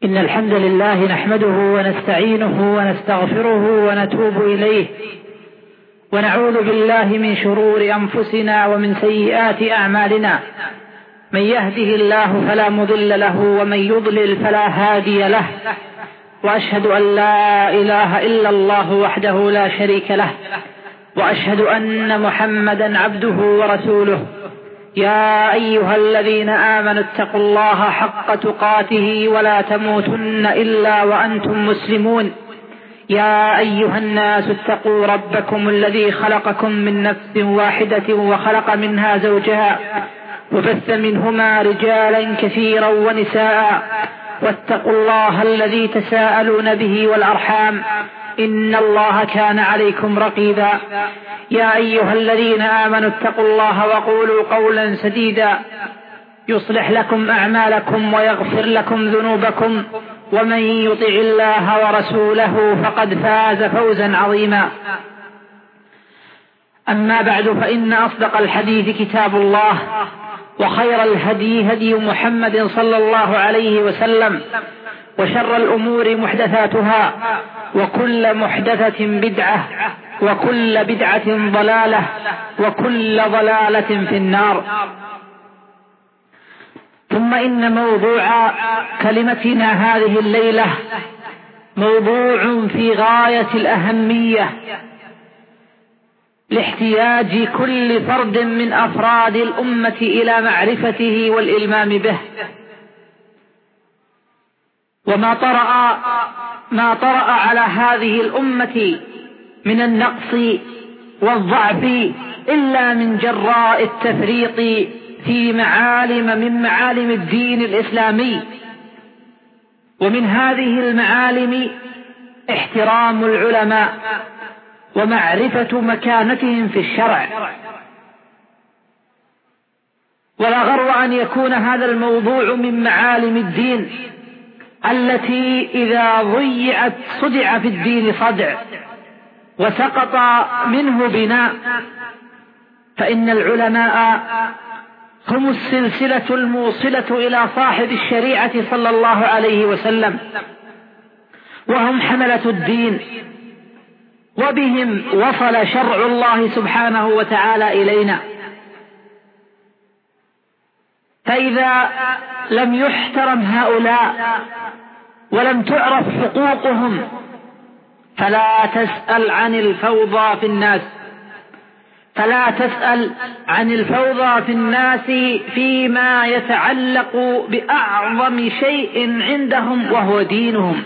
إن الحمد لله نحمده ونستعينه ونستغفره ونتوب إليه، ونعوذ بالله من شرور أنفسنا ومن سيئات أعمالنا. من يهده الله فلا مضل له ومن يضلل فلا هادي له، وأشهد أن لا إله إلا الله وحده لا شريك له، وأشهد أن محمدا عبده ورسوله. يا أيها الذين آمنوا اتقوا الله حق تقاته ولا تموتن إلا وأنتم مسلمون. يا أيها الناس اتقوا ربكم الذي خلقكم من نفس واحدة وخلق منها زوجها وبث منهما رجالا كثيرا ونساء، واتقوا الله الذي تساءلون به والأرحام، إن الله كان عليكم رقيبا. يا أيها الذين آمنوا اتقوا الله وقولوا قولا سديدا يصلح لكم أعمالكم ويغفر لكم ذنوبكم، ومن يطع الله ورسوله فقد فاز فوزا عظيما. أما بعد، فإن أصدق الحديث كتاب الله، وخير الهدي هدي محمد صلى الله عليه وسلم، وشر الأمور محدثاتها، وكل محدثة بدعة، وكل بدعة ضلالة، وكل ضلالة في النار. ثم إن موضوع كلمتنا هذه الليلة موضوع في غاية الأهمية لاحتياج كل فرد من أفراد الأمة إلى معرفته والإلمام به. ما طرأ على هذه الأمة من النقص والضعف إلا من جراء التفريط في من معالم الدين الإسلامي. ومن هذه المعالم احترام العلماء ومعرفة مكانتهم في الشرع. ولا غر أن يكون هذا الموضوع من معالم الدين التي إذا ضيعت صدع في الدين صدع وسقط منه بناء. فإن العلماء هم السلسلة الموصلة إلى صاحب الشريعة صلى الله عليه وسلم، وهم حملة الدين، وبهم وصل شرع الله سبحانه وتعالى إلينا. فإذا لم يحترم هؤلاء ولم تعرف حقوقهم فلا تسأل عن الفوضى في الناس فيما يتعلق بأعظم شيء عندهم وهو دينهم.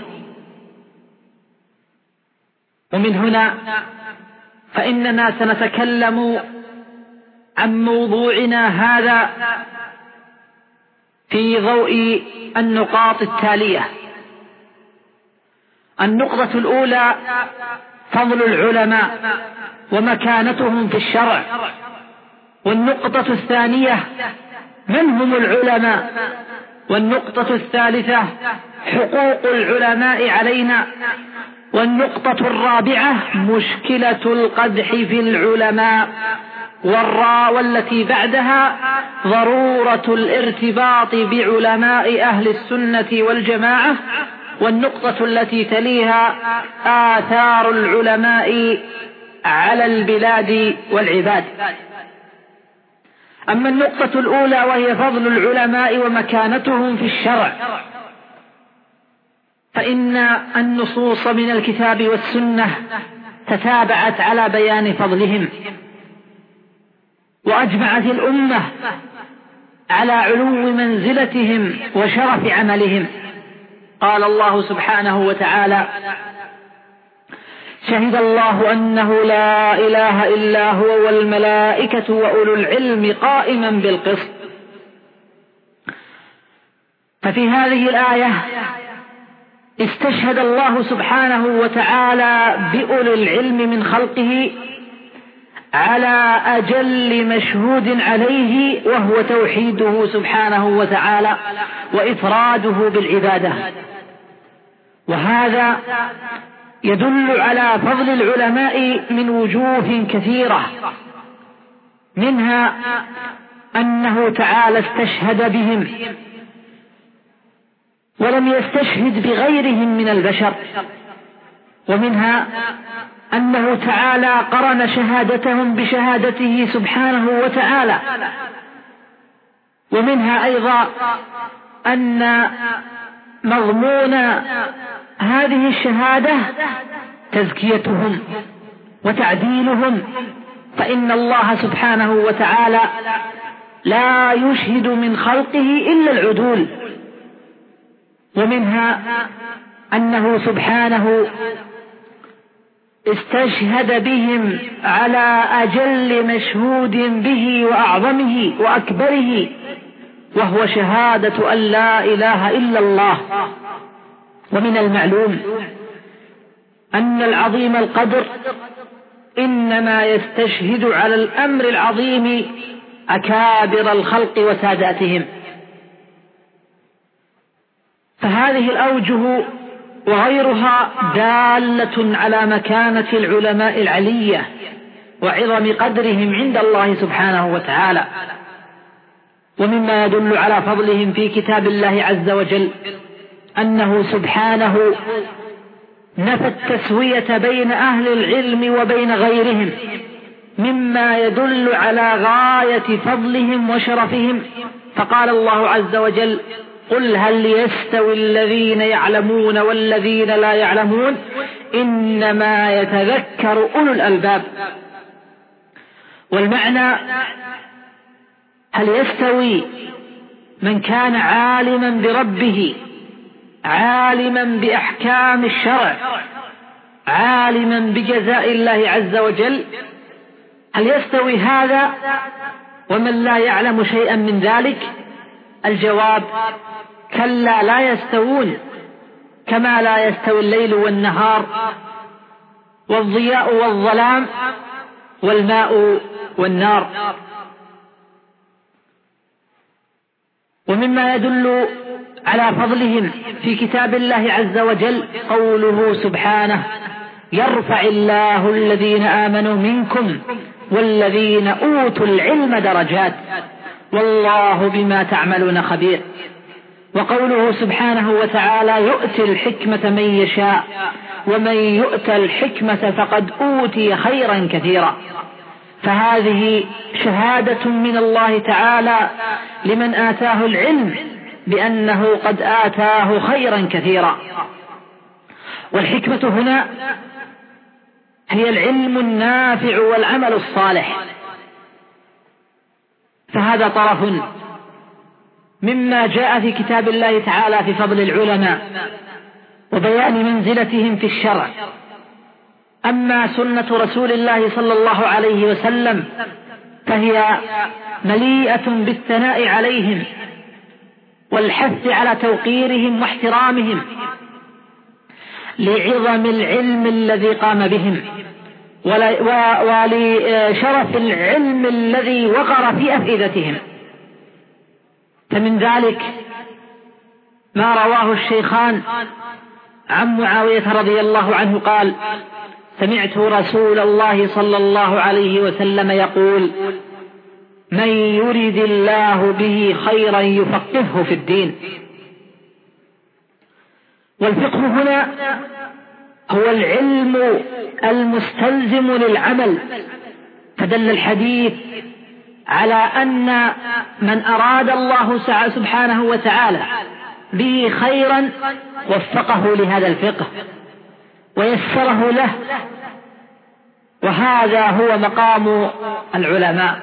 ومن هنا فإننا سنتكلم عن موضوعنا هذا في ضوء النقاط التالية. النقطة الأولى: فضل العلماء ومكانتهم في الشرع. والنقطة الثانية: من هم العلماء. والنقطة الثالثة: حقوق العلماء علينا. والنقطة الرابعة: مشكلة القدح في العلماء. والتي بعدها: ضرورة الارتباط بعلماء أهل السنة والجماعة. والنقطة التي تليها: آثار العلماء على البلاد والعباد. أما النقطة الأولى وهي فضل العلماء ومكانتهم في الشرع، فإن النصوص من الكتاب والسنة تتابعت على بيان فضلهم، وأجمعت الأمة على علو منزلتهم وشرف عملهم. قال الله سبحانه وتعالى: شهد الله أنه لا إله إلا هو والملائكة وأولو العلم قائما بالقسط. ففي هذه الآية استشهد الله سبحانه وتعالى بأولي العلم من خلقه على أجل مشهود عليه، وهو توحيده سبحانه وتعالى وإفراده بالعبادة. وهذا يدل على فضل العلماء من وجوه كثيرة، منها أنه تعالى استشهد بهم ولم يستشهد بغيرهم من البشر. ومنها أنه تعالى قرن شهادتهم بشهادته سبحانه وتعالى. ومنها أيضا أن مضمون هذه الشهادة تزكيتهم وتعديلهم، فإن الله سبحانه وتعالى لا يشهد من خلقه إلا العدول. ومنها أنه سبحانه استشهد بهم على أجل مشهود به وأعظمه وأكبره، وهو شهادة أن لا إله إلا الله. ومن المعلوم أن العظيم القدر إنما يستشهد على الأمر العظيم أكابر الخلق وساداتهم. فهذه الأوجه وغيرها دالة على مكانة العلماء العلية وعظم قدرهم عند الله سبحانه وتعالى. ومما يدل على فضلهم في كتاب الله عز وجل أنه سبحانه نفى التسوية بين أهل العلم وبين غيرهم، مما يدل على غاية فضلهم وشرفهم. فقال الله عز وجل: قل هل يستوي الذين يعلمون والذين لا يعلمون إنما يتذكر أولو الألباب. والمعنى: هل يستوي من كان عالما بربه، عالما بأحكام الشرع، عالما بجزاء الله عز وجل، هل يستوي هذا ومن لا يعلم شيئا من ذلك؟ الجواب: كلا، لا يستوون، كما لا يستوي الليل والنهار، والضياء والظلام، والماء والنار. ومما يدل على فضلهم في كتاب الله عز وجل قوله سبحانه: يرفع الله الذين آمنوا منكم والذين أوتوا العلم درجات والله بما تعملون خبير. وقوله سبحانه وتعالى: يؤتي الحكمة من يشاء ومن يؤت الحكمة فقد أوتي خيرا كثيرا. فهذه شهادة من الله تعالى لمن آتاه العلم بأنه قد آتاه خيرا كثيرا. والحكمة هنا هي العلم النافع والعمل الصالح. فهذا طرف مما جاء في كتاب الله تعالى في فضل العلماء وبيان منزلتهم في الشرع. أما سنة رسول الله صلى الله عليه وسلم فهي مليئة بالثناء عليهم والحث على توقيرهم واحترامهم لعظم العلم الذي قام بهم ولشرف العلم الذي وقر في أفئدتهم. فمن ذلك ما رواه الشيخان عن معاوية رضي الله عنه قال: سمعت رسول الله صلى الله عليه وسلم يقول: من يرد الله به خيرا يفقهه في الدين. والفقه هنا هو العلم المستلزم للعمل. فدل الحديث على أن من أراد الله سبحانه وتعالى به خيرا وفقه لهذا الفقه ويسره له، وهذا هو مقام العلماء.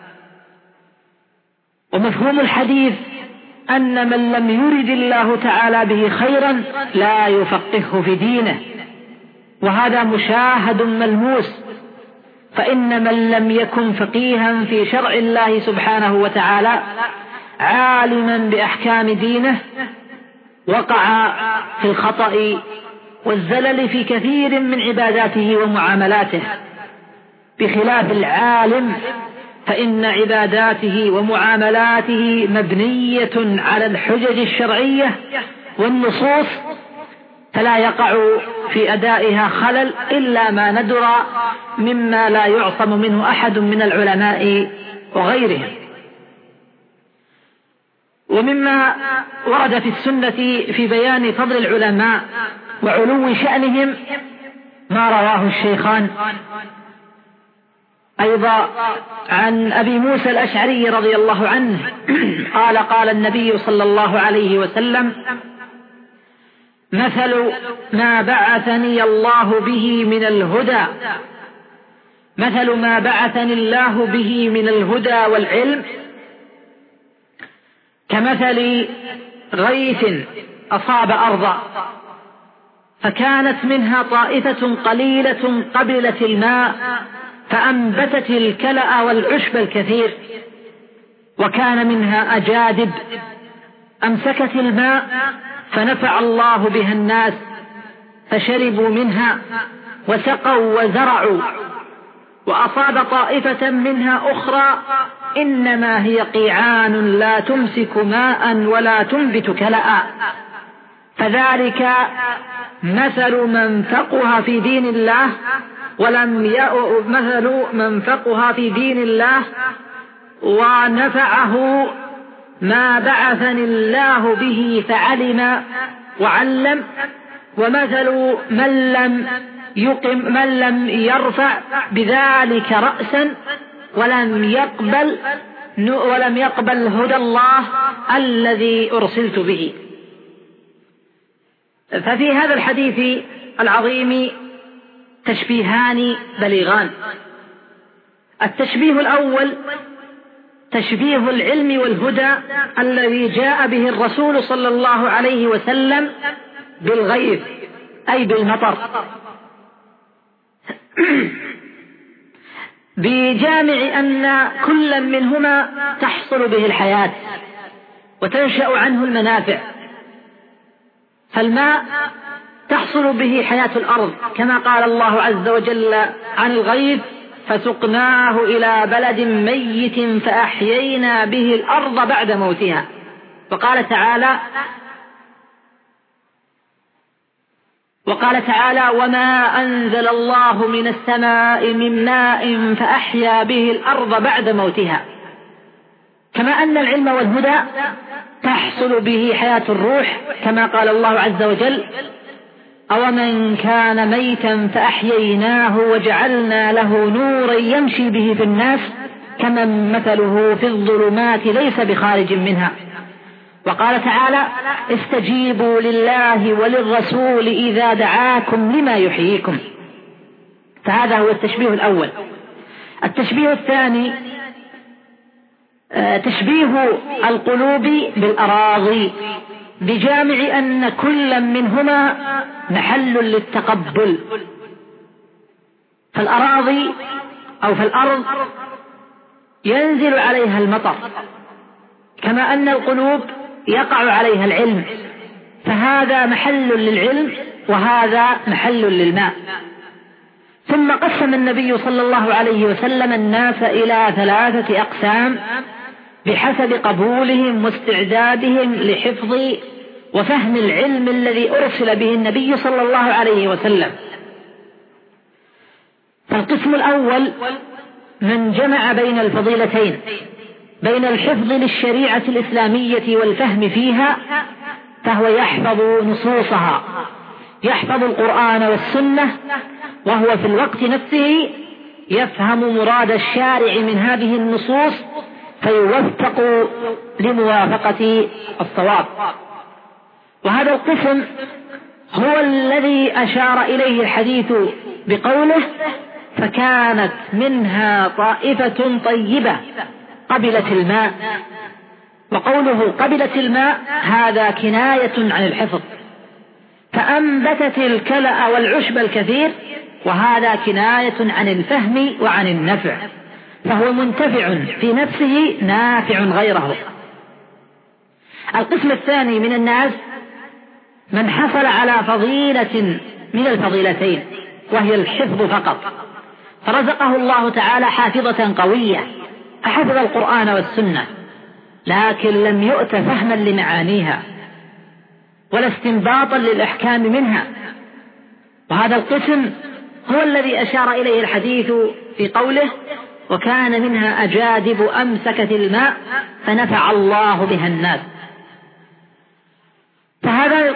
ومفهوم الحديث أن من لم يرد الله تعالى به خيرا لا يفقهه في دينه، وهذا مشاهد ملموس. فإن من لم يكن فقيها في شرع الله سبحانه وتعالى عالما بأحكام دينه وقع في الخطأ والزلل في كثير من عباداته ومعاملاته، بخلاف العالم فإن عباداته ومعاملاته مبنية على الحجج الشرعية والنصوص، فلا يقع في أدائها خلل إلا ما ندر مما لا يعصم منه أحد من العلماء وغيرهم. ومما ورد في السنة في بيان فضل العلماء وعلو شأنهم ما رواه الشيخان أيضا عن أبي موسى الأشعري رضي الله عنه قال قال النبي صلى الله عليه وسلم: مثل ما بعثني الله به من الهدى مثل ما بعثني الله به من الهدى والعلم كمثل غيث أصاب أرضا فكانت منها طائفة قليلة قبلت الماء فأنبتت الكلأ والعشب الكثير، وكان منها أجادب أمسكت الماء فنفع الله بها الناس فشربوا منها وسقوا وزرعوا، وأصاب طائفة منها أخرى إنما هي قيعان لا تمسك ماء ولا تنبت كلأ، فذلك مثل من فقه في دين الله ونفعه ما بعثني الله به فعلم وعلم، ومثل من لم يرفع بذلك رأسا ولم يقبل هدى الله الذي أرسلت به. ففي هذا الحديث العظيم تشبيهان بليغان. التشبيه الأول تشبيه العلم والهدى الذي جاء به الرسول صلى الله عليه وسلم بالغيث أي بالمطر، بجامع أن كل منهما تحصل به الحياة وتنشأ عنه المنافع. فالماء تحصل به حياة الأرض كما قال الله عز وجل عن الغيث: فسقناه إلى بلد ميت فأحيينا به الأرض بعد موتها. وقال تعالى: وما أنزل الله من السماء من ماء فأحيا به الأرض بعد موتها. كما أن العلم والهدى تحصل به حياة الروح كما قال الله عز وجل: أومن كان ميتا فأحييناه وجعلنا له نورا يمشي به في الناس كمن مثله في الظلمات ليس بخارج منها. وقال تعالى: استجيبوا لله وللرسول إذا دعاكم لما يحييكم. فهذا هو التشبيه الأول. التشبيه الثاني تشبيه القلوب بالأراضي، بجامع أن كل منهما محل للتقبل. فالأراضي أو في الأرض ينزل عليها المطر، كما أن القلوب يقع عليها العلم، فهذا محل للعلم وهذا محل للماء. ثم قسم النبي صلى الله عليه وسلم الناس إلى 3 أقسام بحسب قبولهم واستعدادهم لحفظ وفهم العلم الذي أرسل به النبي صلى الله عليه وسلم. فالقسم الأول من جمع بين الفضيلتين، بين الحفظ للشريعة الإسلامية والفهم فيها، فهو يحفظ نصوصها، يحفظ القرآن والسنة، وهو في الوقت نفسه يفهم مراد الشارع من هذه النصوص فيوفق لموافقة الصواب. وهذا القسم هو الذي أشار إليه الحديث بقوله: فكانت منها طائفة طيبة قبلت الماء. وقوله قبلت الماء هذا كناية عن الحفظ، فأنبتت الكلأ والعشب الكثير، وهذا كناية عن الفهم وعن النفع، فهو منتفع في نفسه نافع غيره. القسم الثاني من الناس من حصل على فضيلة من الفضيلتين وهي الحفظ فقط، فرزقه الله تعالى حافظة قوية فحفظ القرآن والسنة، لكن لم يؤت فهما لمعانيها ولا استنباطا للأحكام منها. وهذا القسم هو الذي أشار إليه الحديث في قوله: وكان منها أجادب أمسكت الماء فنفع الله بها الناس.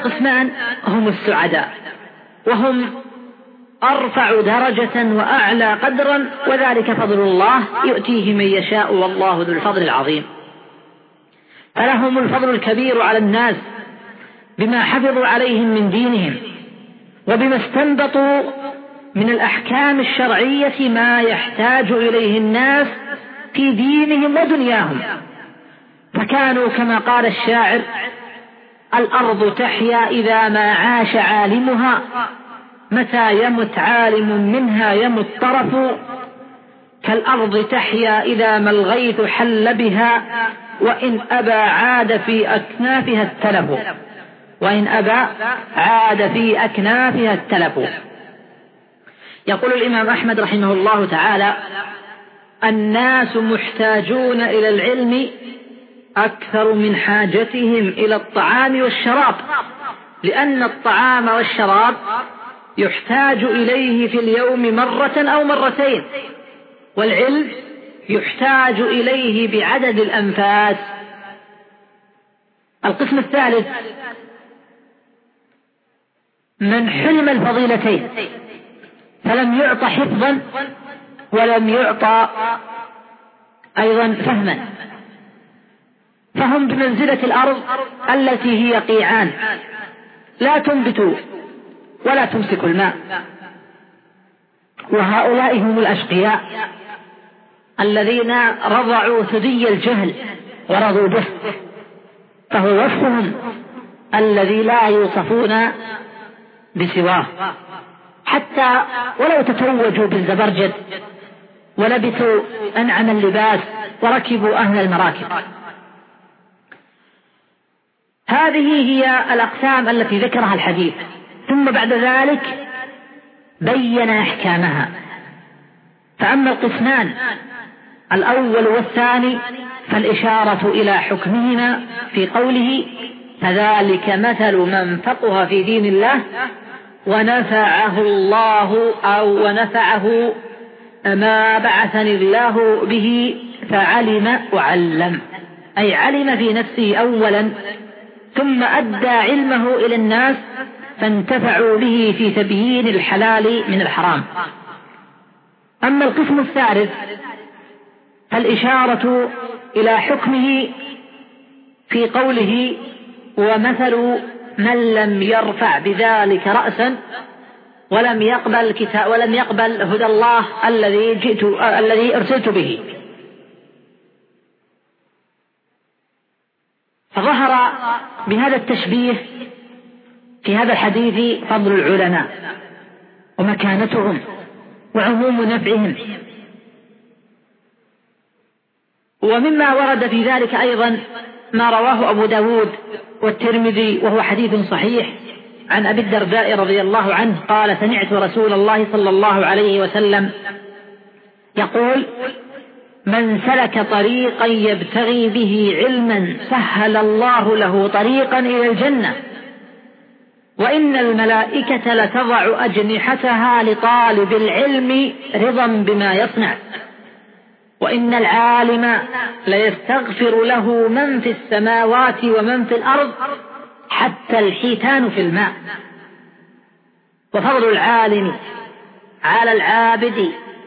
القسمان هم السعداء، وهم أرفع درجة وأعلى قدرا، وذلك فضل الله يؤتيه من يشاء والله ذو الفضل العظيم. فلهم الفضل الكبير على الناس بما حفظوا عليهم من دينهم، وبما استنبطوا من الأحكام الشرعية ما يحتاج إليه الناس في دينهم ودنياهم. فكانوا كما قال الشاعر: الأرض تحيا إذا ما عاش عالمها، متى يمت عالم منها يمت طرف، كالأرض تحيا إذا ما الغيث حل بها، وإن أبى عاد في أكنافها التلف. وإن أبى عاد في أكنافها التلف. يقول الإمام أحمد رحمه الله تعالى: الناس محتاجون إلى العلم أكثر من حاجتهم إلى الطعام والشراب، لأن الطعام والشراب يحتاج إليه في اليوم مرة أو مرتين، والعلم يحتاج إليه بعدد الأنفاس. القسم الثالث: من حلم الفضيلتين فلم يعط حفظا ولم يعطى أيضا فهما، فهم بمنزلة الأرض التي هي قيعان لا تنبت ولا تمسك الماء، وهؤلاء هم الأشقياء الذين رضعوا ثدي الجهل ورضوا به، فهو وصفهم الذي لا يوصفون بسواه، حتى ولو تتوجوا بالزبرجد ولبثوا أنعم اللباس وركبوا أهل المراكب. هذه هي الأقسام التي ذكرها الحديث، ثم بعد ذلك بين أحكامها. فأما القسمان الأول والثاني فالإشارة إلى حكمهما في قوله: فذلك مثل من فقه في دين الله ونفعه الله أو ونفعه ما بعثني الله به فعلم وعلم، أي علم في نفسه أولا ثم أدى علمه إلى الناس فانتفعوا به في تبيين الحلال من الحرام. أما القسم الثالث فالإشارة إلى حكمه في قوله: ومثل من لم يرفع بذلك رأسا ولم يقبل هدى الله الذي أرسلت به. فظهر بهذا التشبيه في هذا الحديث فضل العلماء ومكانتهم وعموم نفعهم. ومما ورد في ذلك أيضا ما رواه أبو داود والترمذي وهو حديث صحيح عن أبي الدرداء رضي الله عنه قال: سمعت رسول الله صلى الله عليه وسلم يقول: من سلك طريقا يبتغي به علما سهل الله له طريقا إلى الجنة، وإن الملائكة لتضع أجنحتها لطالب العلم رضا بما يصنع، وإن العالم ليستغفر له من في السماوات ومن في الأرض حتى الحيتان في الماء. وفضل العالم على العابد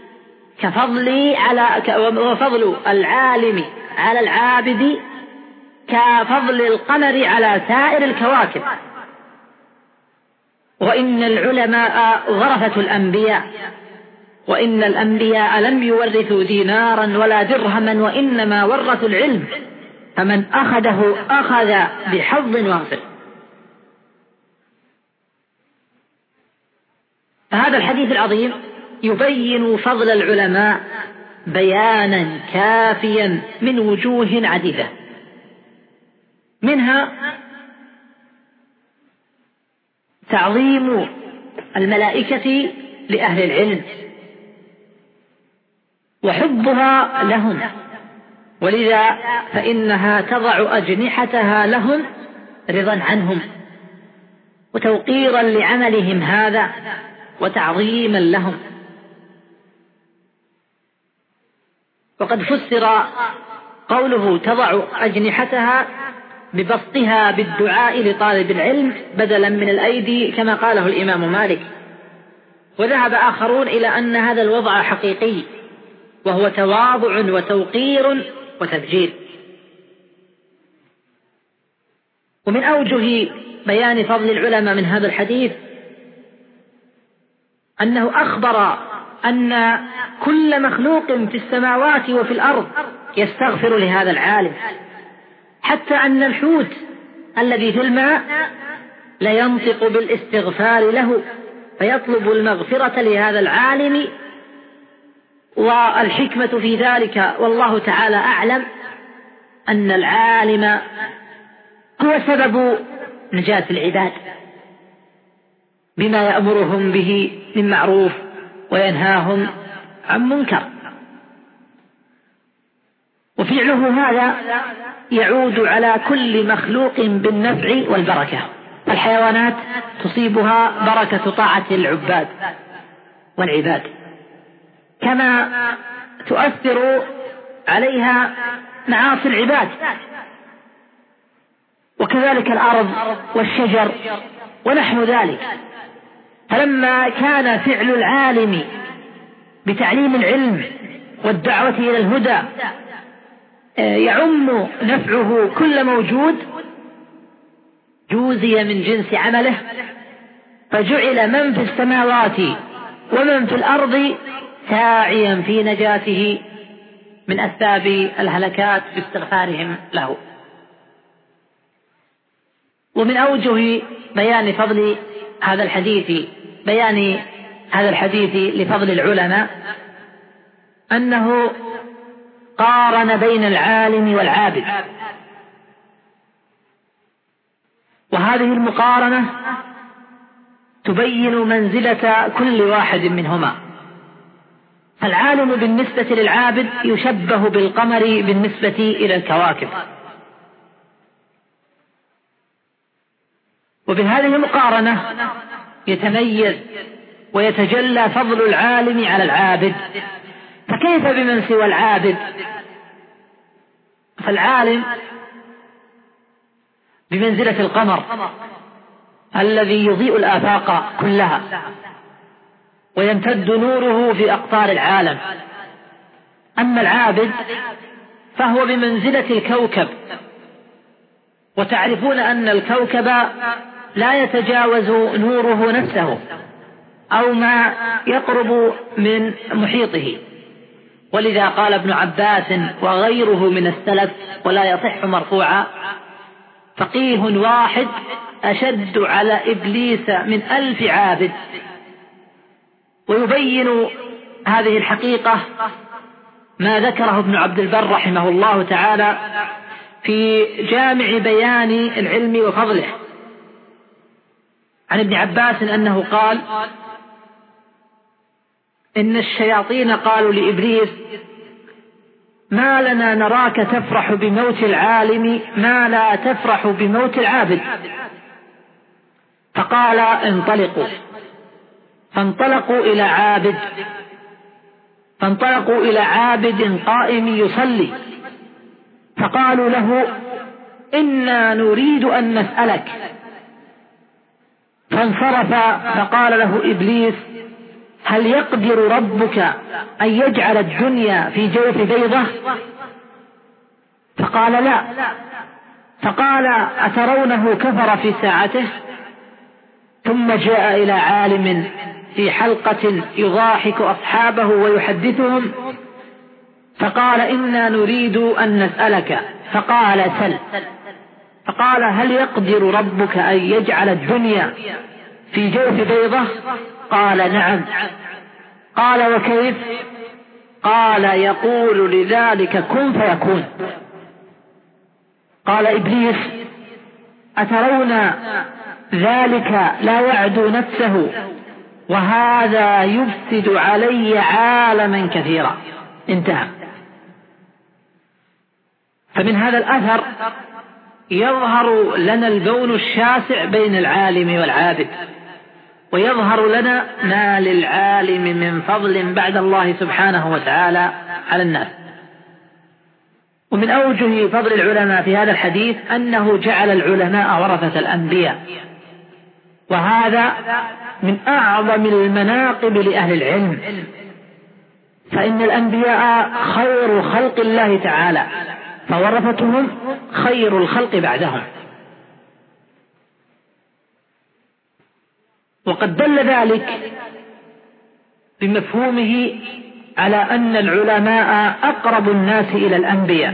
وفضل العالم على العابد كفضل القمر على سائر الكواكب. وإن العلماء ورثة الأنبياء، وإن الأنبياء لم يورثوا دينارا ولا درهما وإنما ورثوا العلم، فمن أخذه أخذ بحظ وافر. فهذا الحديث العظيم يبين فضل العلماء بيانا كافيا من وجوه عديدة، منها تعظيم الملائكة لأهل العلم وحبها لهم، ولذا فإنها تضع أجنحتها لهم رضا عنهم وتوقيرا لعملهم هذا وتعظيما لهم. وقد فسر قوله تضع أجنحتها ببسطها بالدعاء لطالب العلم بدلا من الأيدي كما قاله الإمام مالك. وذهب آخرون إلى أن هذا الوضع حقيقي، وهو تواضع وتوقير وتبجيل. ومن أوجه بيان فضل العلماء من هذا الحديث أنه أخبر أن كل مخلوق في السماوات وفي الأرض يستغفر لهذا العالم، حتى أن الحوت الذي في الماء لينطق بالاستغفار له فيطلب المغفرة لهذا العالم. والحكمة في ذلك والله تعالى أعلم أن العالم هو سبب نجاة العباد بما يأمرهم به من معروف وينهاهم عن منكر، وفعله هذا يعود على كل مخلوق بالنفع والبركة. الحيوانات تصيبها بركة طاعة العباد والعباد، كما تؤثر عليها معاصي العباد، وكذلك الأرض والشجر ونحو ذلك. فلما كان فعل العالم بتعليم العلم والدعوة إلى الهدى يعم نفعه كل موجود، جوزي من جنس عمله، فجعل من في السماوات ومن في الأرض ساعيا في نجاته من أسباب الهلكات باستغفارهم له. ومن أوجه بيان فضل هذا الحديث لفضل العلماء أنه قارن بين العالم والعابد، وهذه المقارنة تبين منزلة كل واحد منهما. فالعالم بالنسبة للعابد يشبه بالقمر بالنسبة إلى الكواكب. وبهذه المقارنة يتميز ويتجلى فضل العالم على العابد. فكيف بمن سوى العابد؟ فالعالم بمنزلة القمر الذي يضيء الآفاق كلها ويمتد نوره في أقطار العالم. أما العابد فهو بمنزلة الكوكب، وتعرفون أن الكوكب لا يتجاوز نوره نفسه أو ما يقرب من محيطه. ولذا قال ابن عباس وغيره من السلف ولا يصح مرفوعا: فقيه واحد أشد على إبليس من 1000 عابد. ويبين هذه الحقيقة ما ذكره ابن عبد البر رحمه الله تعالى في جامع بيان العلم وفضله عن ابن عباس أنه قال: إن الشياطين قالوا لإبليس: ما لنا نراك تفرح بموت العالم ما لا تفرح بموت العابد. فقال: انطلقوا. فانطلقوا إلى عابد قائم يصلي، فقالوا له: إنا نريد أن نسألك. فانصرف، فقال له إبليس: هل يقدر ربك أن يجعل الدنيا في جوف بيضة؟ فقال: لا. فقال: أترونه كفر في ساعته؟ ثم جاء إلى عالم في حلقة يضاحك أصحابه ويحدثهم، فقال: إنا نريد أن نسألك. فقال: سل. فقال: هل يقدر ربك أن يجعل الدنيا في جوف بيضة؟ قال: نعم. قال: وكيف؟ قال: يقول لذلك كن فيكون. قال إبليس: أترون ذلك لا يعدو نفسه، وهذا يفسد علي عالما كثيرا. انتهى. فمن هذا الأثر يظهر لنا البون الشاسع بين العالم والعابد، ويظهر لنا ما للعالم من فضل بعد الله سبحانه وتعالى على الناس. ومن أوجه فضل العلماء في هذا الحديث أنه جعل العلماء ورثة الأنبياء، وهذا من أعظم المناقب لأهل العلم، فإن الأنبياء خير خلق الله تعالى، فورثتهم خير الخلق بعدهم. وقد دل ذلك بمفهومه على أن العلماء أقرب الناس إلى الأنبياء،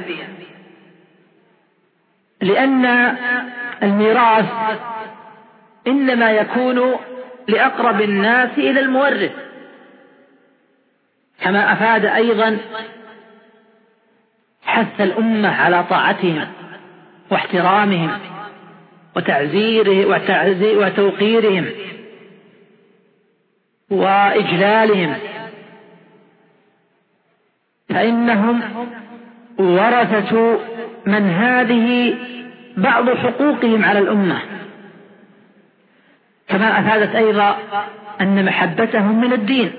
لأن الميراث إنما يكون لأقرب الناس إلى المورث، كما أفاد أيضا حث الأمة على طاعتهم واحترامهم وتوقيرهم وإجلالهم، فإنهم ورثة من هذه بعض حقوقهم على الأمة، كما أفادت أيضا أن محبتهم من الدين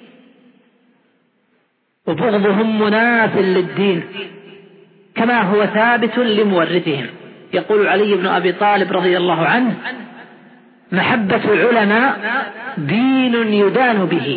وبغضهم مناف للدين، كما هو ثابت لمورثهم. يقول علي بن أبي طالب رضي الله عنه: محبة العلماء دين يدان به.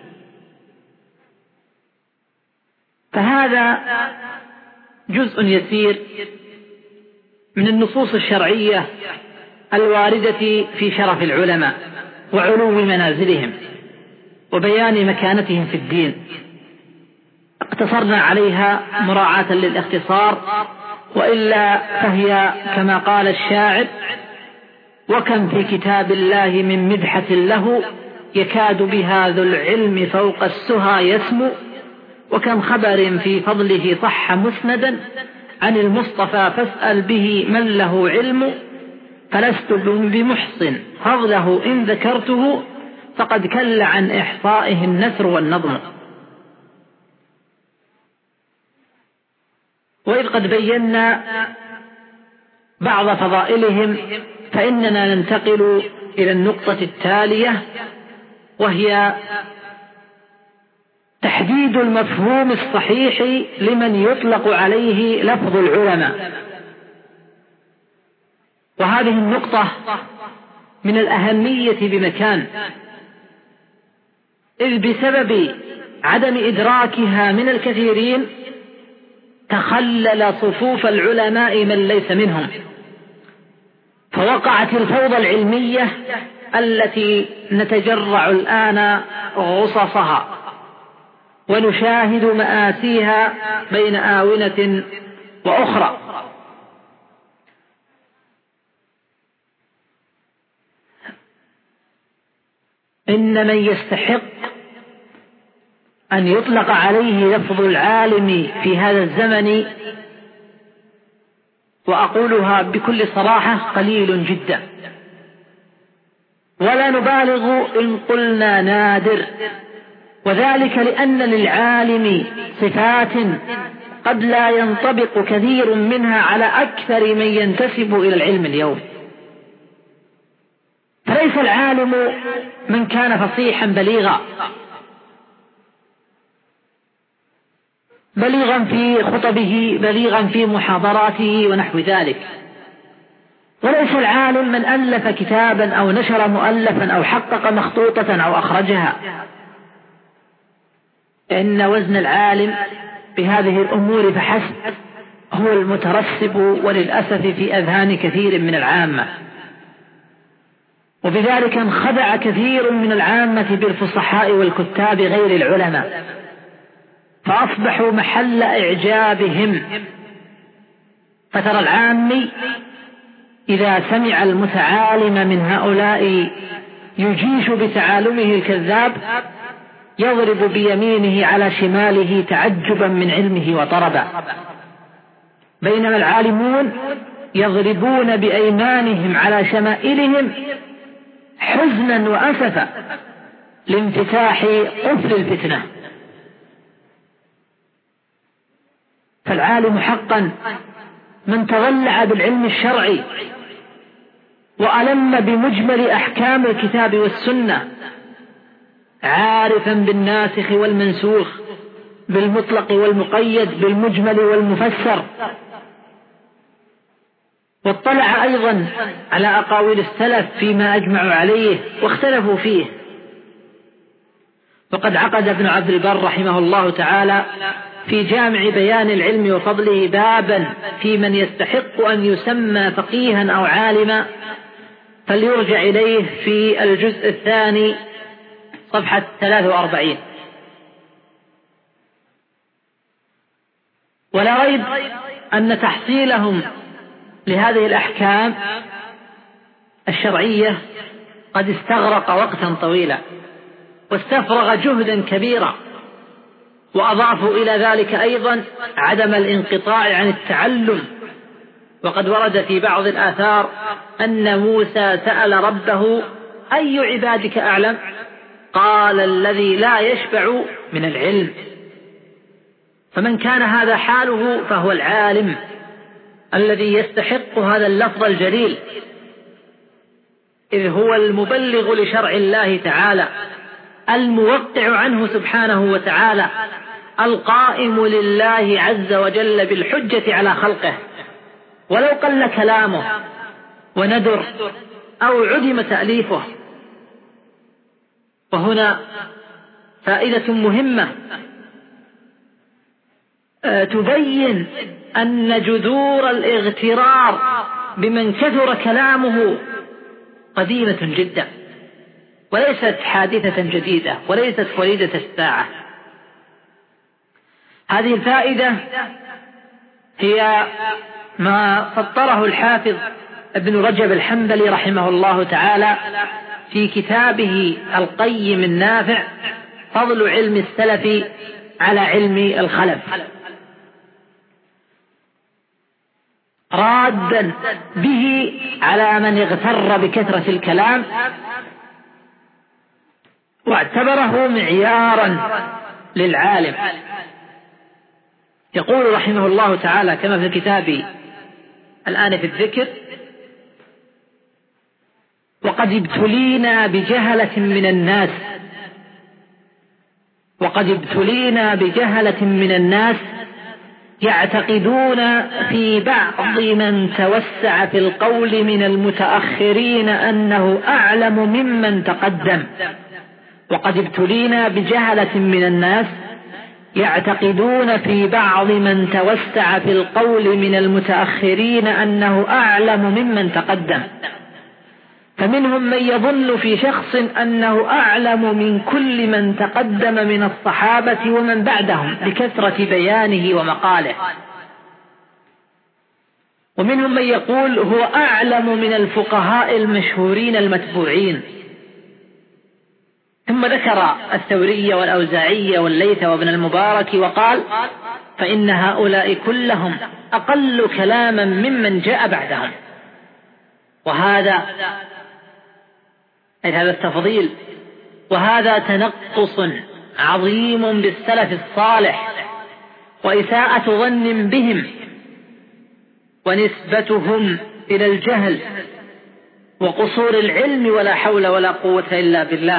فهذا جزء يسير من النصوص الشرعية الواردة في شرف العلماء وعلو منازلهم وبيان مكانتهم في الدين، اقتصرنا عليها مراعاة للاختصار، وإلا فهي كما قال الشاعر: وكم في كتاب الله من مدحة له، يكاد بها ذو العلم فوق السهى يسمو، وكم خبر في فضله صح مسندا، عن المصطفى فاسأل به من له علم، فلست بمحصن فضله إن ذكرته، فقد كل عن إحصائه النثر والنظم. وإذ قد بينا بعض فضائلهم، فإننا ننتقل إلى النقطة التالية، وهي تحديد المفهوم الصحيح لمن يطلق عليه لفظ العلماء. وهذه النقطة من الأهمية بمكان، إذ بسبب عدم إدراكها من الكثيرين تخلل صفوف العلماء من ليس منهم، فوقعت الفوضى العلمية التي نتجرع الآن غصصها ونشاهد مآسيها بين آونة وأخرى. إن من يستحق أن يطلق عليه لفظ العالم في هذا الزمن، وأقولها بكل صراحة، قليل جدا، ولا نبالغ إن قلنا نادر، وذلك لأن للعالم صفات قد لا ينطبق كثير منها على أكثر من ينتسب إلى العلم اليوم. فليس العالم من كان فصيحا بليغا في خطبه، بليغا في محاضراته ونحو ذلك، وليس العالم من ألف كتابا أو نشر مؤلفا أو حقق مخطوطة أو أخرجها. إن وزن العالم بهذه الأمور فحسب هو المترسب وللأسف في أذهان كثير من العامة، وبذلك انخدع كثير من العامة بالفصحاء والكتاب غير العلماء، فأصبحوا محل إعجابهم. فترى العامي إذا سمع المتعالم من هؤلاء يجيش بتعالمه الكذاب يضرب بيمينه على شماله تعجبا من علمه وطربا، بينما العالمون يضربون بأيمانهم على شمائلهم حزنا وأسفا لانفتاح قفل الفتنة. فالعالم حقا من تضلع بالعلم الشرعي وألم بمجمل أحكام الكتاب والسنة، عارفا بالناسخ والمنسوخ بالمطلق والمقيد، بالمجمل والمفسر، واطلع أيضا على أقاويل السلف فيما أجمعوا عليه واختلفوا فيه. وقد عقد ابن عبد البر رحمه الله تعالى في جامع بيان العلم وفضله بابا في من يستحق أن يسمى فقيها أو عالما، فليرجع إليه في الجزء الثاني صفحة 43. ولا ريب أن تحصيلهم لهذه الأحكام الشرعية قد استغرق وقتا طويلا واستفرغ جهدا كبيرا، وأضافوا إلى ذلك أيضا عدم الانقطاع عن التعلم. وقد ورد في بعض الآثار أن موسى سأل ربه: أي عبادك أعلم؟ قال: الذي لا يشبع من العلم. فمن كان هذا حاله فهو العالم الذي يستحق هذا اللفظ الجليل، إذ هو المبلغ لشرع الله تعالى، الموقع عنه سبحانه وتعالى، القائم لله عز وجل بالحجة على خلقه، ولو قل كلامه وندر أو عدم تأليفه. وهنا فائدة مهمة تبين أن جذور الاغترار بمن كثر كلامه قديمة جدا، وليست حادثة جديدة، وليست وليدة الساعة. هذه الفائدة هي ما فطره الحافظ ابن رجب الحنبلي رحمه الله تعالى في كتابه القيم النافع فضل علم السلف على علم الخلف، رادا به على من اغتر بكثرة الكلام واعتبره معيارا للعالم. يقول رحمه الله تعالى كما في الكتاب الآن في الذكر: وقد ابتلينا بجهلة من الناس، وقد ابتلينا بجهلة من الناس يعتقدون في بعض من توسع في القول من المتأخرين أنه أعلم ممن تقدم. وقد ابتلينا بجهلة من الناس يعتقدون في بعض من توسع في القول من المتأخرين أنه أعلم ممن تقدم، فمنهم من يظن في شخص أنه أعلم من كل من تقدم من الصحابة ومن بعدهم لكثرة بيانه ومقاله، ومنهم من يقول هو أعلم من الفقهاء المشهورين المتبوعين. ثم ذكر الثورية والأوزاعية والليث وابن المبارك وقال: فإن هؤلاء كلهم أقل كلاما ممن جاء بعدهم. وهذا التفضيل، وهذا تنقص عظيم بالسلف الصالح وإساءة ظن بهم ونسبتهم إلى الجهل وقصور العلم، ولا حول ولا قوة إلا بالله.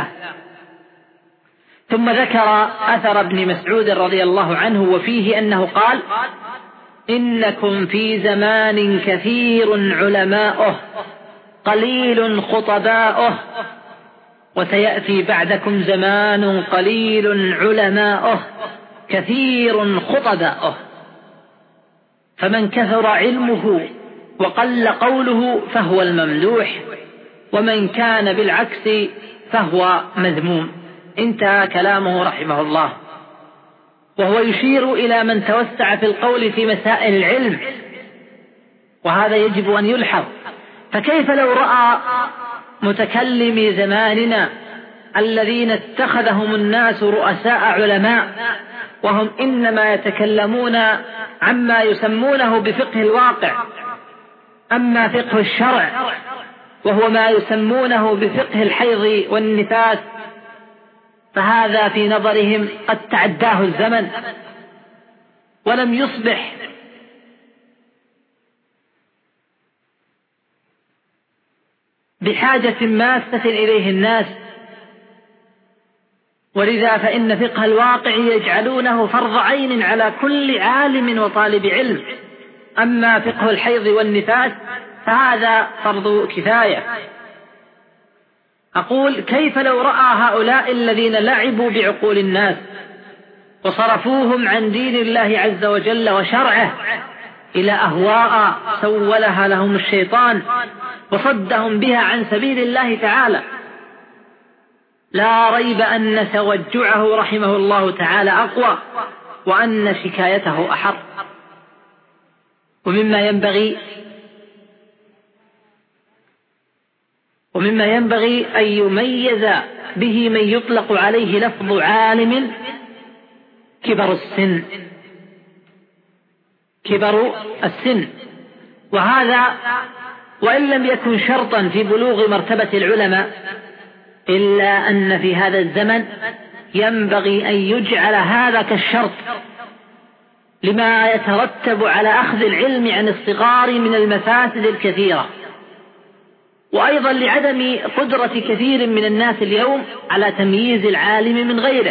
ثم ذكر أثر ابن مسعود رضي الله عنه وفيه أنه قال: إنكم في زمان كثير علماؤه قليل خطباؤه، وسيأتي بعدكم زمان قليل علماؤه كثير خطباؤه، فمن كثر علمه وقل قوله فهو الممدوح، ومن كان بالعكس فهو مذموم. انتهى كلامه رحمه الله، وهو يشير إلى من توسع في القول في مسائل العلم، وهذا يجب أن يلحظ. فكيف لو رأى متكلمي زماننا الذين اتخذهم الناس رؤساء علماء وهم إنما يتكلمون عما يسمونه بفقه الواقع، أما فقه الشرع وهو ما يسمونه بفقه الحيض والنفاس فهذا في نظرهم قد تعداه الزمن ولم يصبح بحاجة ماسة إليه الناس، ولذا فإن فقه الواقع يجعلونه فرض عين على كل عالم وطالب علم، أما فقه الحيض والنفاس فهذا فرض كفاية. أقول كيف لو رأى هؤلاء الذين لعبوا بعقول الناس وصرفوهم عن دين الله عز وجل وشرعه إلى أهواء سولها لهم الشيطان وصدهم بها عن سبيل الله تعالى، لا ريب أن توجعه رحمه الله تعالى أقوى وأن شكايته أحر. ومما ينبغي أن يميز به من يطلق عليه لفظ عالم كبر السن، وهذا وإن لم يكن شرطا في بلوغ مرتبة العلماء، إلا أن في هذا الزمن ينبغي أن يجعل هذا كالشرط لما يترتب على أخذ العلم عن الصغار من المفاسد الكثيرة، وأيضا لعدم قدرة كثير من الناس اليوم على تمييز العالم من غيره.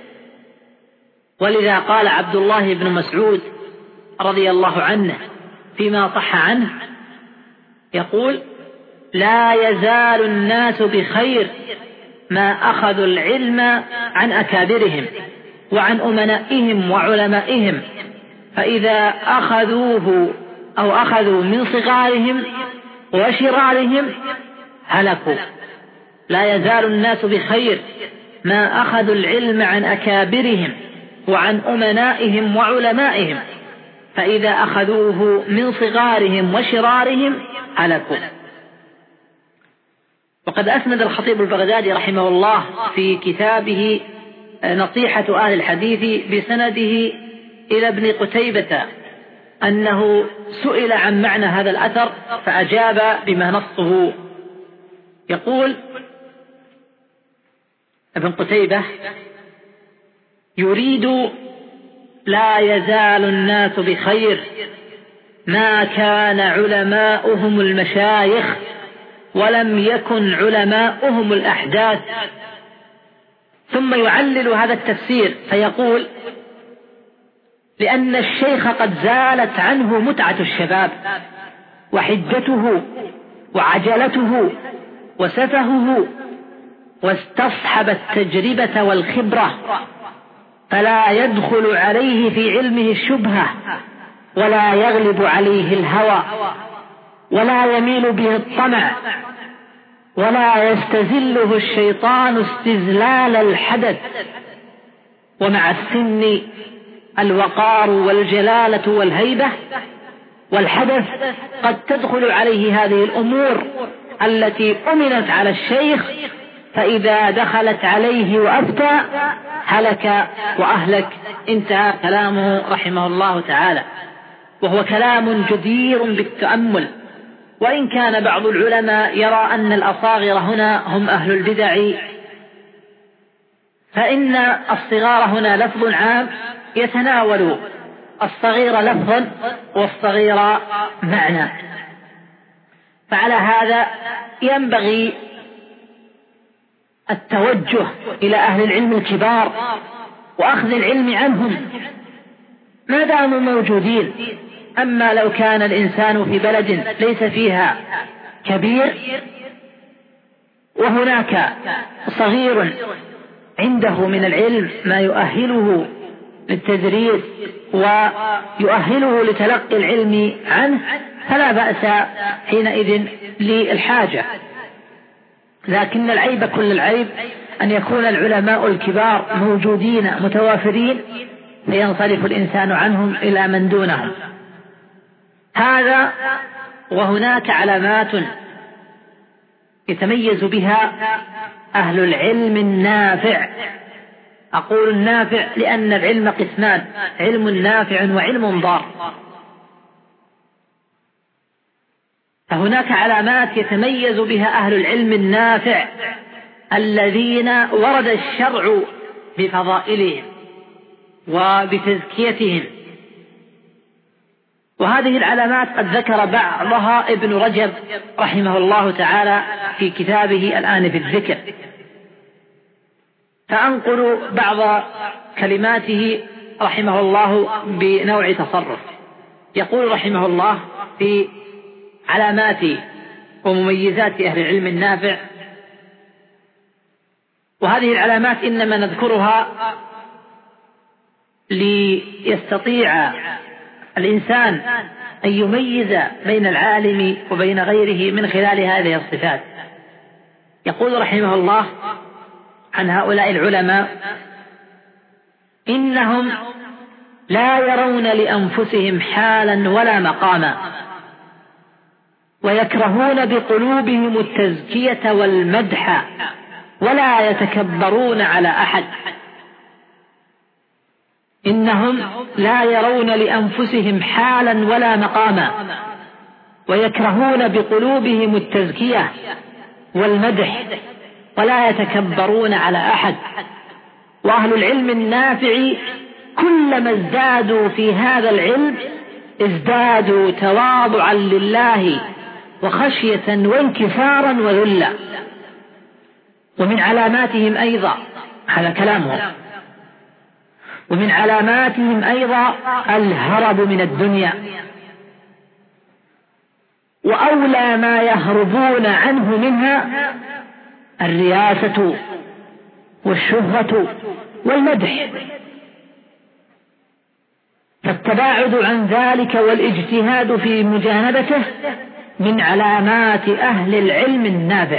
ولذا قال عبد الله بن مسعود رضي الله عنه فيما صح عنه، يقول: لا يزال الناس بخير ما أخذوا العلم عن أكابرهم وعن أمنائهم وعلمائهم، فإذا أخذوه أو أخذوا من صغارهم وشرارهم هلكوا. لا يزال الناس بخير ما أخذوا العلم عن أكابرهم وعن أمنائهم وعلمائهم، فإذا أخذوه من صغارهم وشرارهم هلكوا. وقد أسند الخطيب البغدادي رحمه الله في كتابه نصيحة أهل الحديث بسنده إلى ابن قتيبة أنه سئل عن معنى هذا الأثر فأجاب بما نصه. يقول ابن قتيبة: يريد لا يزال الناس بخير ما كان علماؤهم المشايخ ولم يكن علماؤهم الأحداث. ثم يعلل هذا التفسير فيقول: لأن الشيخ قد زالت عنه متعة الشباب وحجته وعجلته وسفهه، واستصحب التجربة والخبرة، فلا يدخل عليه في علمه الشبهة ولا يغلب عليه الهوى ولا يميل به الطمع ولا يستزله الشيطان استزلال الحدث. ومع السن الوقار والجلالة والهيبة، والحدث قد تدخل عليه هذه الأمور التي أمنت على الشيخ، فإذا دخلت عليه وأفتى هلك وأهلك. انتهى كلامه رحمه الله تعالى، وهو كلام جدير بالتأمل. وإن كان بعض العلماء يرى أن الأصاغر هنا هم أهل البدع، فإن الصغار هنا لفظ عام يتناول الصغير لفظا والصغير معنى. فعلى هذا ينبغي التوجه إلى أهل العلم الكبار وأخذ العلم عنهم ما داموا موجودين. أما لو كان الإنسان في بلد ليس فيها كبير وهناك صغير عنده من العلم ما يؤهله للتدريس ويؤهله لتلقي العلم عنه، فلا بأس حينئذ للحاجة. لكن العيب كل العيب أن يكون العلماء الكبار موجودين متوافرين فينصرف الإنسان عنهم إلى من دونهم. هذا وهناك علامات يتميز بها أهل العلم النافع. أقول النافع لأن العلم قسمان: علم نافع وعلم ضار. فهناك علامات يتميز بها أهل العلم النافع الذين ورد الشرع بفضائلهم وبتزكيتهم، وهذه العلامات قد ذكر بعضها ابن رجب رحمه الله تعالى في كتابه الآن في الذكر. فأنقل بعض كلماته رحمه الله بنوع تصرف. يقول رحمه الله في علامات ومميزات أهل العلم النافع: وهذه العلامات إنما نذكرها ليستطيع الإنسان أن يميز بين العالم وبين غيره من خلال هذه الصفات. يقول رحمه الله عن هؤلاء العلماء: إنهم لا يرون لأنفسهم حالا ولا مقاما، ويكرهون بقلوبهم التزكية والمدح، ولا يتكبرون على أحد. إنهم لا يرون لأنفسهم حالا ولا مقاما، ويكرهون بقلوبهم التزكية والمدح، ولا يتكبرون على أحد. وأهل العلم النافع كلما ازدادوا في هذا العلم ازدادوا تواضعا لله وخشية وانكسارا وذلا. ومن علاماتهم أيضا، هذا كلامهم، ومن علاماتهم أيضا الهرب من الدنيا، وأولى ما يهربون عنه منها الرياسة والشهرة والمدح، فالتباعد عن ذلك والاجتهاد في مجانبته من علامات أهل العلم النافع.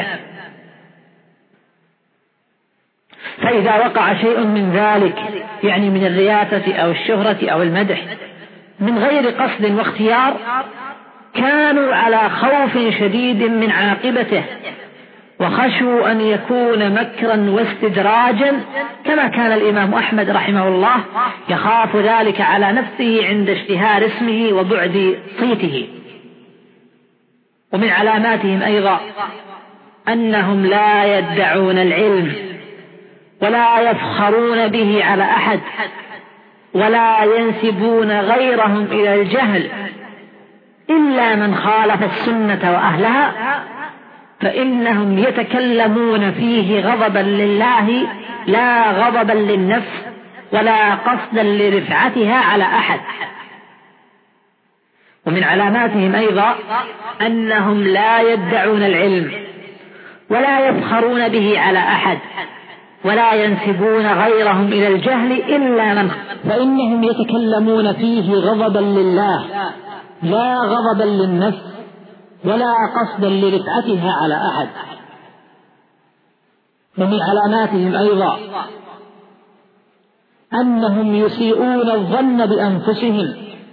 فإذا وقع شيء من ذلك، يعني من الرياسة أو الشهرة أو المدح، من غير قصد واختيار، كانوا على خوف شديد من عاقبته، وخشوا أن يكون مكرا واستدراجا، كما كان الإمام أحمد رحمه الله يخاف ذلك على نفسه عند اشتهار اسمه وبعد صيته. ومن علاماتهم أيضا أنهم لا يدعون العلم ولا يفخرون به على أحد، ولا ينسبون غيرهم إلى الجهل إلا من خالف السنة وأهلها، فإنهم يتكلمون فيه غضبا لله لا غضبا للنفس، ولا قصدا لرفعتها على أحد. ومن علاماتهم أيضا أنهم لا يدعون العلم ولا يفخرون به على أحد، ولا ينسبون غيرهم إلى الجهل إلا من، فإنهم يتكلمون فيه غضبا لله لا غضبا للنفس، ولا قصدا لرفعتها على أحد. ومن علاماتهم أيضا أنهم يسيئون الظن بأنفسهم،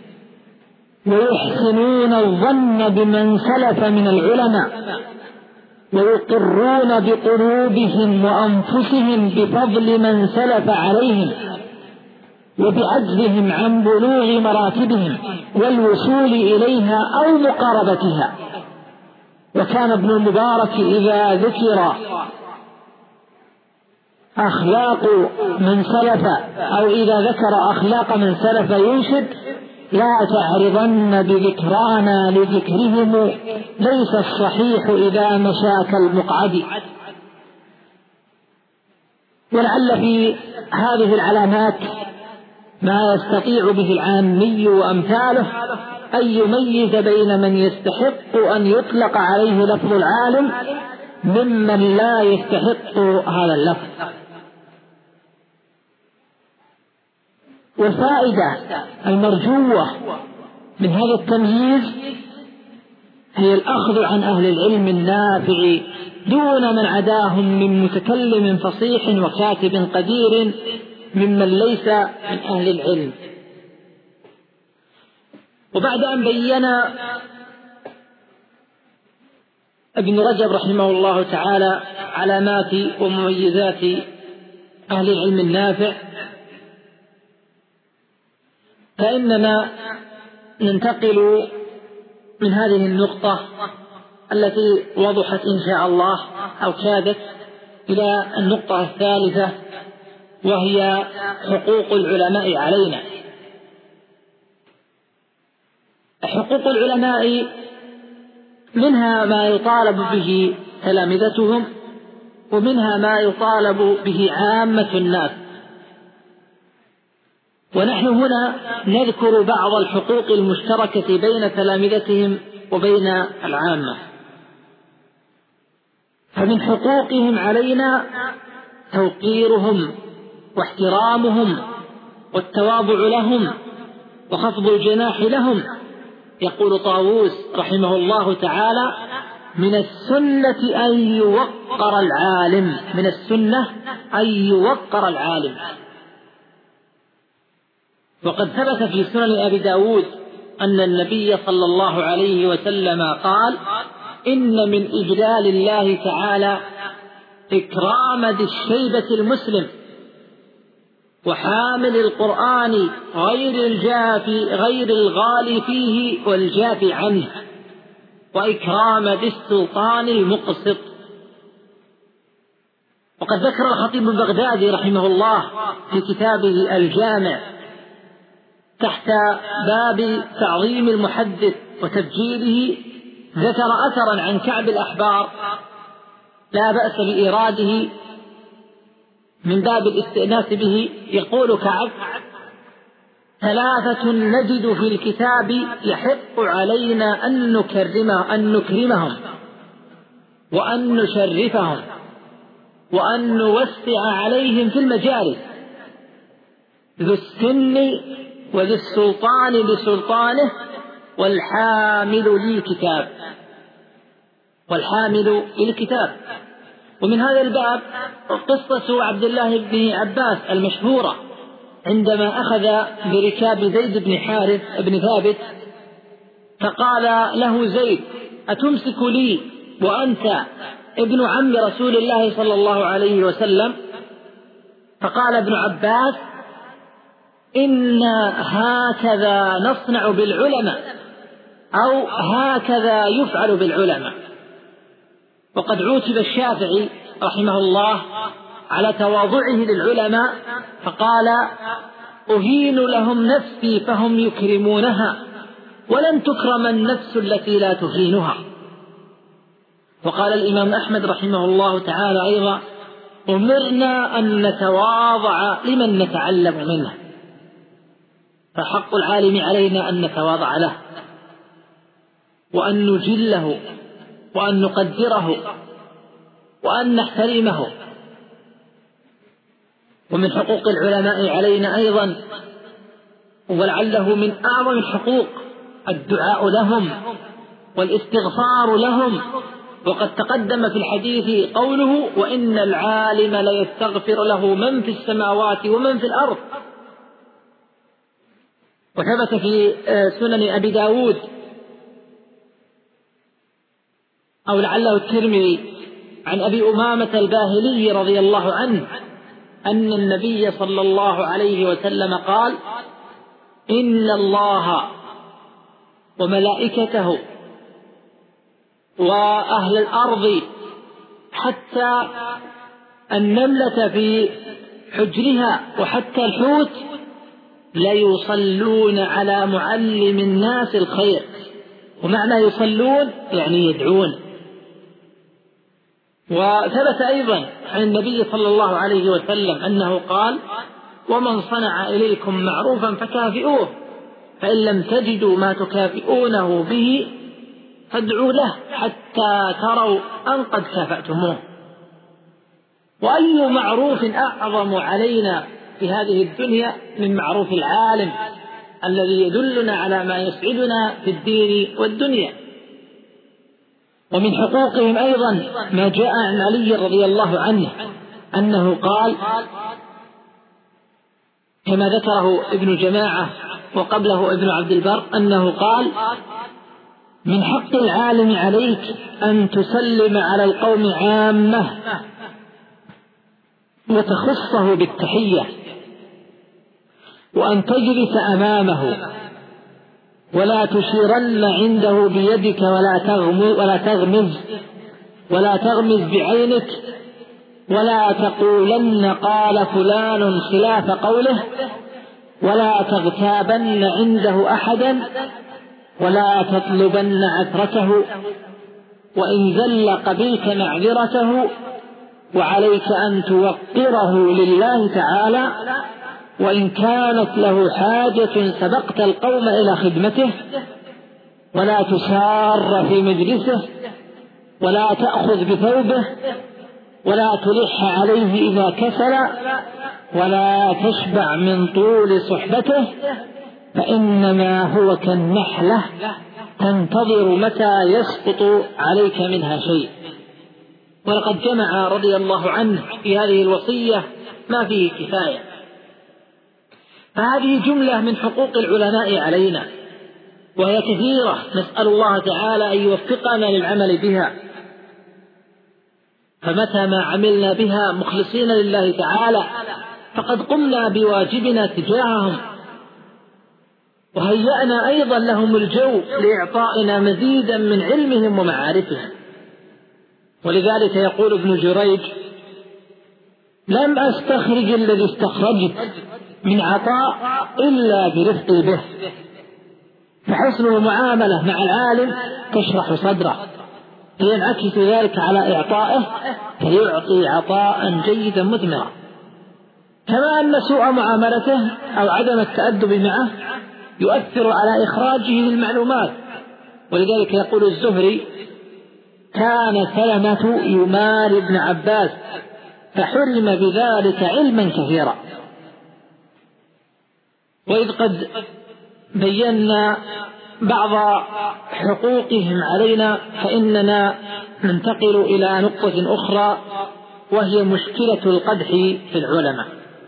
ويحسنون الظن بمن سلف من العلماء، ويقرون بقلوبهم وأنفسهم بفضل من سلف عليهم، وبعجزهم عن بلوغ مراتبهم والوصول إليها أو مقاربتها. وكان ابن المبارك إذا ذكر أخلاق من سلف، أو إذا ذكر أخلاق من سلف ينشد: لا تعرضن بذكرانا لذكرهم، ليس الصحيح إذا مشى كالمقعد. ولعل في هذه العلامات ما يستطيع به العامي وأمثاله أن يميز بين من يستحق أن يطلق عليه لفظ العالم ممن لا يستحق هذا اللفظ. والفائدة المرجوة من هذا التمييز هي الأخذ عن أهل العلم النافع دون من عداهم من متكلم فصيح وكاتب قدير ممن ليس من أهل العلم. وبعد أن بين ابن رجب رحمه الله تعالى علامات ومميزات أهل العلم النافع، فإننا ننتقل من هذه النقطة التي وضحت إن شاء الله أو كادت إلى النقطة الثالثة، وهي حقوق العلماء علينا. حقوق العلماء منها ما يطالب به تلامذتهم، ومنها ما يطالب به عامة الناس. ونحن هنا نذكر بعض الحقوق المشتركة بين تلامذتهم وبين العامة. فمن حقوقهم علينا توقيرهم واحترامهم والتواضع لهم وخفض الجناح لهم. يقول طاووس رحمه الله تعالى: من السنة أن يوقر العالم، من السنة أن يوقر العالم. وقد ثبت في سنن أبي داود أن النبي صلى الله عليه وسلم قال: إن من إجلال الله تعالى إكرام ذي الشيبة المسلم وحامل القرآن غير الغالي فيه والجافي عنه، وإكرام ذي السلطان المقسط. وقد ذكر الخطيب البغدادي رحمه الله في كتابه الجامع تحت باب تعظيم المحدث وتبجيله، ذكر أثرا عن كعب الأحبار لا بأس بإيراده من باب الاستئناس به. يقول كعب: ثلاثة نجد في الكتاب يحق علينا أن نكرمهم وأن نشرفهم وأن نوسع عليهم في المجالس: ذو السن وذو السلطان لسلطانه والحامل للكتاب. ومن هذا الباب قصة عبد الله بن عباس المشهورة عندما أخذ بركاب زيد بن حارث بن ثابت، فقال له زيد: أتمسك لي وأنت ابن عم رسول الله صلى الله عليه وسلم؟ فقال ابن عباس: إنا هكذا نصنع بالعلماء، أو هكذا يفعل بالعلماء. وقد عوتب الشافعي رحمه الله على تواضعه للعلماء فقال: أهين لهم نفسي فهم يكرمونها، ولن تكرم النفس التي لا تهينها. وقال الإمام أحمد رحمه الله تعالى أيضا: أمرنا أن نتواضع لمن نتعلم منه. فحق العالم علينا أن نتواضع له وأن نجله وأن نقدره وأن نحترمه. ومن حقوق العلماء علينا أيضا، ولعله من أعظم الحقوق، الدعاء لهم والاستغفار لهم. وقد تقدم في الحديث قوله: وإن العالم ليستغفر له من في السماوات ومن في الأرض. وثبت في سنن أبي داود أو لعله الترمذي عن أبي أمامة الباهلي رضي الله عنه أن النبي صلى الله عليه وسلم قال: إن الله وملائكته وأهل الأرض حتى النملة في حجرها وحتى الحوت ليصلون على معلم الناس الخير. ومعنى يصلون يعني يدعون. وثبت أيضا عن النبي صلى الله عليه وسلم أنه قال: ومن صنع إليكم معروفا فكافئوه، فإن لم تجدوا ما تكافئونه به فادعوا له حتى تروا أن قد كافأتموه. وأي معروف أعظم علينا في هذه الدنيا من معروف العالم الذي يدلنا على ما يسعدنا في الدين والدنيا. ومن حقوقهم أيضا ما جاء عن علي رضي الله عنه أنه قال كما ذكره ابن جماعة وقبله ابن عبد البر أنه قال: من حق العالم عليك أن تسلم على القوم عامة وتخصه بالتحية، وأن تجلس أمامه ولا تشيرن عنده بيدك ولا تغمز بعينك، ولا تقولن قال فلان خلاف قوله، ولا تغتابن عنده أحدا، ولا تطلبن عثرته، وإن ذل قبلت معذرته، وعليك أن توقره لله تعالى، وإن كانت له حاجة سبقت القوم إلى خدمته، ولا تسار في مجلسه، ولا تأخذ بثوبه، ولا تلح عليه إذا كسل، ولا تشبع من طول صحبته، فإنما هو كالنحلة تنتظر متى يسقط عليك منها شيء. ولقد جمع رضي الله عنه في هذه الوصية ما فيه كفاية. فهذه جملة من حقوق العلماء علينا، وهي كثيرة، نسأل الله تعالى أن يوفقنا للعمل بها. فمتى ما عملنا بها مخلصين لله تعالى فقد قمنا بواجبنا تجاههم، وهيأنا أيضا لهم الجو لإعطائنا مزيدا من علمهم ومعارفهم. ولذلك يقول ابن جريج: لم أستخرج الذي استخرجت من عطاء إلا برفق به. فحسن المعاملة مع العالم تشرح صدره، فينعكس ذلك على إعطائه فيعطي عطاء جيدا مثمرا. كما أن سوء معاملته أو عدم التأدب معه يؤثر على إخراجه للمعلومات. ولذلك يقول الزهري: كان سلمة يماري ابن عباس فحرم بذلك علما كثيرا. وإذ قد بينا بعض حقوقهم علينا، فإننا ننتقل إلى نقطة أخرى، وهي مشكلة القدح في العلماء.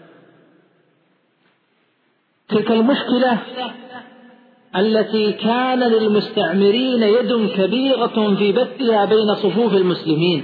تلك المشكلة التي كان للمستعمرين يد كبيرة في بثها بين صفوف المسلمين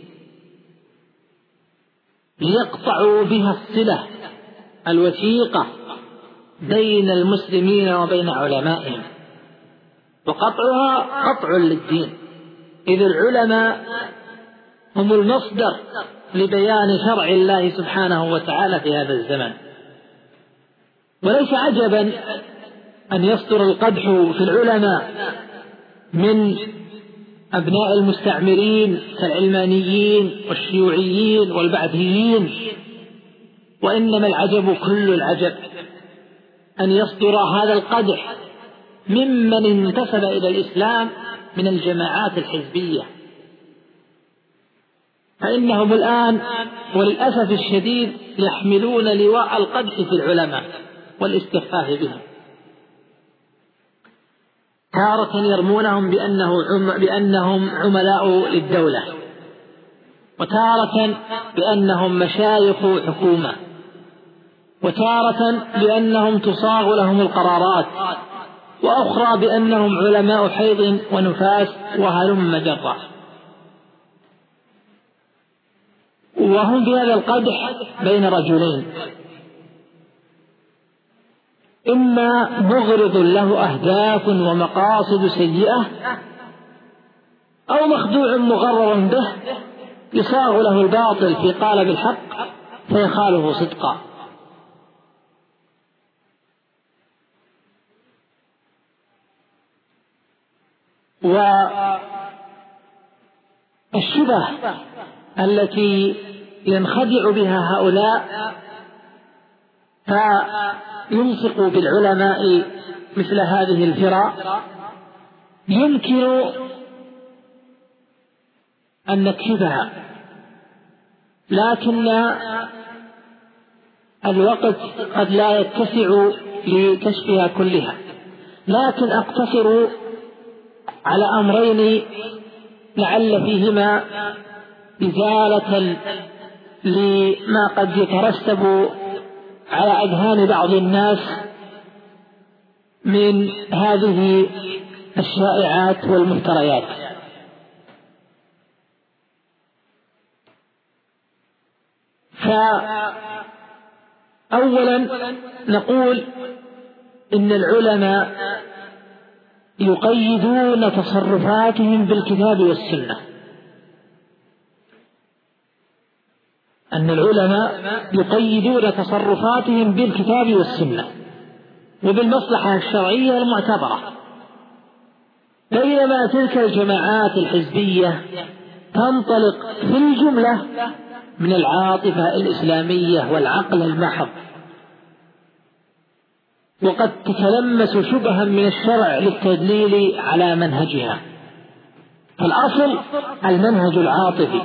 ليقطعوا بها الصلة الوثيقة بين المسلمين وبين علمائهم، وقطعها قطع للدين، إذ العلماء هم المصدر لبيان شرع الله سبحانه وتعالى في هذا الزمن. وليس عجبا أن يصدر القدح في العلماء من أبناء المستعمرين كالعلمانيين والشيوعيين والبعثيين، وإنما العجب كل العجب أن يصدر هذا القدح ممن انتسب إلى الإسلام من الجماعات الحزبية. فإنهم الآن وللأسف الشديد يحملون لواء القدح في العلماء والاستخفاف بهم. تارة يرمونهم بأنهم عملاء للدولة، وتارة بأنهم مشايخ حكومة، وتارة بأنهم تصاغ لهم القرارات، وأخرى بأنهم علماء حيض ونفاس وهلم جرا. وهم في هذا القدح بين رجلين: إما مغرض له أهداف ومقاصد سيئة، أو مخدوع مغرر به يصاغ له الباطل في قالب الحق فيخاله صدقا. والشبه التي ينخدع بها هؤلاء فيلصق بالعلماء مثل هذه الفرق يمكن أن نكشفها، لكن الوقت قد لا يتسع لكشفها كلها. لكن أقتصر على أمرين لعل فيهما إزالة لما قد يترسب على أذهان بعض الناس من هذه الشائعات والمفتريات. فأولا نقول إن العلماء يقيدون تصرفاتهم بالكتاب والسنة. أن العلماء يقيدون تصرفاتهم بالكتاب والسنة وبالمصلحة الشرعية المعتبرة، بينما تلك الجماعات الحزبية تنطلق في الجملة من العاطفة الإسلامية والعقل المحض، وقد تتلمس شبها من الشرع للتدليل على منهجها. فالأصل المنهج العاطفي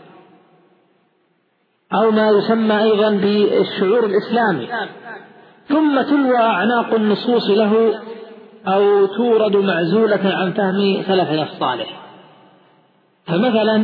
أو ما يسمى أيضا بالشعور الإسلامي، ثم تلوى أعناق النصوص له أو تورد معزولة عن فهم سلفنا الصالح. فمثلا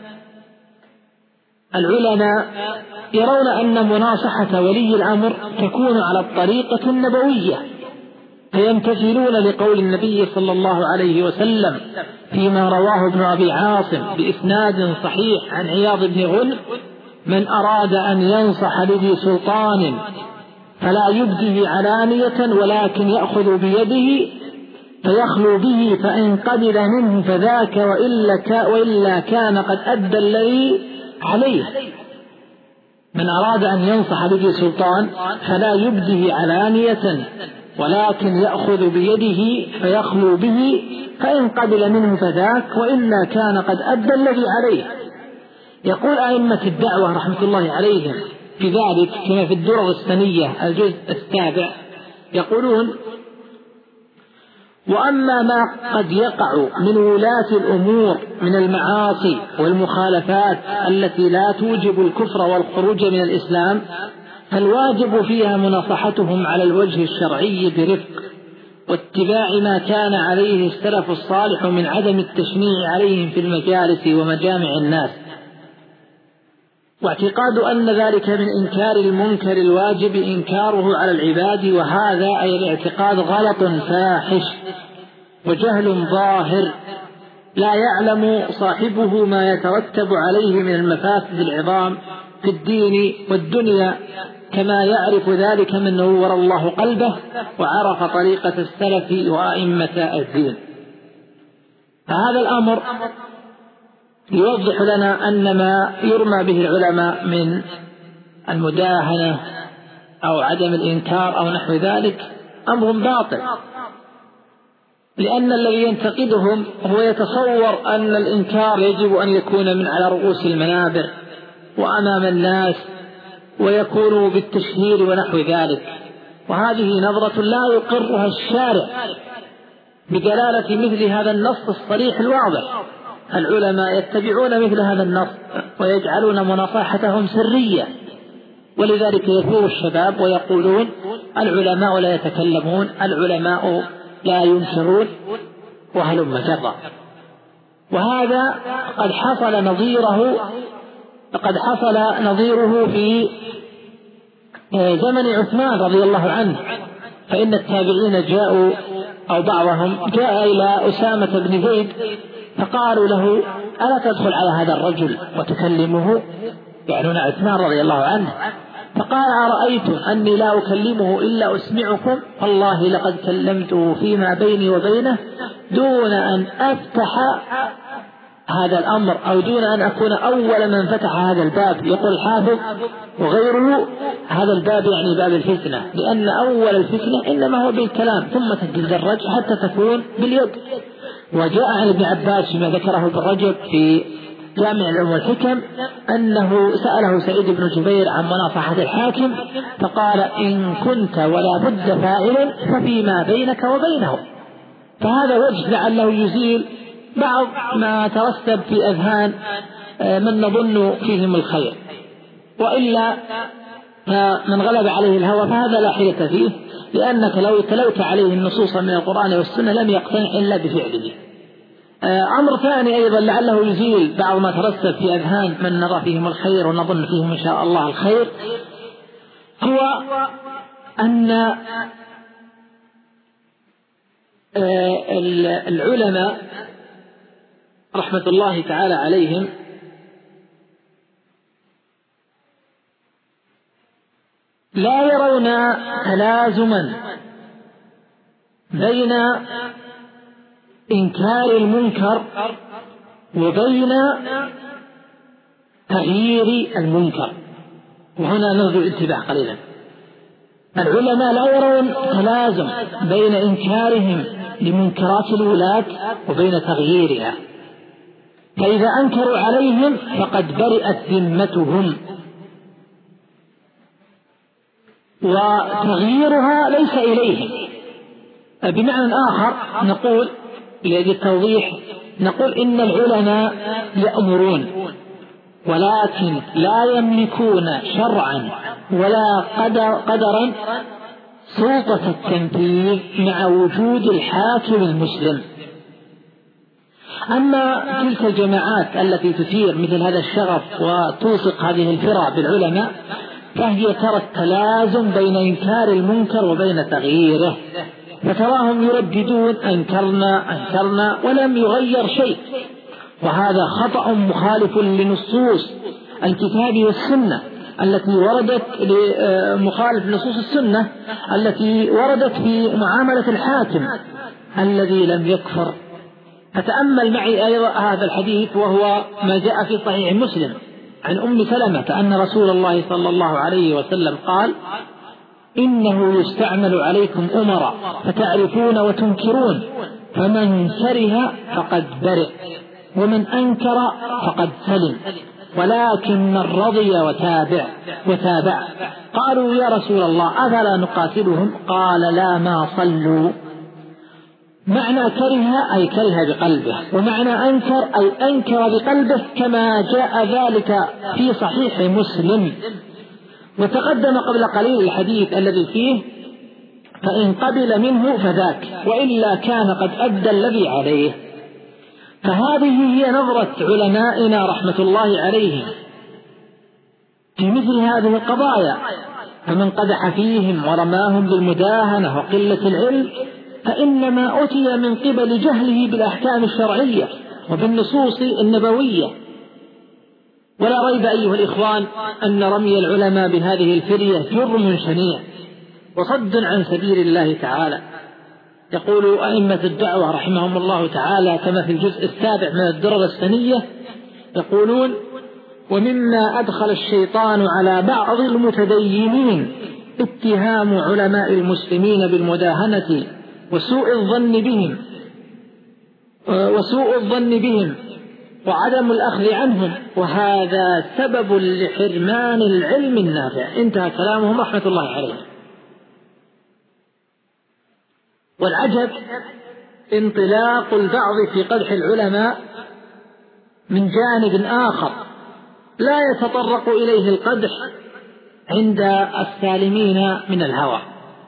العلماء يرون أن مناصحة ولي الأمر تكون على الطريقة النبوية، فيمتثلون لقول النبي صلى الله عليه وسلم فيما رواه ابن أبي عاصم بإسناد صحيح عن عياض بن غنم: من أراد أن ينصح لذي سلطان فلا يبده علانية ولكن يأخذ بيده فيخلو به، فإن قبل منه فذاك وإلا كان قد أدى الذي عليه. من أراد أن ينصح لذي سلطان فلا يبده علانية ولكن يأخذ بيده فيخلو به، فإن قبل منه فذاك وإلا كان قد أدى الذي عليه. يقول أئمة الدعوة رحمة الله عليهم في ذلك كما في الدرر السنية الجزء 7 يقولون: وأما ما قد يقع من ولاة الأمور من المعاصي والمخالفات التي لا توجب الكفر والخروج من الإسلام، فالواجب فيها مناصحتهم على الوجه الشرعي برفق، واتباع ما كان عليه السلف الصالح من عدم التشنيع عليهم في المجالس ومجامع الناس، واعتقاد أن ذلك من إنكار المنكر الواجب إنكاره على العباد، وهذا أي الاعتقاد غلط فاحش وجهل ظاهر لا يعلم صاحبه ما يترتب عليه من المفاسد العظام في الدين والدنيا، كما يعرف ذلك من نور الله قلبه وعرف طريقة السلف وأئمة الدين. فهذا الأمر يوضح لنا أن ما يرمى به العلماء من المداهنة أو عدم الإنكار أو نحو ذلك أمر باطل، لأن الذي ينتقدهم هو يتصور أن الإنكار يجب أن يكون من على رؤوس المنابر وأمام الناس ويكون بالتشهير ونحو ذلك، وهذه نظرة لا يقرها الشارع بدلالة مثل هذا النص الصريح الواضح. العلماء يتبعون مثل هذا النص ويجعلون مناصحتهم سرية، ولذلك يثور الشباب ويقولون: العلماء لا يتكلمون، العلماء لا ينكرون، وهلم جرا. وهذا قد حصل نظيره في زمن عثمان رضي الله عنه، فإن التابعين جاءوا أو بعضهم جاء إلى أسامة بن زيد فقالوا له: ألا تدخل على هذا الرجل وتكلمه؟ يعنون عثمان رضي الله عنه. فقال: أرأيتم أني لا أكلمه إلا أسمعكم؟ والله لقد كلمته فيما بيني وبينه دون أن أفتح هذا الأمر أو دون أن أكون أول من فتح هذا الباب. يقول الحافظ وغيره: هذا الباب يعني باب الفتنة، لأن أول الفتنة إنما هو بالكلام ثم تتدرج حتى تكون باليد. وجاء عن ابن عباس فيما ذكره ابن رجب في جامع العلوم والحكم أنه سأله سعيد بن جبير عن مناصحة الحاكم فقال: إن كنت ولا بد فاعلا ففيما بينك وبينه. فهذا وجه لعله يزيل بعض ما ترسب في أذهان من نظن فيهم الخير، وإلا من غلب عليه الهوى فهذا لا حيلة فيه، لأنك لو تلوت عليه النصوص من القرآن والسنة لم يقتنع إلا بفعله. أمر ثاني أيضا لعله يزيل بعض ما ترسب في أذهان من نرى فيهم الخير ونظن فيهم إن شاء الله الخير، هو أن العلماء رحمة الله تعالى عليهم لا يرون تلازما بين إنكار المنكر وبين تغيير المنكر. وهنا نرجو الانتباه قليلا. العلماء لا يرون تلازم بين إنكارهم لمنكرات الولاة وبين تغييرها، فإذا أنكروا عليهم فقد برئت ذمتهم، وتغييرها ليس إليهم. بمعنى آخر نقول للتوضيح نقول إن العلماء يأمرون ولكن لا يملكون شرعا ولا قدرا سلطة التنفيذ مع وجود الحاكم المسلم. أما تلك الجماعات التي تثير مثل هذا الشغف وتوثق هذه الفرع بالعلماء فهي ترى التلازم بين إنكار المنكر وبين تغييره، فتراهم يرددون أنكرنا ولم يغير شيء، وهذا خطأ مخالف لنصوص الكتاب والسنة التي وردت مخالف نصوص السنة التي وردت في معاملة الحاكم الذي لم يكفر. فتأمل معي أيضا هذا الحديث وهو ما جاء في صحيح مسلم عن أم سلمة أن رسول الله صلى الله عليه وسلم قال: إنه يستعمل عليكم أمراء فتعرفون وتنكرون، فمن كره فقد برئ ومن أنكر فقد سلم، ولكن من رضي وتابع. قالوا: يا رسول الله أفلا نقاتلهم؟ قال: لا ما صلوا. معنى كره أي كره بقلبه، ومعنى أنكر أي أنكر بقلبه، كما جاء ذلك في صحيح مسلم. وتقدم قبل قليل الحديث الذي فيه: فإن قبل منه فذاك، وإلا كان قد أدى الذي عليه. فهذه هي نظرة علمائنا رحمة الله عليهم في مثل هذه القضايا. فمن قدح فيهم ورماهم بالمداهنة وقلة العلم فإنما أتي من قبل جهله بالأحكام الشرعية وبالنصوص النبوية. ولا ريب أيها الإخوان أن رمي العلماء بهذه الفرية جرم شنيع وصد عن سبيل الله تعالى. يقول أئمة الدعوة رحمهم الله تعالى كما في الجزء 7 من الدرر السنية، يقولون: ومما أدخل الشيطان على بعض المتدينين اتهام علماء المسلمين بالمداهنة وسوء الظن بهم وعدم الأخذ عنهم، وهذا سبب لحرمان العلم النافع. انتهى كلامهم رحمة الله عليه. والعجب انطلاق البعض في قدح العلماء من جانب آخر لا يتطرق إليه القدح عند السالمين من الهوى،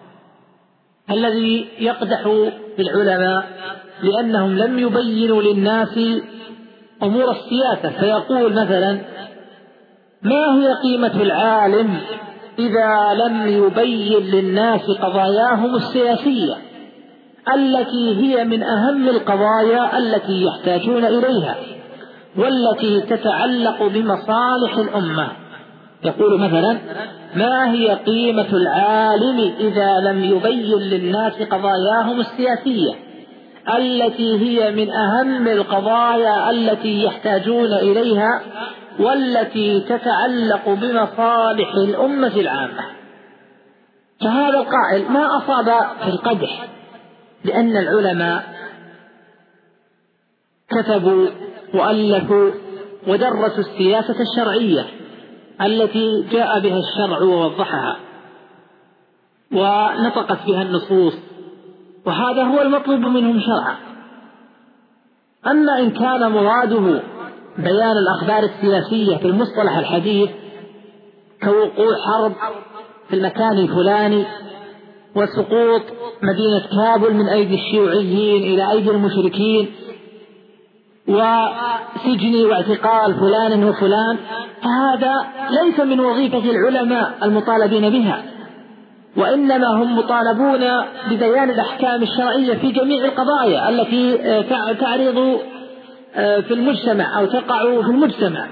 الذي يقدح بالعلماء لأنهم لم يبينوا للناس أمور السياسة. فيقول مثلا: ما هي قيمة العالم إذا لم يبين للناس قضاياهم السياسية التي هي من أهم القضايا التي يحتاجون إليها والتي تتعلق بمصالح الأمة. يقول مثلا: ما هي قيمة العالم إذا لم يبين للناس قضاياهم السياسية التي هي من أهم القضايا التي يحتاجون إليها والتي تتعلق بمصالح الأمة العامة. فهذا القائل ما أصاب في القدح، لأن العلماء كتبوا وألفوا ودرسوا السياسة الشرعية التي جاء بها الشرع ووضحها ونطقت بها النصوص، وهذا هو المطلوب منهم شرعا. أما إن كان مراده بيان الأخبار السياسية في المصطلح الحديث كوقوع حرب في المكان الفلاني وسقوط مدينة كابل من أيدي الشيوعيين إلى أيدي المشركين وسجن واعتقال فلان وفلان، فهذا ليس من وظيفة العلماء المطالبين بها، وإنما هم مطالبون ببيان الأحكام الشرعية في جميع القضايا التي تعرض في المجتمع أو تقع في المجتمع،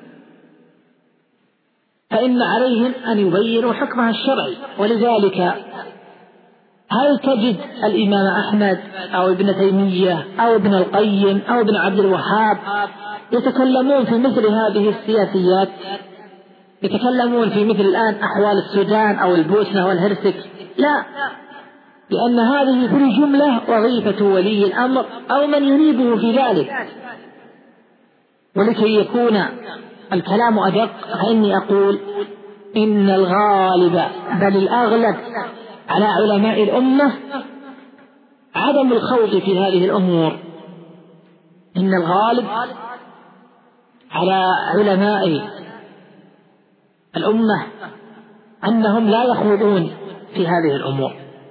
فإن عليهم أن يبينوا حكمها الشرعي. ولذلك هل تجد الإمام أحمد أو ابن تيمية أو ابن القيم أو ابن عبد الوهاب يتكلمون في مثل هذه السياسيات؟ يتكلمون في مثل الآن أحوال السودان أو البوسنة والهرسك؟ لا، لأن هذه في الجملة وظيفة ولي الأمر أو من ينيبه في ذلك. ولكي يكون الكلام أدق فإني أقول إن الغالب بل الأغلب على علماء الأمة عدم الخوض في هذه الأمور. إن الغالب على علماء الأمة أنهم لا يخوضون في هذه الأمور.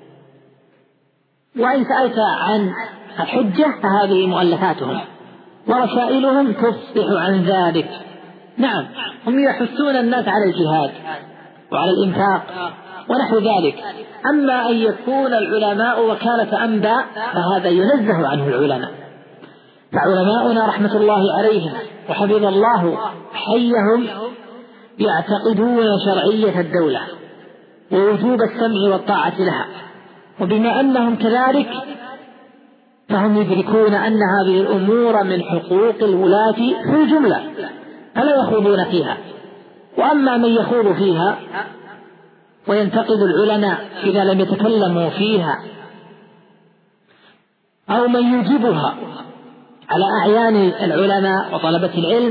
وإن سألت عن الحجة فهذه مؤلفاتهم ورسائلهم تفصح عن ذلك. نعم، هم يحثون الناس على الجهاد وعلى الإنفاق ونحو ذلك. أما أن يكون العلماء وكالة أنباء فهذا ينزه عنه العلماء. فعلماؤنا رحمة الله عليهم وحفظ الله حيهم يعتقدون شرعية الدولة ووجوب السمع والطاعة لها، وبما أنهم كذلك فهم يدركون أن هذه الأمور من حقوق الولاة في الجملة فلا يخوضون فيها. وأما من يخوض فيها وينتقد العلماء إذا لم يتكلموا فيها أو من يجيبها على أعيان العلماء وطلبة العلم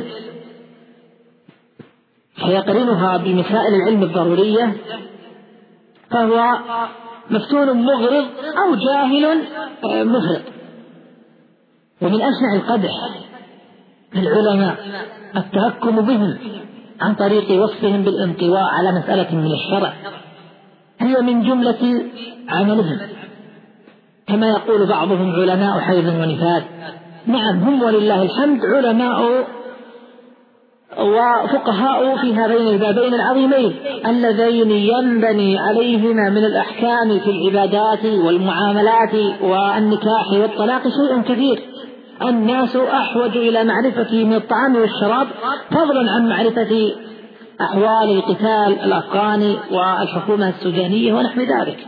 فيقرنها بمسائل العلم الضرورية فهو مفتون مغرض أو جاهل مفرط. ومن أشنع القدح للعلماء التهكم بهم عن طريق وصفهم بالانطواء على مسألة من الشرع هي من جملة عملهم، كما يقول بعضهم علماء حيض ونفاذ. نعم، هم ولله الحمد علماء وفقهاء في هذين البابين العظيمين اللذين ينبني عليهما من الأحكام في العبادات والمعاملات والنكاح والطلاق شيء كثير. الناس أحوج إلى معرفته من الطعام والشراب فضلا عن معرفة أحوال القتال الأفغاني والحكومة السودانية ونحو ذلك.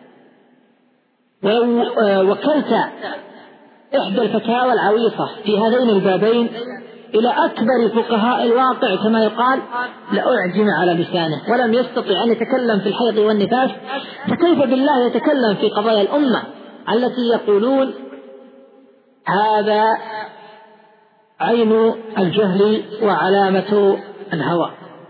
ولو وكلت إحدى الفتاوى العويصة في هذين البابين إلى أكبر فقهاء الواقع كما يقال لأعجم على لسانه ولم يستطع أن يتكلم في الحيض والنفاس، فكيف بالله يتكلم في قضايا الأمة التي يقولون هذا عين الجهل وعلامة الهوى.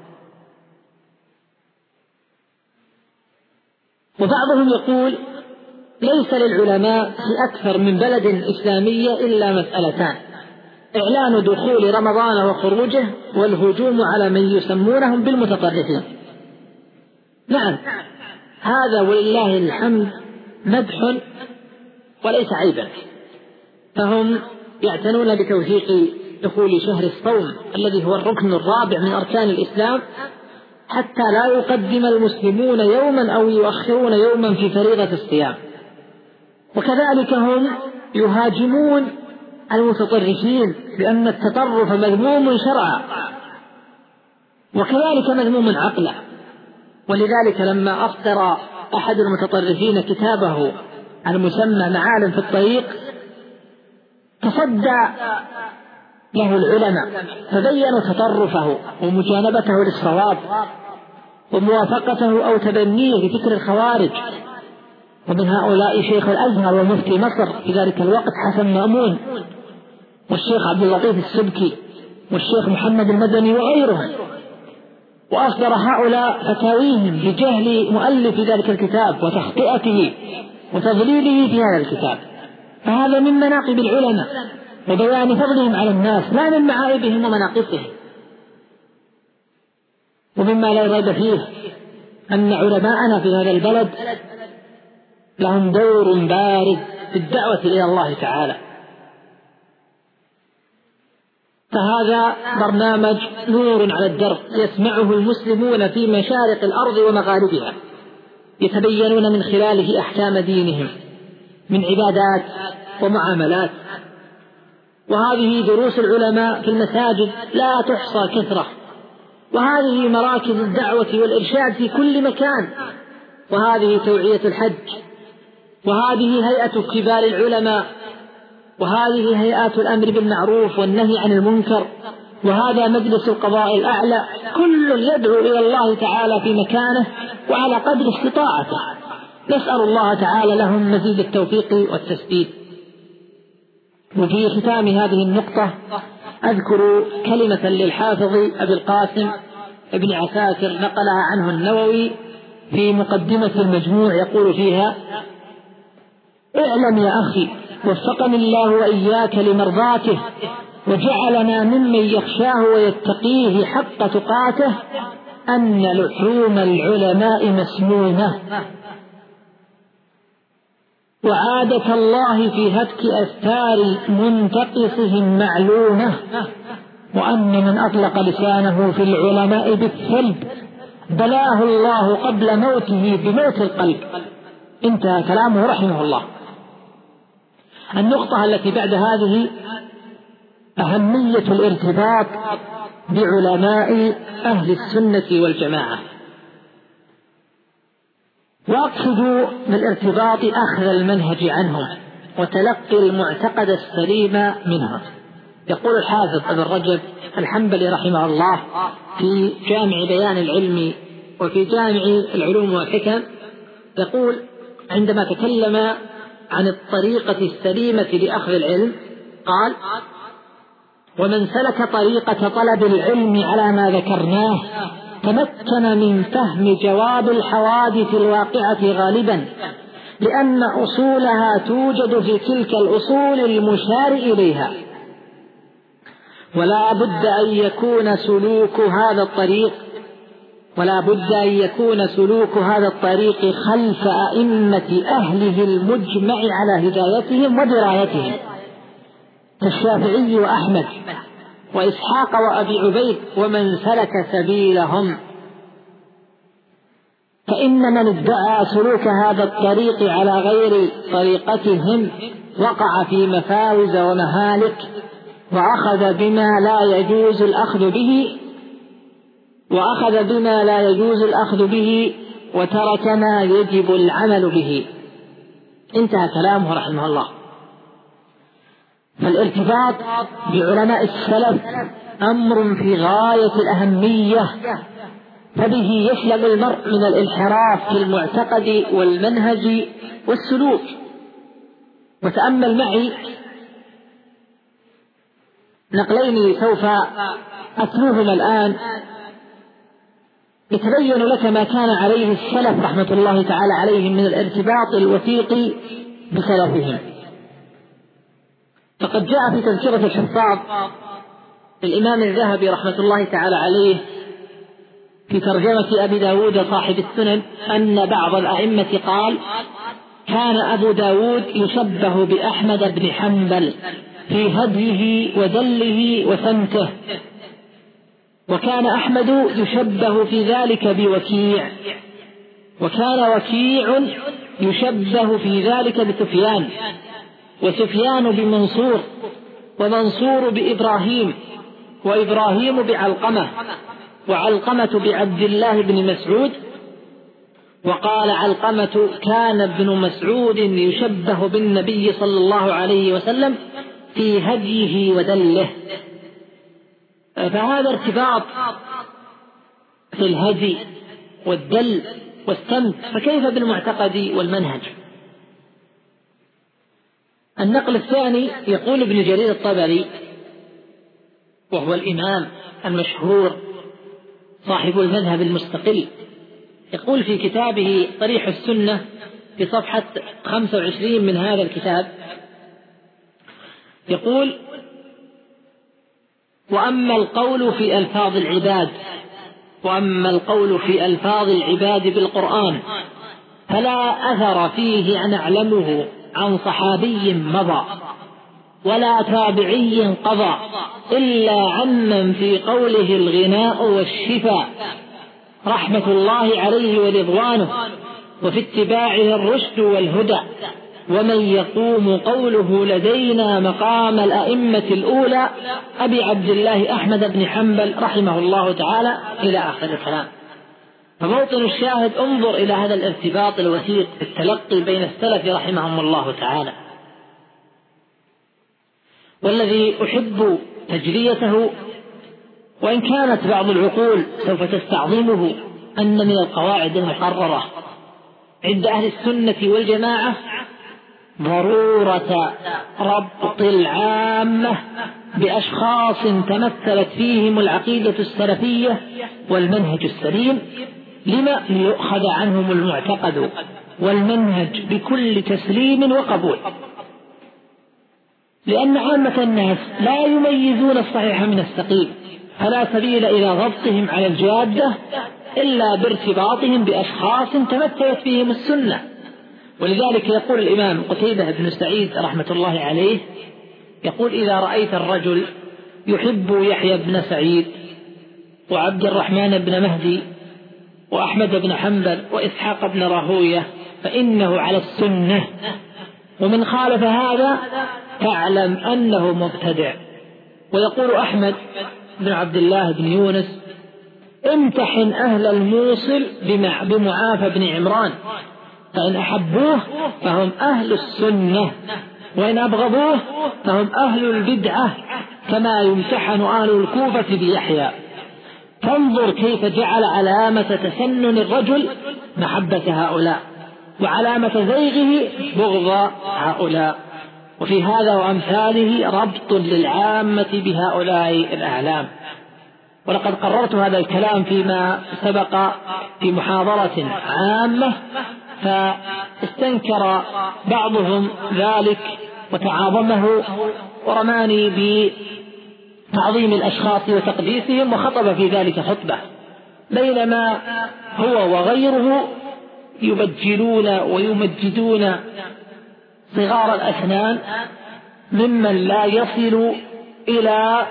وبعضهم يقول ليس للعلماء في أكثر من بلد إسلامية إلا مسألتان: إعلان دخول رمضان وخروجه، والهجوم على من يسمونهم بالمتطرفين. نعم، هذا ولله الحمد مدح وليس عيبا، فهم يعتنون بتوثيق دخول شهر الصوم الذي هو الركن الرابع من أركان الإسلام حتى لا يقدم المسلمون يوما أو يؤخرون يوما في فريضة الصيام. وكذلك هم يهاجمون المتطرفين بأن التطرف مذموم شرعا وكذلك مذموم عقلا. ولذلك لما أصدر أحد المتطرفين كتابه المسمى معالم في الطريق تصدى له العلماء فبينوا تطرفه ومجانبته للصواب وموافقته أو تبنيه لفكر الخوارج. ومن هؤلاء شيخ الأزهر ومفتي مصر في ذلك الوقت حسن مأمون، والشيخ عبد اللطيف السبكي، والشيخ محمد المدني وغيرهم. وأصدر هؤلاء فتاويهم بجهل مؤلف ذلك الكتاب وتخطئته وتضليله في هذا الكتاب. فهذا من مناقب العلماء وبيان فضلهم على الناس لا من معايبهم ومناقصهم. ومما لا ريب فيه أن علماءنا في هذا البلد لهم دور بارز في الدعوة إلى الله تعالى. فهذا برنامج نور على الدرب يسمعه المسلمون في مشارق الأرض ومغاربها، يتبينون من خلاله أحكام دينهم من عبادات ومعاملات. وهذه دروس العلماء في المساجد لا تحصى كثرة، وهذه مراكز الدعوة والإرشاد في كل مكان، وهذه توعية الحج، وهذه هيئة كبار العلماء، وهذه هيئات الأمر بالمعروف والنهي عن المنكر، وهذا مجلس القضاء الأعلى. كل يدعو إلى الله تعالى في مكانه وعلى قدر استطاعته. نسأل الله تعالى لهم مزيد التوفيق والتسديد. وفي ختام هذه النقطة أذكر كلمة للحافظ أبي القاسم ابن عساكر نقلها عنه النووي في مقدمة المجموع، يقول فيها: اعلم يا أخي وفقني الله وإياك لمرضاته وجعلنا ممن يخشاه ويتقيه حق تقاته أن لحوم العلماء مسمومة، وعادة الله في هتك أستار منتقصهم معلومة، وأن من أطلق لسانه في العلماء بالسلب بلاه الله قبل موته بموت القلب. انتهى كلامه رحمه الله. النقطة التي بعد هذه أهمية الارتباط بعلماء أهل السنة والجماعة، وأقصد بالارتباط أخذ المنهج عنهم وتلقي المعتقد السليم منهم. يقول الحافظ ابن رجب الحنبلي رحمه الله في جامع بيان العلم وفي جامع العلوم والحكم، يقول عندما تكلم عن الطريقة السليمة لأخذ العلم قال: ومن سلك طريقة طلب العلم على ما ذكرناه تمكن من فهم جواب الحوادث الواقعة غالبا، لأن أصولها توجد في تلك الأصول المشار إليها، ولا بد أن يكون سلوك هذا الطريق خلف أئمة أهله المجمع على هدايتهم ودرايتهم كالشافعي وأحمد وإسحاق وأبي عبيد ومن سلك سبيلهم. فإن من ادعى سلوك هذا الطريق على غير طريقتهم وقع في مفاوز ومهالك، وأخذ بما لا يجوز الأخذ به وترك ما يجب العمل به. انتهى كلامه رحمه الله. فالارتباط بعلماء السلف أمر في غاية الأهمية، فبه يسلم المرء من الانحراف في المعتقد والمنهج والسلوك. وتأمل معي نقلين سوف أتلوهما الآن يتبين لك ما كان عليه السلف رحمة الله تعالى عليهم من الارتباط الوثيق بسلفهم. فقد جاء في تذكرة الحفاظ الإمام الذهبي رحمة الله تعالى عليه في ترجمة أبي داود صاحب السنن أن بعض الأئمة قال: كان أبو داود يشبه بأحمد بن حنبل في هديه ودله وسمته، وكان أحمد يشبه في ذلك بوكيع، وكان وكيع يشبه في ذلك بسفيان، وسفيان بمنصور، ومنصور بإبراهيم، وإبراهيم بعلقمة، وعلقمة بعبد الله بن مسعود. وقال علقمة: كان ابن مسعود يشبه بالنبي صلى الله عليه وسلم في هديه ودله. فهذا ارتباط في الهدي والدل والسمت، فكيف بالمعتقد والمنهج؟ النقل الثاني يقول ابن جرير الطبري، وهو الإمام المشهور صاحب المذهب المستقل، يقول في كتابه طريح السنة في صفحة 25 من هذا الكتاب، يقول: وأما القول في ألفاظ العباد بالقرآن فلا أثر فيه نعلمه عن صحابي مضى ولا تابعي قضى، إلا عمن في قوله الغناء والشفاء رحمة الله عليه ورضوانه، وفي اتباعه الرشد والهدى، ومن يقوم قوله لدينا مقام الأئمة الأولى أبي عبد الله أحمد بن حنبل رحمه الله تعالى، إلى آخر الكلام. فموطن الشاهد: انظر إلى هذا الارتباط الوثيق في التلقي بين السلف رحمهم الله تعالى، والذي أحب تجليته، وإن كانت بعض العقول سوف تستعظمه، أن من القواعد المقررة عند أهل السنة والجماعة ضرورة ربط العامة بأشخاص تمثلت فيهم العقيدة السلفية والمنهج السليم، لما ليؤخذ عنهم المعتقد والمنهج بكل تسليم وقبول، لأن عامة الناس لا يميزون الصحيح من السقيم، فلا سبيل إلى ضبطهم على الجادة إلا بارتباطهم بأشخاص تمثلت فيهم السنة. ولذلك يقول الإمام قتيبة بن سعيد رحمة الله عليه، يقول: إذا رأيت الرجل يحب يحيى بن سعيد وعبد الرحمن بن مهدي وأحمد بن حنبل وإسحاق بن راهوية فإنه على السنة، ومن خالف هذا فاعلم أنه مبتدع. ويقول أحمد بن عبد الله بن يونس: امتحن أهل الموصل بمعافى بن عمران، فإن أحبوه فهم أهل السنة، وإن أبغضوه فهم أهل البدعة، كما يمتحن أهل الكوفة بيحيى. فانظر كيف جعل علامة تسنن الرجل محبة هؤلاء، وعلامة زيغه بغض هؤلاء. وفي هذا وأمثاله ربط للعامة بهؤلاء الأعلام. ولقد قررت هذا الكلام فيما سبق في محاضرة عامة، فاستنكر بعضهم ذلك وتعاظمه ورماني بتعظيم الأشخاص وتقديسهم، وخطب في ذلك خطبة، بينما هو وغيره يبجلون ويمجدون صغار الأسنان ممن لا يصل إلى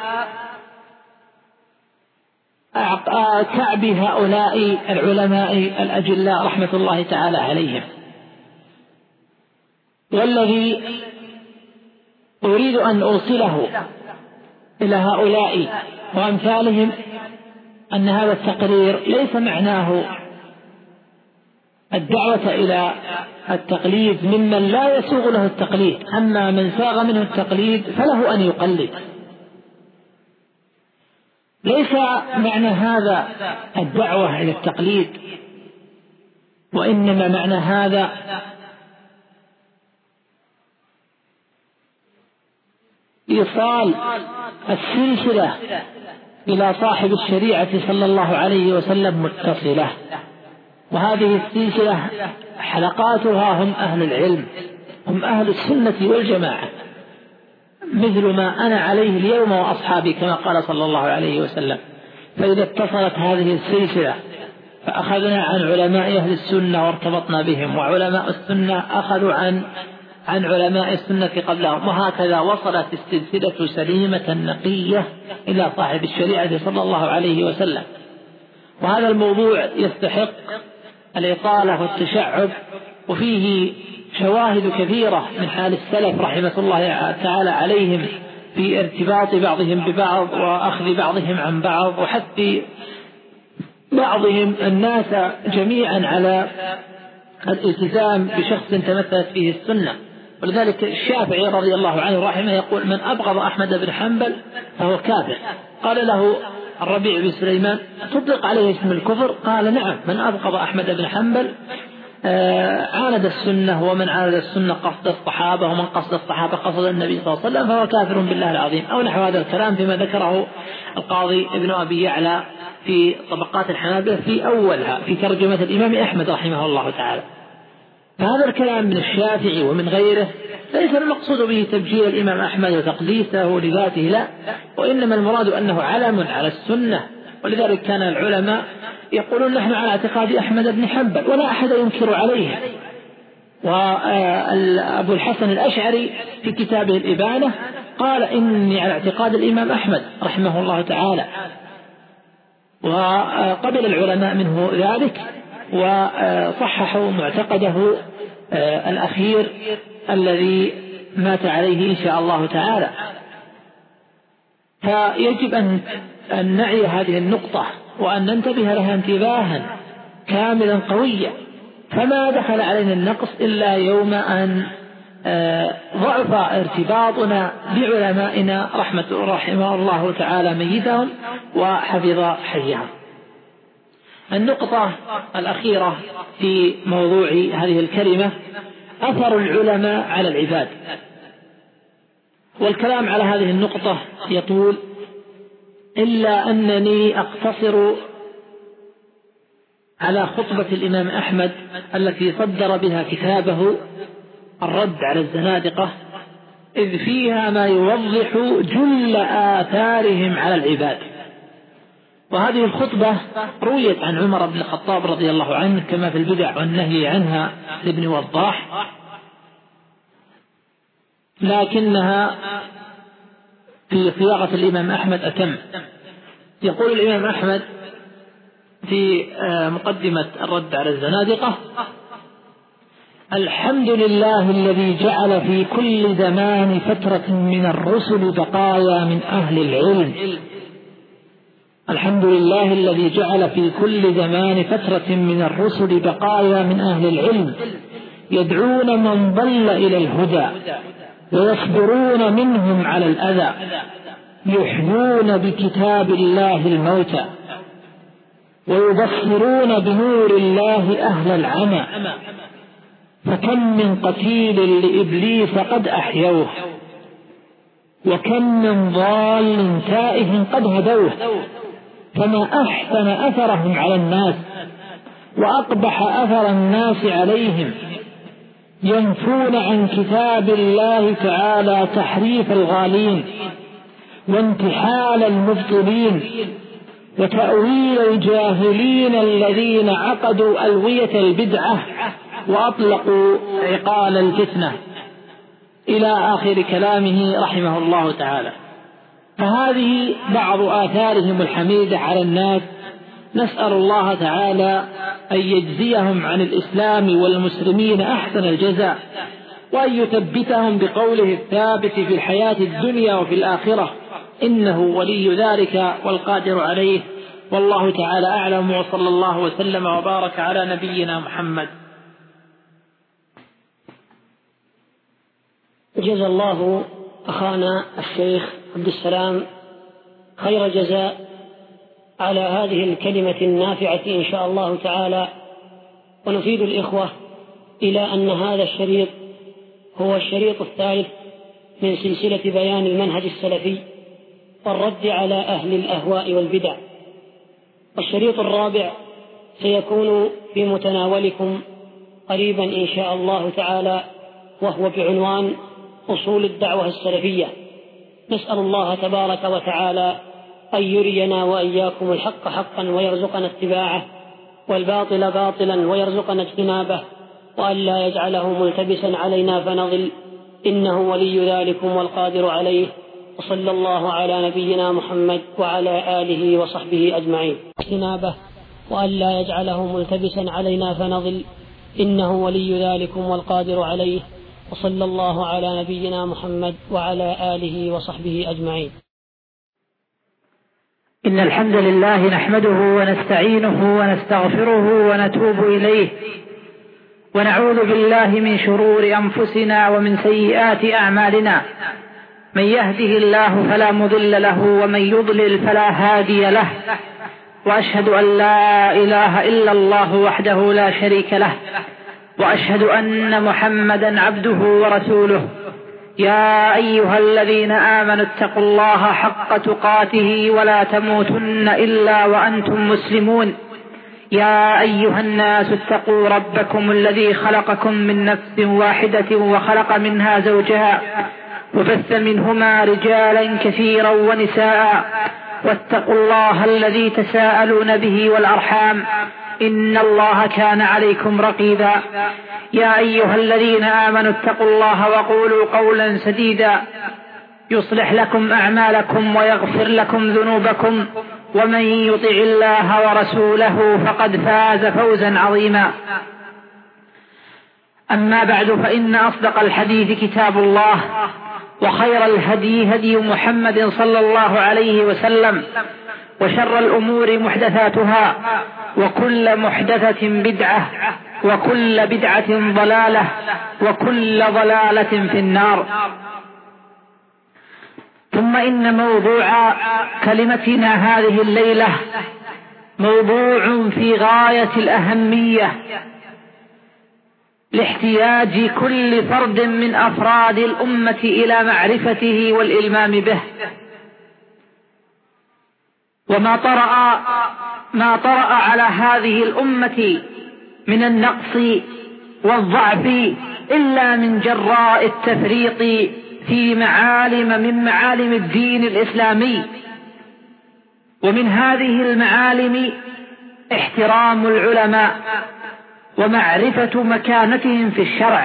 كعب هؤلاء العلماء الأجلاء رحمة الله تعالى عليهم. والذي أريد أن أوصله إلى هؤلاء وأمثالهم أن هذا التقرير ليس معناه الدعوة إلى التقليد ممن لا يسوغ له التقليد، أما من ساغ منه التقليد فله أن يقلد. ليس معنى هذا الدعوة إلى التقليد، وإنما معنى هذا إيصال السلسلة إلى صاحب الشريعة صلى الله عليه وسلم متصلة، وهذه السلسلة حلقاتها هم أهل العلم، هم أهل السنة والجماعة، مثل ما أنا عليه اليوم وأصحابي كما قال صلى الله عليه وسلم. فإذا اتصلت هذه السلسلة فأخذنا عن علماء أهل السنة وارتبطنا بهم، وعلماء السنة أخذوا عن علماء السنة قبلهم، وهكذا وصلت السلسلة سليمة نقية إلى صاحب الشريعة صلى الله عليه وسلم. وهذا الموضوع يستحق الإطالة والتشعب، وفيه شواهد كثيرة من حال السلف رحمة الله تعالى عليهم في ارتباط بعضهم ببعض وأخذ بعضهم عن بعض وحث بعضهم الناس جميعا على الالتزام بشخص تمثلت فيه السنة. ولذلك الشافعي رضي الله عنه رحمه يقول: من أبغض أحمد بن حنبل فهو كافر. قال له الربيع بن سليمان: تطلق عليه اسم الكفر؟ قال: نعم، من أبغض أحمد بن حنبل عاند السنة، ومن عاند السنة قصد الصحابة، ومن قصد الصحابة قصد النبي صلى الله عليه وسلم، فهو كافر بالله العظيم، أو نحو هذا الكلام فيما ذكره القاضي ابن أبي يعلى في طبقات الحنابلة في أولها في ترجمة الإمام أحمد رحمه الله تعالى. فهذا الكلام من الشافعي ومن غيره ليس المقصود به تبجيل الإمام أحمد وتقديسه لذاته، لا، وإنما المراد أنه علم على السنة. ولذلك كان العلماء يقولون: نحن على اعتقاد أحمد بن حنبل، ولا أحد ينكر عليه. وأبو الحسن الأشعري في كتابه الإبانة قال: إني على اعتقاد الإمام أحمد رحمه الله تعالى. وقبل العلماء منه ذلك وصححوا معتقده الأخير الذي مات عليه إن شاء الله تعالى. فيجب أن نعي هذه النقطة وأن ننتبه لها انتباها كاملا قويا. فما دخل علينا النقص إلا يوم أن ضعف ارتباطنا بعلمائنا رحمه الله تعالى ميتهم وحفظ حيهم. النقطة الأخيرة في موضوع هذه الكلمة: أثر العلماء على العباد. والكلام على هذه النقطة يطول، إلا أنني أقتصر على خطبة الإمام أحمد التي صدر بها كتابه الرد على الزنادقة، إذ فيها ما يوضح جل آثارهم على العباد. وهذه الخطبة رويت عن عمر بن الخطاب رضي الله عنه كما في البدع والنهي عنها لابن وضاح، لكنها في صياغة الإمام أحمد أتم. يقول الإمام أحمد في مقدمة الرد على الزنادقة: الحمد لله الذي جعل في كل زمان فترة من الرسل بقايا من أهل العلم. الحمد لله الذي جعل في كل زمان فترة من الرسل بقايا من أهل العلم يدعون من ضل إلى الهدى ويصبرون منهم على الأذى، يحيون بكتاب الله الموتى ويبصرون بنور الله أهل العمى، فكم من قتيل لإبليس قد أحيوه، وكم من ضال تائه قد هدوه، فما أحسن أثرهم على الناس وأقبح أثر الناس عليهم، ينفون عن كتاب الله تعالى تحريف الغالين وانتحال المبطلين وتأويل الجاهلين الذين عقدوا ألوية البدعة وأطلقوا عقال الفتنة، إلى آخر كلامه رحمه الله تعالى. فهذه بعض آثارهم الحميدة على الناس، نسأل الله تعالى أن يجزيهم عن الإسلام والمسلمين أحسن الجزاء، وأن يثبتهم بقوله الثابت في الحياة الدنيا وفي الآخرة، إنه ولي ذلك والقادر عليه. والله تعالى أعلم، وصلى الله وسلم وبارك على نبينا محمد. جزا الله أخانا الشيخ عبد السلام خير الجزاء على هذه الكلمة النافعة إن شاء الله تعالى. ونفيد الإخوة إلى أن هذا الشريط هو الشريط الثالث من سلسلة بيان المنهج السلفي والرد على أهل الأهواء والبدع، والشريط الرابع سيكون في متناولكم قريبا إن شاء الله تعالى، وهو بعنوان أصول الدعوة السلفية. نسأل الله تبارك وتعالى أن يرينا وإياكم الحق حقا ويرزقنا اتباعه، والباطل باطلا ويرزقنا اجتنابه، وأن لا يجعله ملتبسا علينا فنضل، إنه ولي ذلكم والقادر عليه. وصلى الله على نبينا محمد وعلى آله وصحبه أجمعين. اجتنابه وأن لا يجعله ملتبسا علينا فنضل، إنه ولي ذلكم والقادر عليه. وصلى الله على نبينا محمد وعلى آله وصحبه أجمعين. إن الحمد لله نحمده ونستعينه ونستغفره ونتوب إليه، ونعوذ بالله من شرور أنفسنا ومن سيئات أعمالنا، من يهده الله فلا مضل له ومن يضلل فلا هادي له، وأشهد أن لا إله إلا الله وحده لا شريك له، وأشهد أن محمدا عبده ورسوله. يا أيها الذين آمنوا اتقوا الله حق تقاته ولا تموتن إلا وأنتم مسلمون. يا أيها الناس اتقوا ربكم الذي خلقكم من نفس واحدة وخلق منها زوجها وبث منهما رجالا كثيرا ونساء، واتقوا الله الذي تساءلون به والأرحام، إن الله كان عليكم رقيبا. يا أيها الذين آمنوا اتقوا الله وقولوا قولا سديدا يصلح لكم أعمالكم ويغفر لكم ذنوبكم، ومن يطع الله ورسوله فقد فاز فوزا عظيما. أما بعد، فإن أصدق الحديث كتاب الله، وخير الهدي هدي محمد صلى الله عليه وسلم، وشر الأمور محدثاتها، وكل محدثة بدعة، وكل بدعة ضلالة، وكل ضلالة في النار. ثم إن موضوع كلمتنا هذه الليلة موضوع في غاية الأهمية، لاحتياج كل فرد من أفراد الأمة إلى معرفته والإلمام به. ما طرأ على هذه الأمة من النقص والضعف إلا من جراء التفريط في من معالم الدين الإسلامي. ومن هذه المعالم احترام العلماء ومعرفة مكانتهم في الشرع.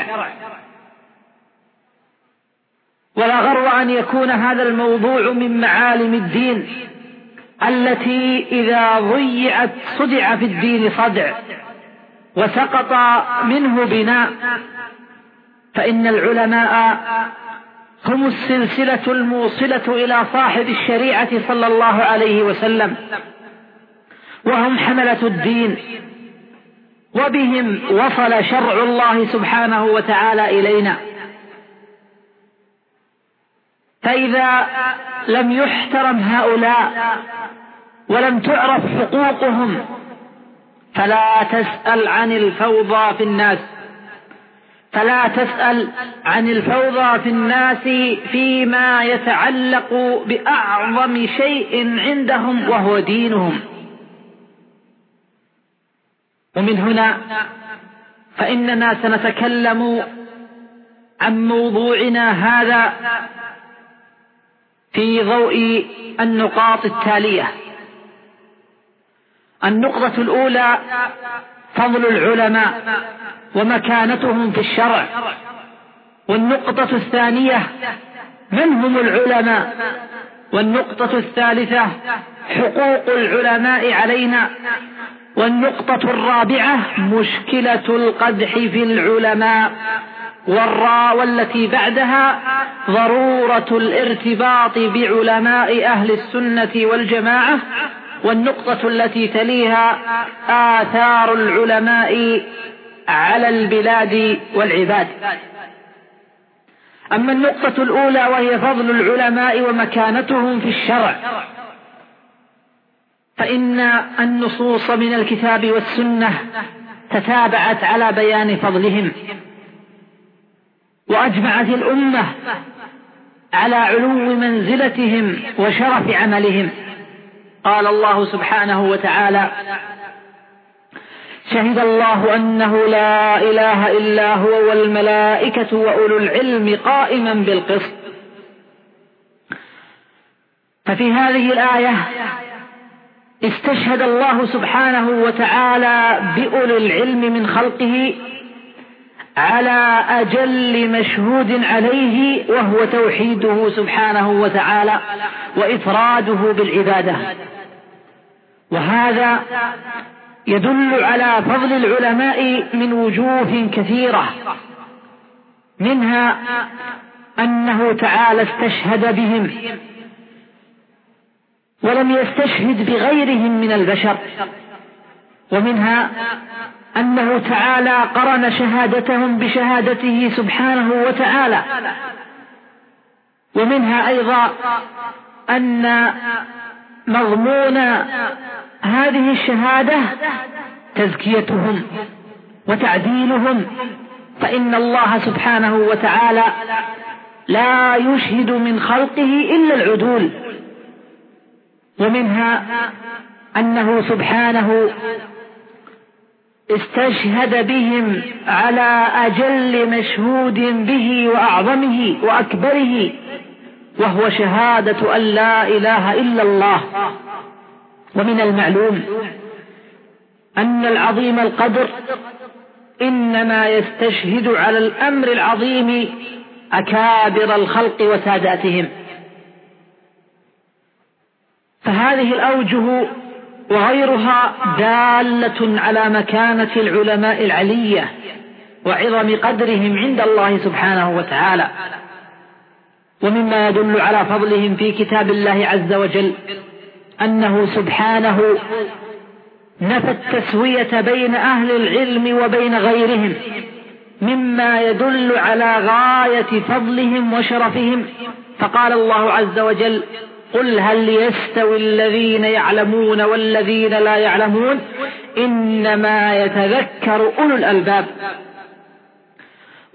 ولا غر أن يكون هذا الموضوع من معالم الدين التي إذا ضيعت صدع في الدين صدع وسقط منه بناء، فإن العلماء هم السلسلة الموصلة إلى صاحب الشريعة صلى الله عليه وسلم، وهم حملة الدين، وبهم وصل شرع الله سبحانه وتعالى إلينا. فإذا لم يحترم هؤلاء ولم تعرف حقوقهم فلا تسأل عن الفوضى في الناس فيما يتعلق بأعظم شيء عندهم وهو دينهم. ومن هنا فإننا سنتكلم عن موضوعنا هذا في ضوء النقاط التالية. النقطة الأولى فضل العلماء ومكانتهم في الشرع. والنقطة الثانية من هم العلماء. والنقطة الثالثة حقوق العلماء علينا. والنقطة الرابعة مشكلة القدح في العلماء. والتي بعدها ضرورة الارتباط بعلماء أهل السنة والجماعة. والنقطة التي تليها آثار العلماء على البلاد والعباد. أما النقطة الأولى وهي فضل العلماء ومكانتهم في الشرع، فإن النصوص من الكتاب والسنة تتابعت على بيان فضلهم، وأجمعت الأمة على علو منزلتهم وشرف عملهم. قال الله سبحانه وتعالى: شهد الله أنه لا إله إلا هو والملائكة وأولو العلم قائما بالقسط. ففي هذه الآية استشهد الله سبحانه وتعالى بأولي العلم من خلقه على أجل مشهود عليه، وهو توحيده سبحانه وتعالى وإفراده بالعبادة. وهذا يدل على فضل العلماء من وجوه كثيرة، منها أنه تعالى استشهد بهم ولم يستشهد بغيرهم من البشر، ومنها أنه تعالى قرن شهادتهم بشهادته سبحانه وتعالى، ومنها أيضا أن مضمون هذه الشهادة تزكيتهم وتعديلهم، فإن الله سبحانه وتعالى لا يشهد من خلقه إلا العدول. ومنها أنه سبحانه استشهد بهم على أجل مشهود به وأعظمه وأكبره، وهو شهادة أن لا إله إلا الله. ومن المعلوم أن العظيم القدر إنما يستشهد على الأمر العظيم أكابر الخلق وساداتهم. فهذه الأوجه وغيرها دالة على مكانة العلماء العلية وعظم قدرهم عند الله سبحانه وتعالى. ومما يدل على فضلهم في كتاب الله عز وجل أنه سبحانه نفى التسوية بين أهل العلم وبين غيرهم، مما يدل على غاية فضلهم وشرفهم. فقال الله عز وجل: قل هل يستوي الذين يعلمون والذين لا يعلمون إنما يتذكر أولو الألباب.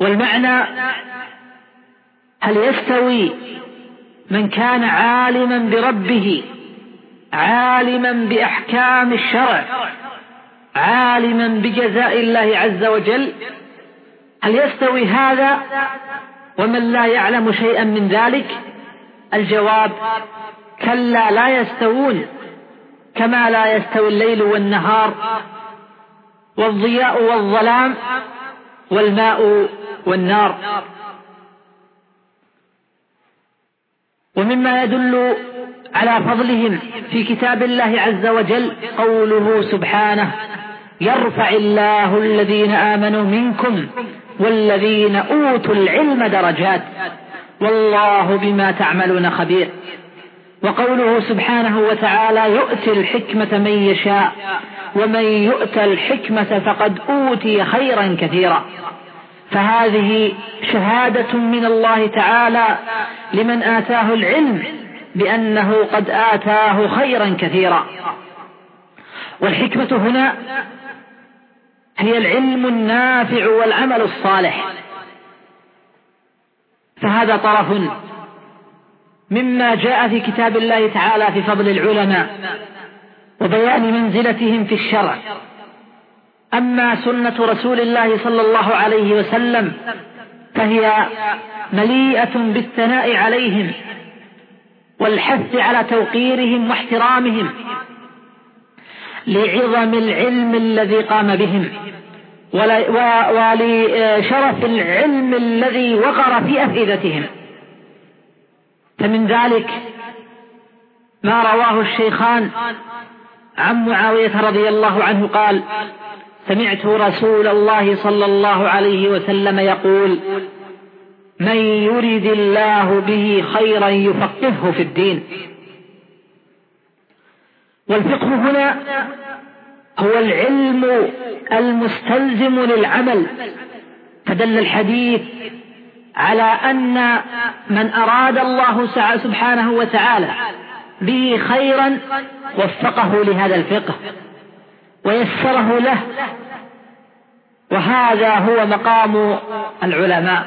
والمعنى: هل يستوي من كان عالما بربه، عالما بأحكام الشرع، عالما بجزاء الله عز وجل، هل يستوي هذا ومن لا يعلم شيئا من ذلك؟ الجواب: كلا، لا يستوون، كما لا يستوي الليل والنهار، والضياء والظلام، والماء والنار. ومما يدل على فضلهم في كتاب الله عز وجل قوله سبحانه: يرفع الله الذين آمنوا منكم والذين أوتوا العلم درجات والله بما تعملون خبير. وقوله سبحانه وتعالى: يؤتي الحكمة من يشاء ومن يؤت الحكمة فقد أوتي خيرا كثيرا. فهذه شهادة من الله تعالى لمن آتاه العلم بأنه قد آتاه خيرا كثيرا. والحكمة هنا هي العلم النافع والعمل الصالح، فهذا طرف مما جاء في كتاب الله تعالى في فضل العلماء وبيان منزلتهم في الشرع. أما سنة رسول الله صلى الله عليه وسلم فهي مليئة بالثناء عليهم والحث على توقيرهم واحترامهم لعظم العلم الذي قام بهم ولشرف العلم الذي وقر في أفئدتهم. فمن ذلك ما رواه الشيخان عن معاوية رضي الله عنه قال: سمعت رسول الله صلى الله عليه وسلم يقول: من يرد الله به خيرا يفقهه في الدين. والفقه هنا هو العلم المستلزم للعمل، فدل الحديث على أن من أراد الله سبحانه وتعالى به خيرا وفقه لهذا الفقه ويسره له، وهذا هو مقام العلماء.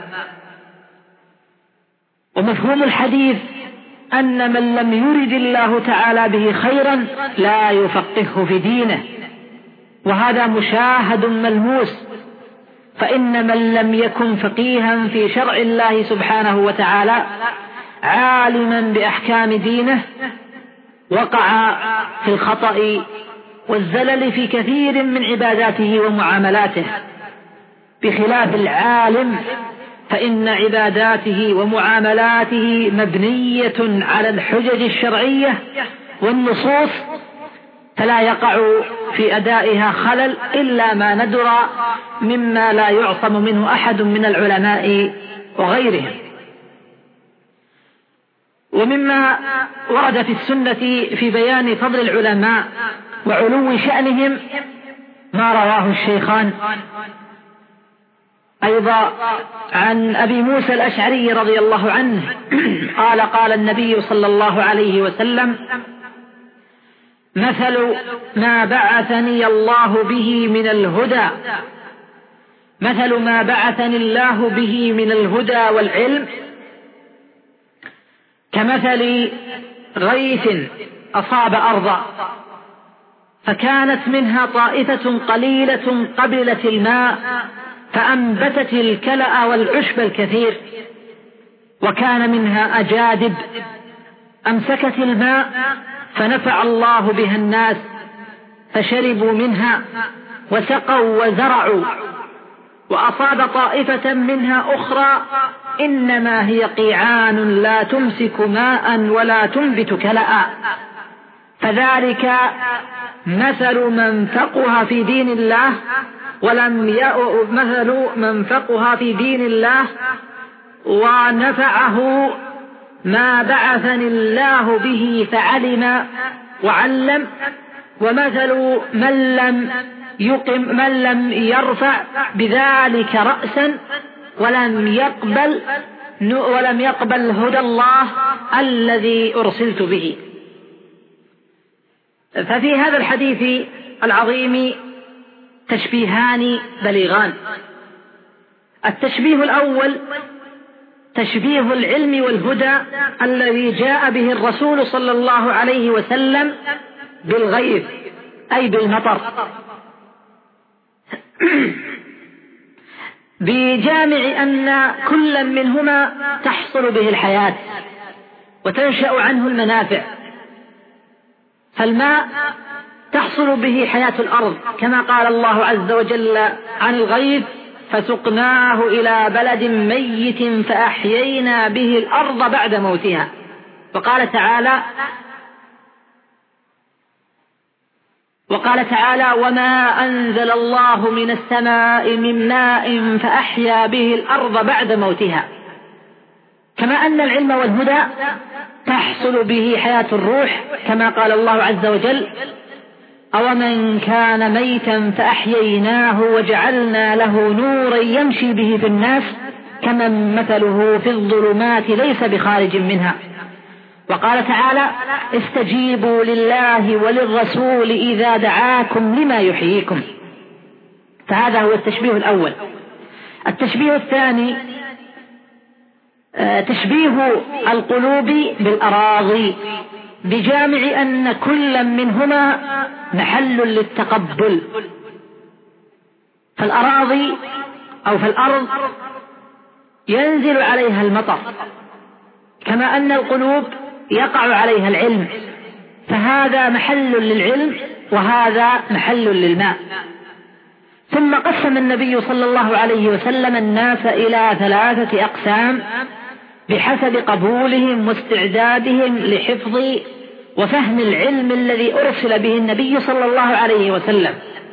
ومفهوم الحديث أن من لم يرد الله تعالى به خيرا لا يفقهه في دينه، وهذا مشاهد ملموس. فإن من لم يكن فقيها في شرع الله سبحانه وتعالى عالما بأحكام دينه وقع في الخطأ والزلل في كثير من عباداته ومعاملاته، بخلاف العالم فإن عباداته ومعاملاته مبنية على الحجج الشرعية والنصوص، فلا يقع في أدائها خلل إلا ما ندر مما لا يعصم منه أحد من العلماء وغيرهم. ومما ورد في السنة في بيان فضل العلماء وعلو شأنهم ما رواه الشيخان أيضا عن أبي موسى الأشعري رضي الله عنه قال: قال النبي صلى الله عليه وسلم: مثل ما بعثني الله به من الهدى، مثل ما بعثني الله به من الهدى والعلم كمثل غيث أصاب أرضا فكانت منها طائفة قليلة قبلت الماء فأنبتت الكلأ والعشب الكثير، وكان منها أجادب أمسكت الماء فنفع الله بها الناس فشربوا منها وسقوا وزرعوا، وأصاب طائفة منها أخرى إنما هي قيعان لا تمسك ماء ولا تنبت كلأ، فذلك مثل من فقه في دين الله مثل من فقه في دين الله ونفعه ما بعثني الله به فعلم وعلم، ومثل من لم يرفع بذلك رأسا ولم يقبل هدى الله الذي أرسلت به. ففي هذا الحديث العظيم تشبيهان بليغان: التشبيه الأول تشبيه العلم والهدى الذي جاء به الرسول صلى الله عليه وسلم بالغيث أي بالمطر، بجامع أن كل منهما تحصل به الحياة وتنشأ عنه المنافع. فالماء تحصل به حياة الأرض كما قال الله عز وجل عن الغيث: فسقناه إلى بلد ميت فأحيينا به الأرض بعد موتها. وقال تعالى: وما أنزل الله من السماء من ماء فأحيا به الأرض بعد موتها. كما أن العلم والهدى تحصل به حياة الروح كما قال الله عز وجل: أومن كان ميتا فأحييناه وجعلنا له نورا يمشي به في الناس كمن مثله في الظلمات ليس بخارج منها. وقال تعالى: استجيبوا لله وللرسول إذا دعاكم لما يحييكم. فهذا هو التشبيه الأول. التشبيه الثاني تشبيه القلوب بالأراضي، بجامع أن كل منهما محل للتقبل. فالأراضي أو فالأرض ينزل عليها المطر، كما أن القلوب يقع عليها العلم، فهذا محل للعلم وهذا محل للماء. ثم قسم النبي صلى الله عليه وسلم الناس إلى 3 أقسام بحسب قبولهم واستعدادهم لحفظ وفهم العلم الذي أرسل به النبي صلى الله عليه وسلم.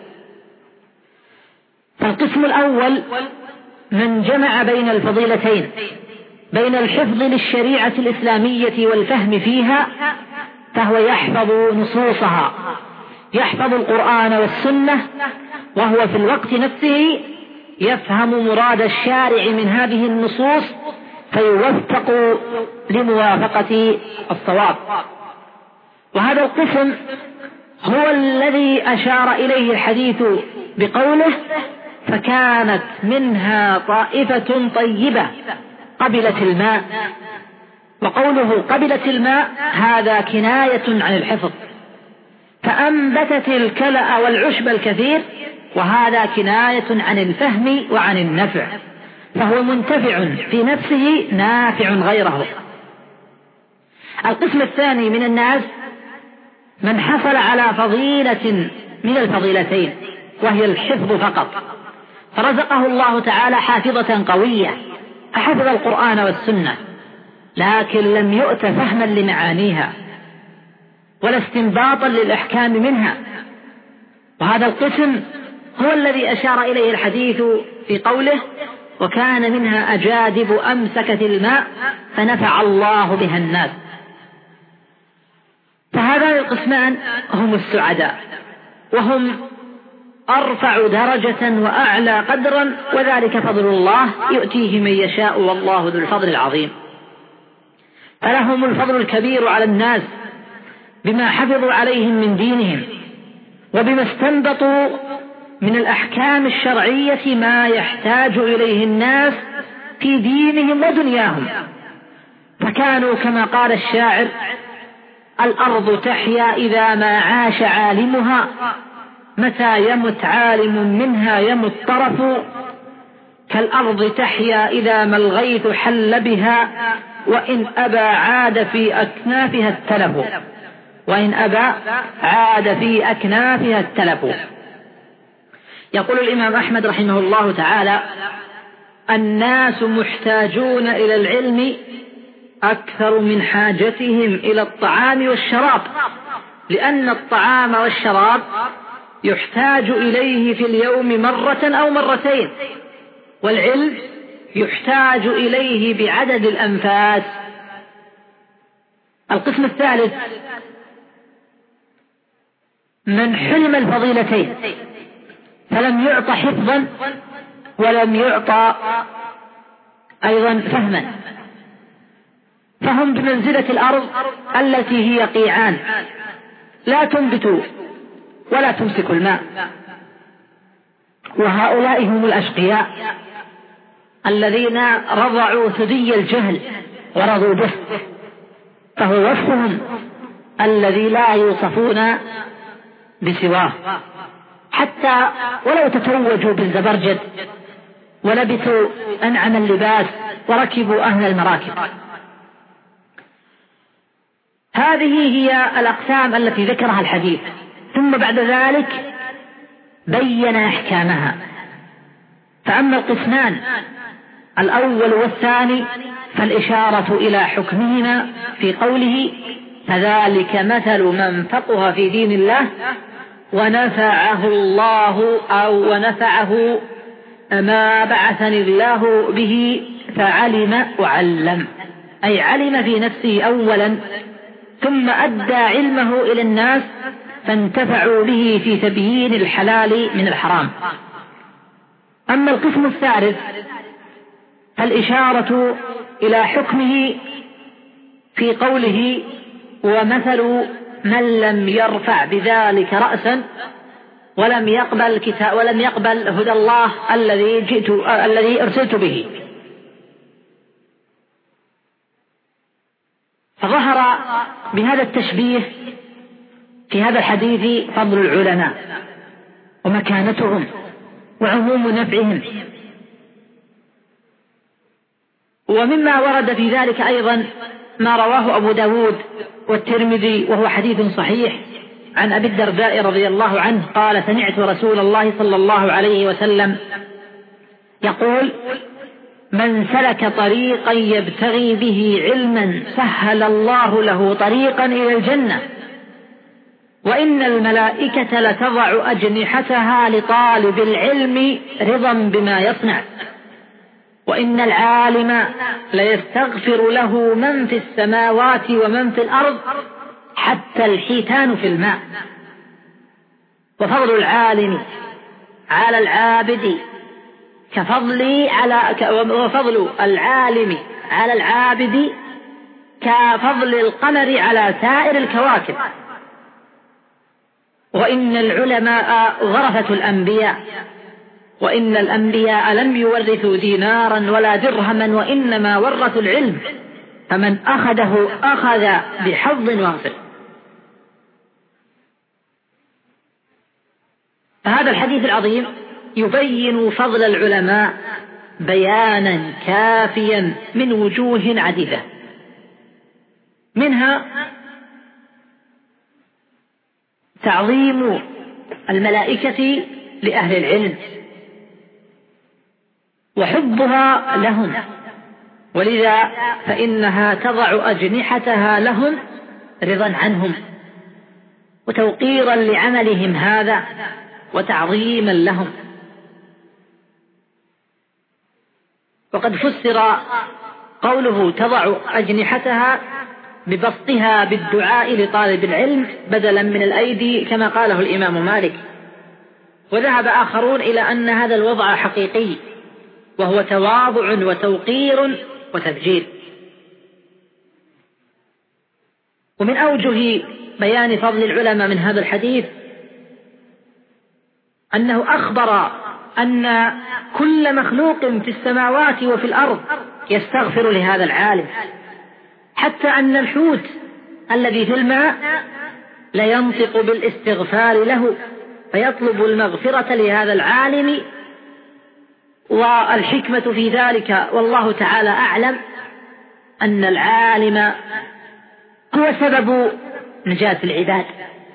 فالقسم الأول من جمع بين الفضيلتين، بين الحفظ للشريعة الإسلامية والفهم فيها، فهو يحفظ نصوصها، يحفظ القرآن والسنة، وهو في الوقت نفسه يفهم مراد الشارع من هذه النصوص فيوفق لموافقة الصواب. وهذا القسم هو الذي أشار إليه الحديث بقوله: فكانت منها طائفة طيبة قبلت الماء. وقوله قبلت الماء هذا كناية عن الحفظ، فأنبتت الكلأ والعشب الكثير، وهذا كناية عن الفهم وعن النفع، فهو منتفع في نفسه نافع غيره. القسم الثاني من الناس من حصل على فضيلة من الفضيلتين وهي الحفظ فقط، فرزقه الله تعالى حافظة قوية، أحفظ القرآن والسنة لكن لم يؤت فهما لمعانيها ولا استنباطا للأحكام منها. وهذا القسم هو الذي أشار إليه الحديث في قوله: وكان منها أجادب أمسكت الماء فنفع الله بها الناس. فهذان القسمان هم السعداء، وهم أرفع درجة وأعلى قدرا، وذلك فضل الله يؤتيه من يشاء والله ذو الفضل العظيم. فلهم الفضل الكبير على الناس بما حفظوا عليهم من دينهم، وبما استنبطوا من الأحكام الشرعية ما يحتاج إليه الناس في دينهم ودنياهم. فكانوا كما قال الشاعر: الأرض تحيا إذا ما عاش عالمها، متى يمت عالم منها يمت طرف، كالأرض تحيا إذا ما الغيث حل بها، وإن أبى عاد في أكنافها التلف. وإن أبى عاد في أكنافها التلف. يقول الإمام أحمد رحمه الله تعالى: الناس محتاجون إلى العلم أكثر من حاجتهم إلى الطعام والشراب، لأن الطعام والشراب يحتاج إليه في اليوم مرة أو مرتين، والعلم يحتاج إليه بعدد الأنفاس. القسم الثالث من حلم الفضيلتين فلم يعط حفظا ولم يعط أيضا فهما، فهم بمنزلة الأرض التي هي قيعان لا تنبت ولا تمسك الماء، وهؤلاء هم الأشقياء. الذين رضعوا ثدي الجهل ورضوا به، فهو وصفهم الذي لا يوصفون بسواه، حتى ولو تتوجوا بالزبرجد ولبسوا أنعم اللباس وركبوا أهل المراكب. هذه هي الأقسام التي ذكرها الحديث، ثم بعد ذلك بين أحكامها. فأما القسمان الأول والثاني فالإشارة إلى حكمهما في قوله: فذلك مثل من فقه في دين الله ونفعه الله أو ونفعه ما بعثني الله به فعلم وعلم، أي علم في نفسه أولا ثم أدى علمه إلى الناس فانتفعوا به في تبيين الحلال من الحرام. أما القسم الثالث فالإشارة إلى حكمه في قوله: ومثل من لم يرفع بذلك رأسا ولم يقبل هدى الله الذي أرسلت به. فظهر بهذا التشبيه في هذا الحديث فضل العلماء ومكانتهم وعموم نفعهم. ومما ورد في ذلك أيضا ما رواه أبو داود والترمذي وهو حديث صحيح عن أبي الدرداء رضي الله عنه قال: سمعت رسول الله صلى الله عليه وسلم يقول: من سلك طريقا يبتغي به علما سهل الله له طريقا إلى الجنة، وإن الملائكة لتضع أجنحتها لطالب العلم رضا بما يصنع، وإن العالم ليستغفر له من في السماوات ومن في الأرض حتى الحيتان في الماء. وفضل العالم على العابد وفضل العالم على العابد كفضل القمر على سائر الكواكب. وإن العلماء ورثة الأنبياء، وإن الأنبياء لم يورثوا دينارا ولا درهما وإنما ورثوا العلم، فمن أخذه أخذ بحظ وافر. فهذا الحديث العظيم يبين فضل العلماء بيانا كافيا من وجوه عديدة، منها تعظيم الملائكة لأهل العلم وحبها لهم، ولذا فإنها تضع أجنحتها لهم رضا عنهم وتوقيرا لعملهم هذا وتعظيما لهم. وقد فسر قوله تضع أجنحتها ببسطها بالدعاء لطالب العلم بدلا من الأيدي كما قاله الإمام مالك. وذهب آخرون إلى أن هذا الوضع حقيقي وهو تواضع وتوقير وتبجيل. ومن أوجه بيان فضل العلماء من هذا الحديث أنه أخبر أن كل مخلوق في السماوات وفي الأرض يستغفر لهذا العالم، حتى أن الحوت الذي في الماء لينطق بالاستغفار له فيطلب المغفرة لهذا العالم. والحكمة في ذلك والله تعالى أعلم أن العالم هو سبب نجاة العباد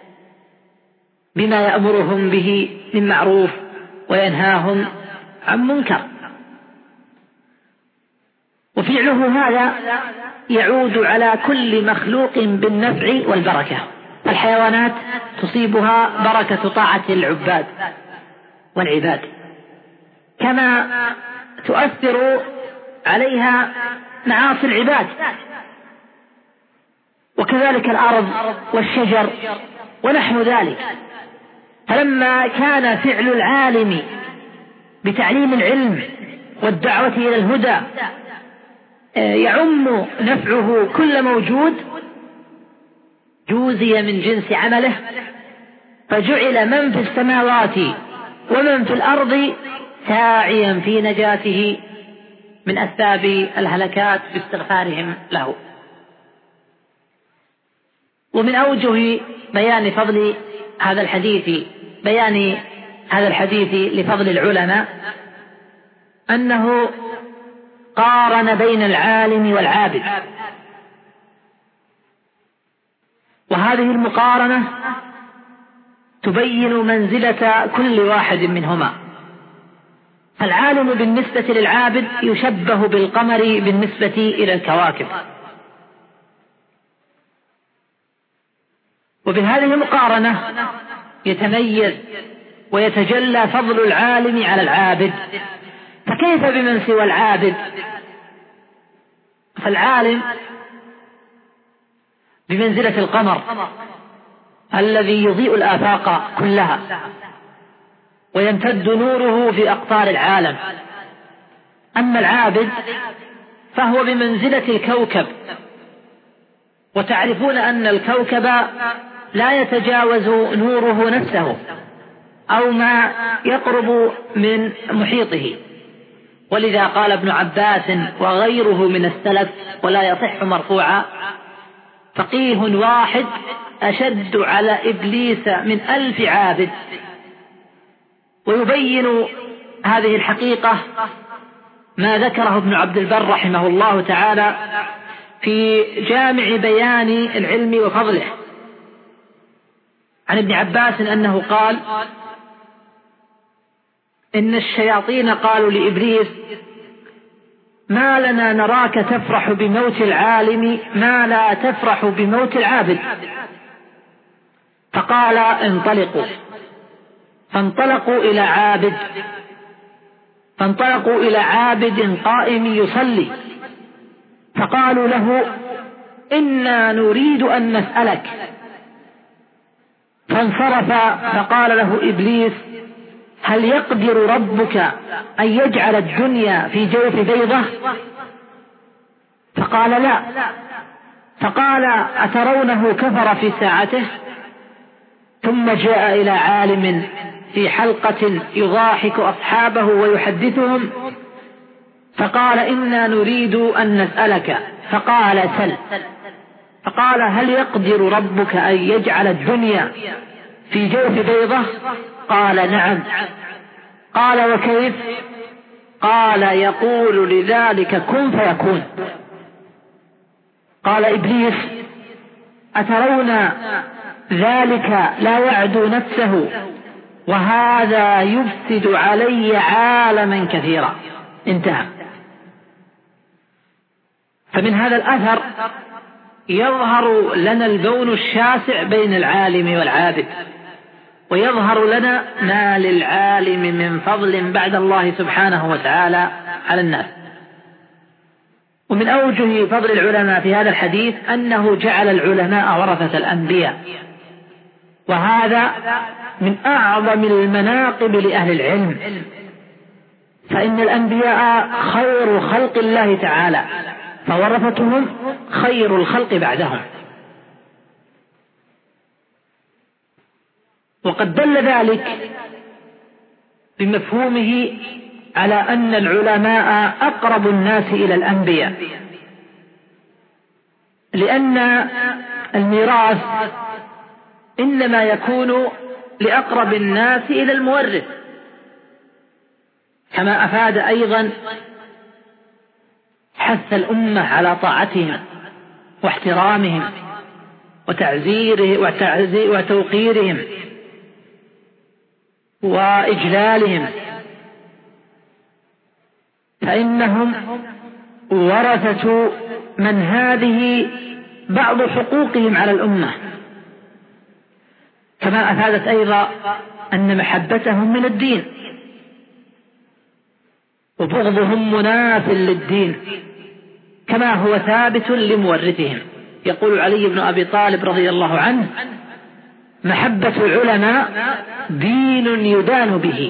بما يأمرهم به من معروف وينهاهم عن منكر، وفعله هذا يعود على كل مخلوق بالنفع والبركة. الحيوانات تصيبها بركة طاعة العباد والعباد كما تؤثر عليها معاصي العباد، وكذلك الأرض والشجر ونحو ذلك. فلما كان فعل العالم بتعليم العلم والدعوة إلى الهدى يعم نفعه كل موجود جوزي من جنس عمله، فجعل من في السماوات ومن في الأرض ساعيا في نجاته من أسباب الهلكات باستغفارهم له. ومن أوجه بيان فضل هذا الحديث لفضل العلماء أنه قارن بين العالم والعابد، وهذه المقارنة تبين منزلة كل واحد منهما. فالعالم بالنسبة للعابد يشبه بالقمر بالنسبة إلى الكواكب. وبهذه المقارنة يتميز ويتجلى فضل العالم على العابد. فكيف بمن سوى العابد؟ فالعالم بمنزلة القمر الذي يضيء الآفاق كلها ويمتد نوره في أقطار العالم. أما العابد فهو بمنزلة الكوكب، وتعرفون أن الكوكب لا يتجاوز نوره نفسه أو ما يقرب من محيطه. ولذا قال ابن عباس وغيره من السلف ولا يصح مرفوعا: فقيه واحد أشد على إبليس من 1000 عابد. ويبين هذه الحقيقة ما ذكره ابن عبد البر رحمه الله تعالى في جامع بيان العلم وفضله عن ابن عباس أنه قال: إن الشياطين قالوا لإبليس: ما لنا نراك تفرح بموت العالم ما لا تفرح بموت العابد. فقال: انطلقوا. فانطلقوا إلى عابد قائم يصلي، فقالوا له: إنا نريد أن نسألك. فانصرف، فقال له إبليس: هل يقدر ربك أن يجعل الدنيا في جوف بيضة؟ فقال: لا. فقال: أترونه كفر في ساعته؟ ثم جاء إلى عالم في حلقة يضاحك أصحابه ويحدثهم، فقال: إنا نريد أن نسألك. فقال: سل. فقال: هل يقدر ربك أن يجعل الدنيا في جوف بيضة؟ قال: نعم. قال: وكيف؟ قال: يقول لذلك كن فيكون. قال إبليس: أترون ذلك لا يعدو نفسه، وهذا يفسد علي عالما كثيرا. انتهى. فمن هذا الأثر يظهر لنا البون الشاسع بين العالم والعابد، ويظهر لنا ما للعالم من فضل بعد الله سبحانه وتعالى على الناس. ومن أوجه فضل العلماء في هذا الحديث أنه جعل العلماء ورثة الأنبياء، وهذا من أعظم المناقب لأهل العلم، فإن الأنبياء خير خلق الله تعالى، فورثتهم خير الخلق بعدهم. وقد دل ذلك بمفهومه على أن العلماء أقرب الناس إلى الأنبياء، لأن الميراث إنما يكون لأقرب الناس إلى المورث، كما أفاد أيضا حث الأمة على طاعتهم واحترامهم وتوقيرهم وإجلالهم، فإنهم ورثة من هذه بعض حقوقهم على الأمة. كما أفادت أيضا أن محبتهم من الدين وبغضهم مناف للدين، كما هو ثابت لمورثهم. يقول علي بن أبي طالب رضي الله عنه: محبة العلماء دين يدان به.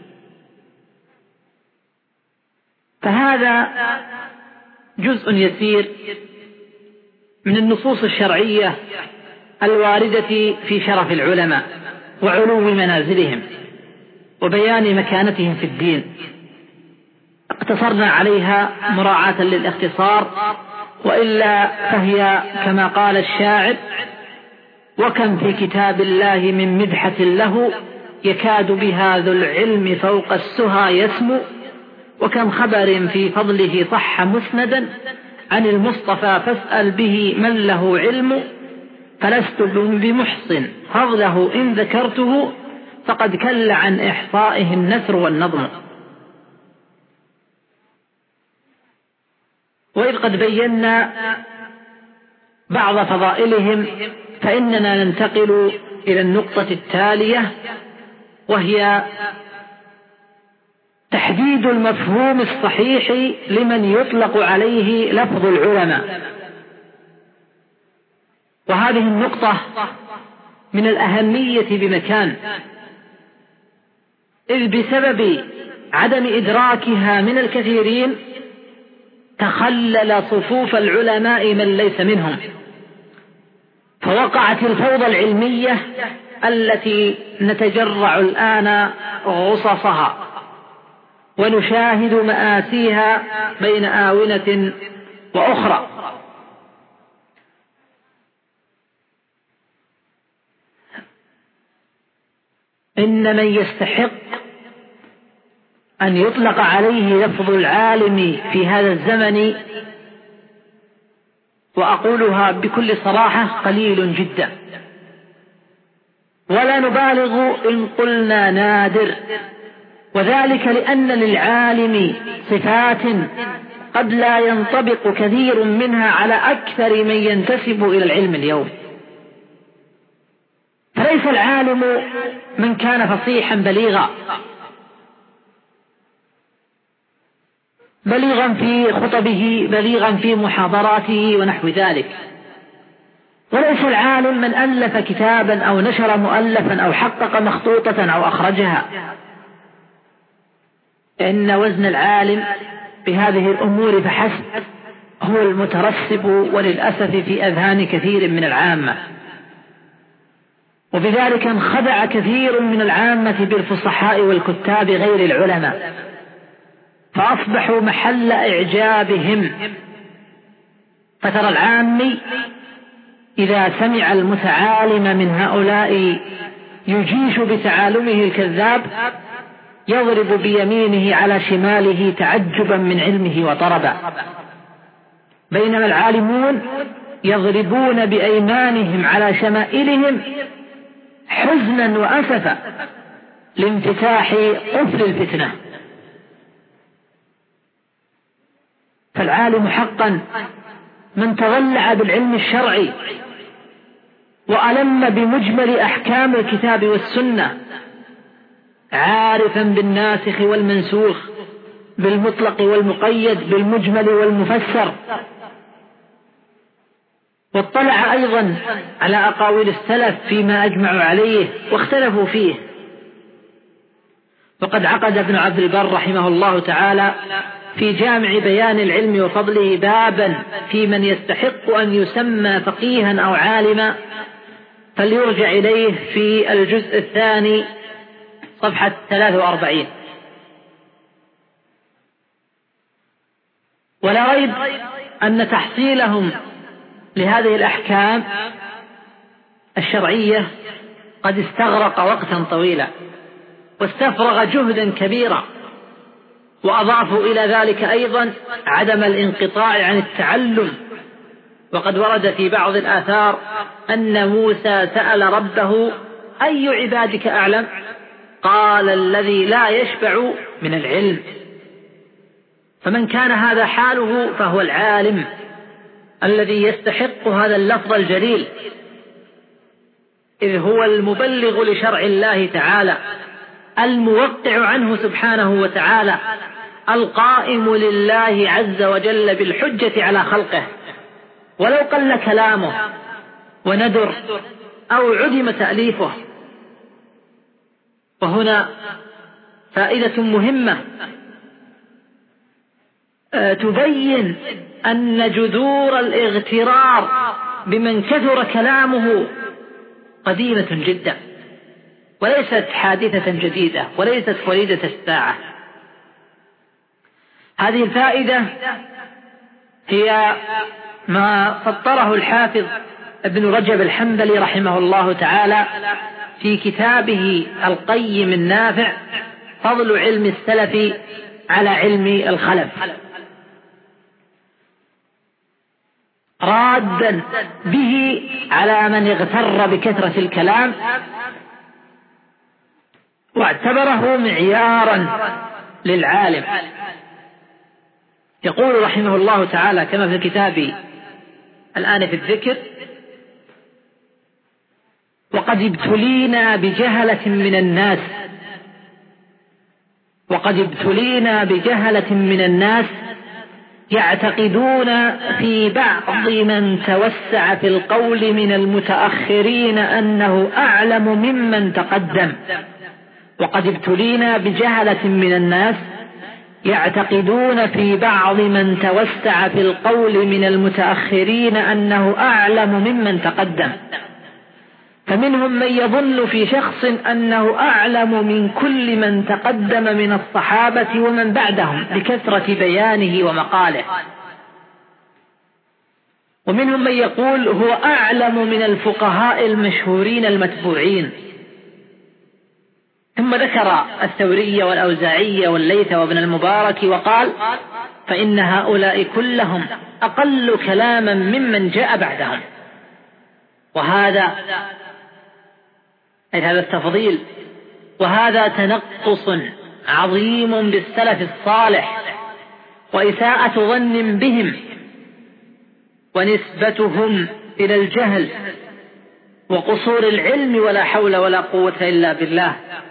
فهذا جزء يسير من النصوص الشرعية الواردة في شرف العلماء وعلو منازلهم وبيان مكانتهم في الدين. اقتصرنا عليها مراعاة للاختصار، وإلا فهي كما قال الشاعر: وكم في كتاب الله من مدحة له، يكاد بها ذو العلم فوق السهى يسمو، وكم خبر في فضله صح مسندا، عن المصطفى فاسأل به من له علم، فلست بمحصن فضله إن ذكرته، فقد كل عن إحصائه النثر والنظم. وإذ قد بينا بعض فضائلهم، فإننا ننتقل إلى النقطة التالية، وهي تحديد المفهوم الصحيح لمن يطلق عليه لفظ العلماء. وهذه النقطة من الأهمية بمكان، إذ بسبب عدم إدراكها من الكثيرين تخلل صفوف العلماء من ليس منهم، فوقعت الفوضى العلمية التي نتجرع الآن غصصها ونشاهد مآسيها بين آونة وأخرى. إن من يستحق أن يطلق عليه لفظ العالم في هذا الزمن، وأقولها بكل صراحة، قليل جدا، ولا نبالغ إن قلنا نادر، وذلك لأن للعالم صفات قد لا ينطبق كثير منها على أكثر من ينتسب إلى العلم اليوم. فليس العالم من كان فصيحا بليغا في خطبه، بليغا في محاضراته ونحو ذلك، وليس العالم من ألف كتابا أو نشر مؤلفا أو حقق مخطوطة أو أخرجها. إن وزن العالم بهذه الأمور فحسب هو المترسب وللأسف في أذهان كثير من العامة، وبذلك انخدع كثير من العامة بالفصحاء والكتاب غير العلماء، فأصبحوا محل إعجابهم. فترى العامي إذا سمع المتعالم من هؤلاء يجيش بتعالمه الكذاب يضرب بيمينه على شماله تعجبا من علمه وطربا، بينما العالمون يضربون بأيمانهم على شمائلهم حزنا وأسفا لانفتاح قفل الفتنة. فالعالم حقا من تضلع بالعلم الشرعي وألم بمجمل أحكام الكتاب والسنة، عارفا بالناسخ والمنسوخ، بالمطلق والمقيد، بالمجمل والمفسر، واطلع أيضا على أقاويل السلف فيما أجمعوا عليه واختلفوا فيه. وقد عقد ابن عبد البر رحمه الله تعالى في جامع بيان العلم وفضله بابا في من يستحق أن يسمى فقيها أو عالما، فليرجع إليه في الجزء الثاني صفحة 43. ولا ريب أن تحصيلهم لهذه الأحكام الشرعية قد استغرق وقتا طويلا واستفرغ جهدا كبيرا، وأضافوا إلى ذلك أيضا عدم الانقطاع عن التعلم. وقد ورد في بعض الآثار أن موسى سأل ربه: أي عبادك أعلم؟ قال: الذي لا يشبع من العلم. فمن كان هذا حاله فهو العالم الذي يستحق هذا اللفظ الجليل، إذ هو المبلغ لشرع الله تعالى، الموقع عنه سبحانه وتعالى، القائم لله عز وجل بالحجة على خلقه، ولو قل كلامه وندر أو عدم تأليفه. وهنا فائدة مهمة تبين أن جذور الاغترار بمن كثر كلامه قديمة جدا، وليست حادثة جديدة، وليست وليدة الساعة. هذه الفائدة هي ما سطره الحافظ ابن رجب الحنبلي رحمه الله تعالى في كتابه القيم النافع فضل علم السلف على علم الخلف، رادا به على من اغتر بكثرة الكلام واعتبره معيارا للعالم. يقول رحمه الله تعالى كما في الكتاب الآن في الذكر: وقد ابتلينا بجهلة من الناس يعتقدون في بعض من توسع في القول من المتأخرين أنه أعلم ممن تقدم. وقد ابتلينا بجهلة من الناس يعتقدون في بعض من توسع في القول من المتأخرين أنه أعلم ممن تقدم، فمنهم من يظن في شخص أنه أعلم من كل من تقدم من الصحابة ومن بعدهم لكثرة بيانه ومقاله، ومنهم من يقول هو أعلم من الفقهاء المشهورين المتبوعين. ثم ذكر الثوري والأوزاعي والليث وابن المبارك وقال: فإن هؤلاء كلهم أقل كلاما ممن جاء بعدهم. وهذا التفضيل وهذا تنقص عظيم بالسلف الصالح وإساءة ظن بهم ونسبتهم إلى الجهل وقصور العلم ولا حول ولا قوة إلا بالله.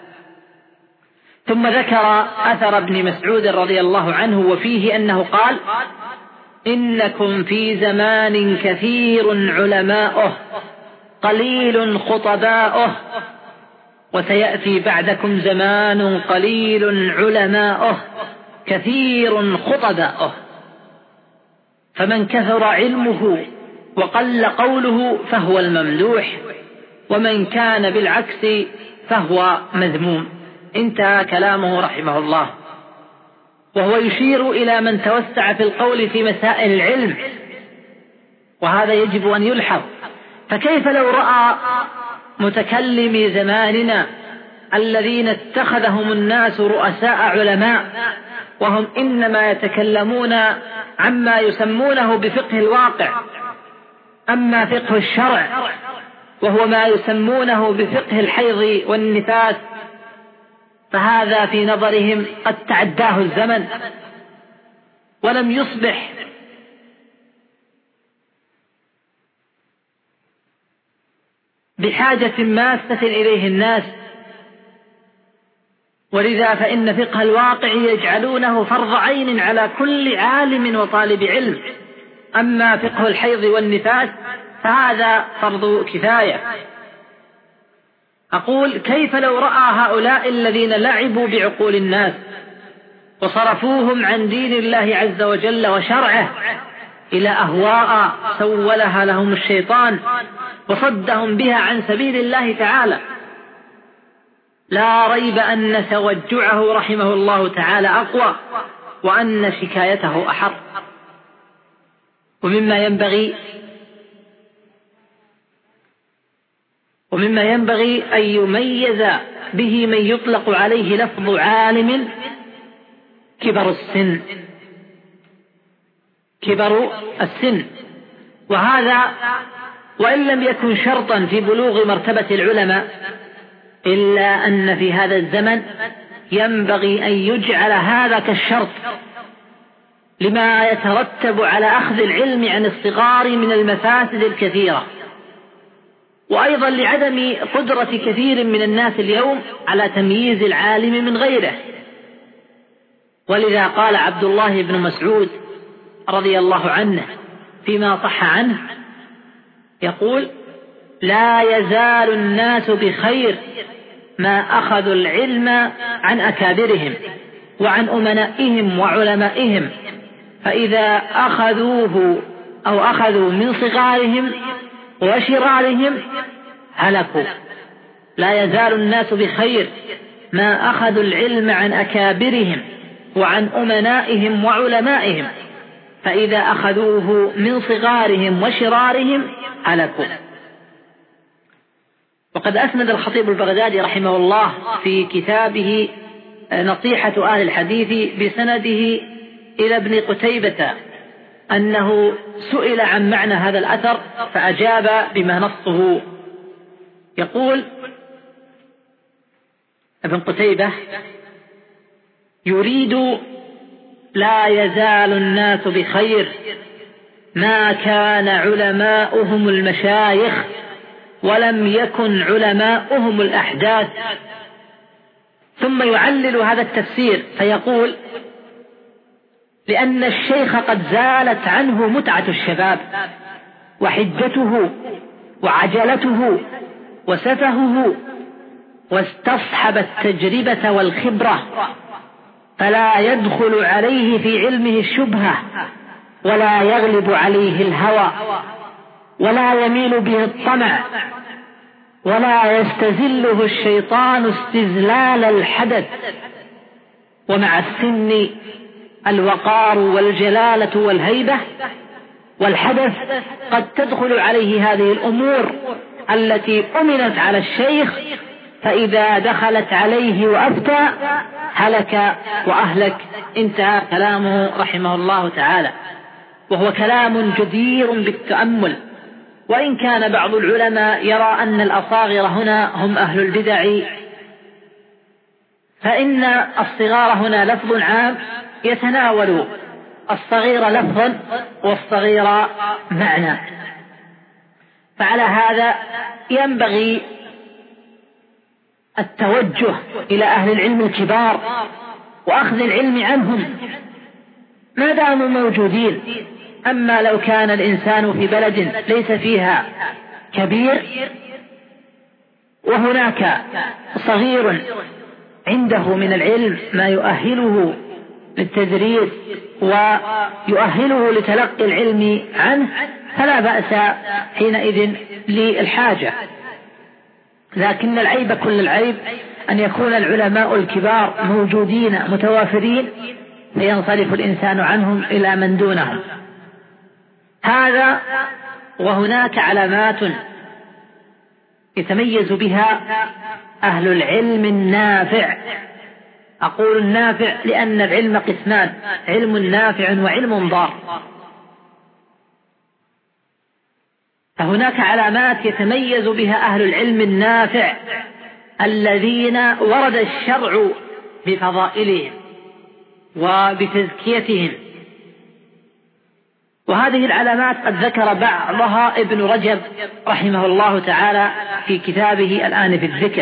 ثم ذكر أثر ابن مسعود رضي الله عنه وفيه أنه قال: إنكم في زمان كثير علماؤه قليل خطباؤه، وسيأتي بعدكم زمان قليل علماؤه كثير خطباؤه، فمن كثر علمه وقل قوله فهو الممدوح، ومن كان بالعكس فهو مذموم. انتهى كلامه رحمه الله، وهو يشير إلى من توسع في القول في مسائل العلم، وهذا يجب أن يلحظ. فكيف لو رأى متكلمي زماننا الذين اتخذهم الناس رؤساء علماء وهم إنما يتكلمون عما يسمونه بفقه الواقع، أما فقه الشرع وهو ما يسمونه بفقه الحيض والنفاس فهذا في نظرهم قد تعداه الزمن ولم يصبح بحاجة ماسة إليه الناس، ولذا فإن فقه الواقع يجعلونه فرض عين على كل عالم وطالب علم، أما فقه الحيض والنفاس فهذا فرض كفاية. أقول: كيف لو رأى هؤلاء الذين لعبوا بعقول الناس وصرفوهم عن دين الله عز وجل وشرعه إلى أهواء سولها لهم الشيطان وصدهم بها عن سبيل الله تعالى، لا ريب أن توجعه رحمه الله تعالى أقوى وأن شكايته أحر. ومما ينبغي أن يميز به من يطلق عليه لفظ عالم كبر السن، وهذا وإن لم يكن شرطا في بلوغ مرتبة العلماء، إلا أن في هذا الزمن ينبغي أن يجعل هذا كالشرط لما يترتب على أخذ العلم عن الصغار من المفاسد الكثيرة، وأيضا لعدم قدرة كثير من الناس اليوم على تمييز العالم من غيره. ولذا قال عبد الله بن مسعود رضي الله عنه فيما صح عنه، يقول: لا يزال الناس بخير ما أخذوا العلم عن أكابرهم وعن أمنائهم وعلمائهم، فإذا أخذوه أو أخذوا من صغارهم وشرارهم هلكوا. لا يزال الناس بخير ما أخذوا العلم عن أكابرهم وعن أمنائهم وعلمائهم، فإذا أخذوه من صغارهم وشرارهم هلكوا. وقد أسند الخطيب البغدادي رحمه الله في كتابه نصيحة أهل الحديث بسنده إلى ابن قتيبة أنه سئل عن معنى هذا الأثر فأجاب بما نصه. يقول ابن قتيبة: يريد لا يزال الناس بخير ما كان علماؤهم المشايخ ولم يكن علماؤهم الأحداث. ثم يعلل هذا التفسير فيقول: لأن الشيخ قد زالت عنه متعة الشباب وحدته وعجلته وسفهه، واستصحب التجربة والخبرة، فلا يدخل عليه في علمه الشبهة ولا يغلب عليه الهوى ولا يميل به الطمع ولا يستزله الشيطان استزلال الحدث. ومع السن الوقار والجلالة والهيبة، والحدث قد تدخل عليه هذه الأمور التي أمنت على الشيخ، فإذا دخلت عليه وأفتى هلك وأهلك. انتهى كلامه رحمه الله تعالى، وهو كلام جدير بالتأمل. وإن كان بعض العلماء يرى أن الأصاغر هنا هم أهل البدع، فإن الصغار هنا لفظ عام يتناول الصغير لفظا والصغير معنى. فعلى هذا ينبغي التوجه إلى أهل العلم الكبار وأخذ العلم عنهم ما داموا موجودين. أما لو كان الإنسان في بلد ليس فيها كبير وهناك صغير عنده من العلم ما يؤهله للتدريس ويؤهله لتلقي العلم عنه، فلا بأس حينئذ للحاجة. لكن العيب كل العيب أن يكون العلماء الكبار موجودين متوافرين فينصرف الإنسان عنهم إلى من دونهم. هذا وهناك علامات يتميز بها أهل العلم النافع. أقول النافع لأن العلم قسمان: علم نافع وعلم ضار. فهناك علامات يتميز بها أهل العلم النافع الذين ورد الشرع بفضائلهم وبتزكيتهم. وهذه العلامات قد ذكر بعضها ابن رجب رحمه الله تعالى في كتابه الآن في الذكر،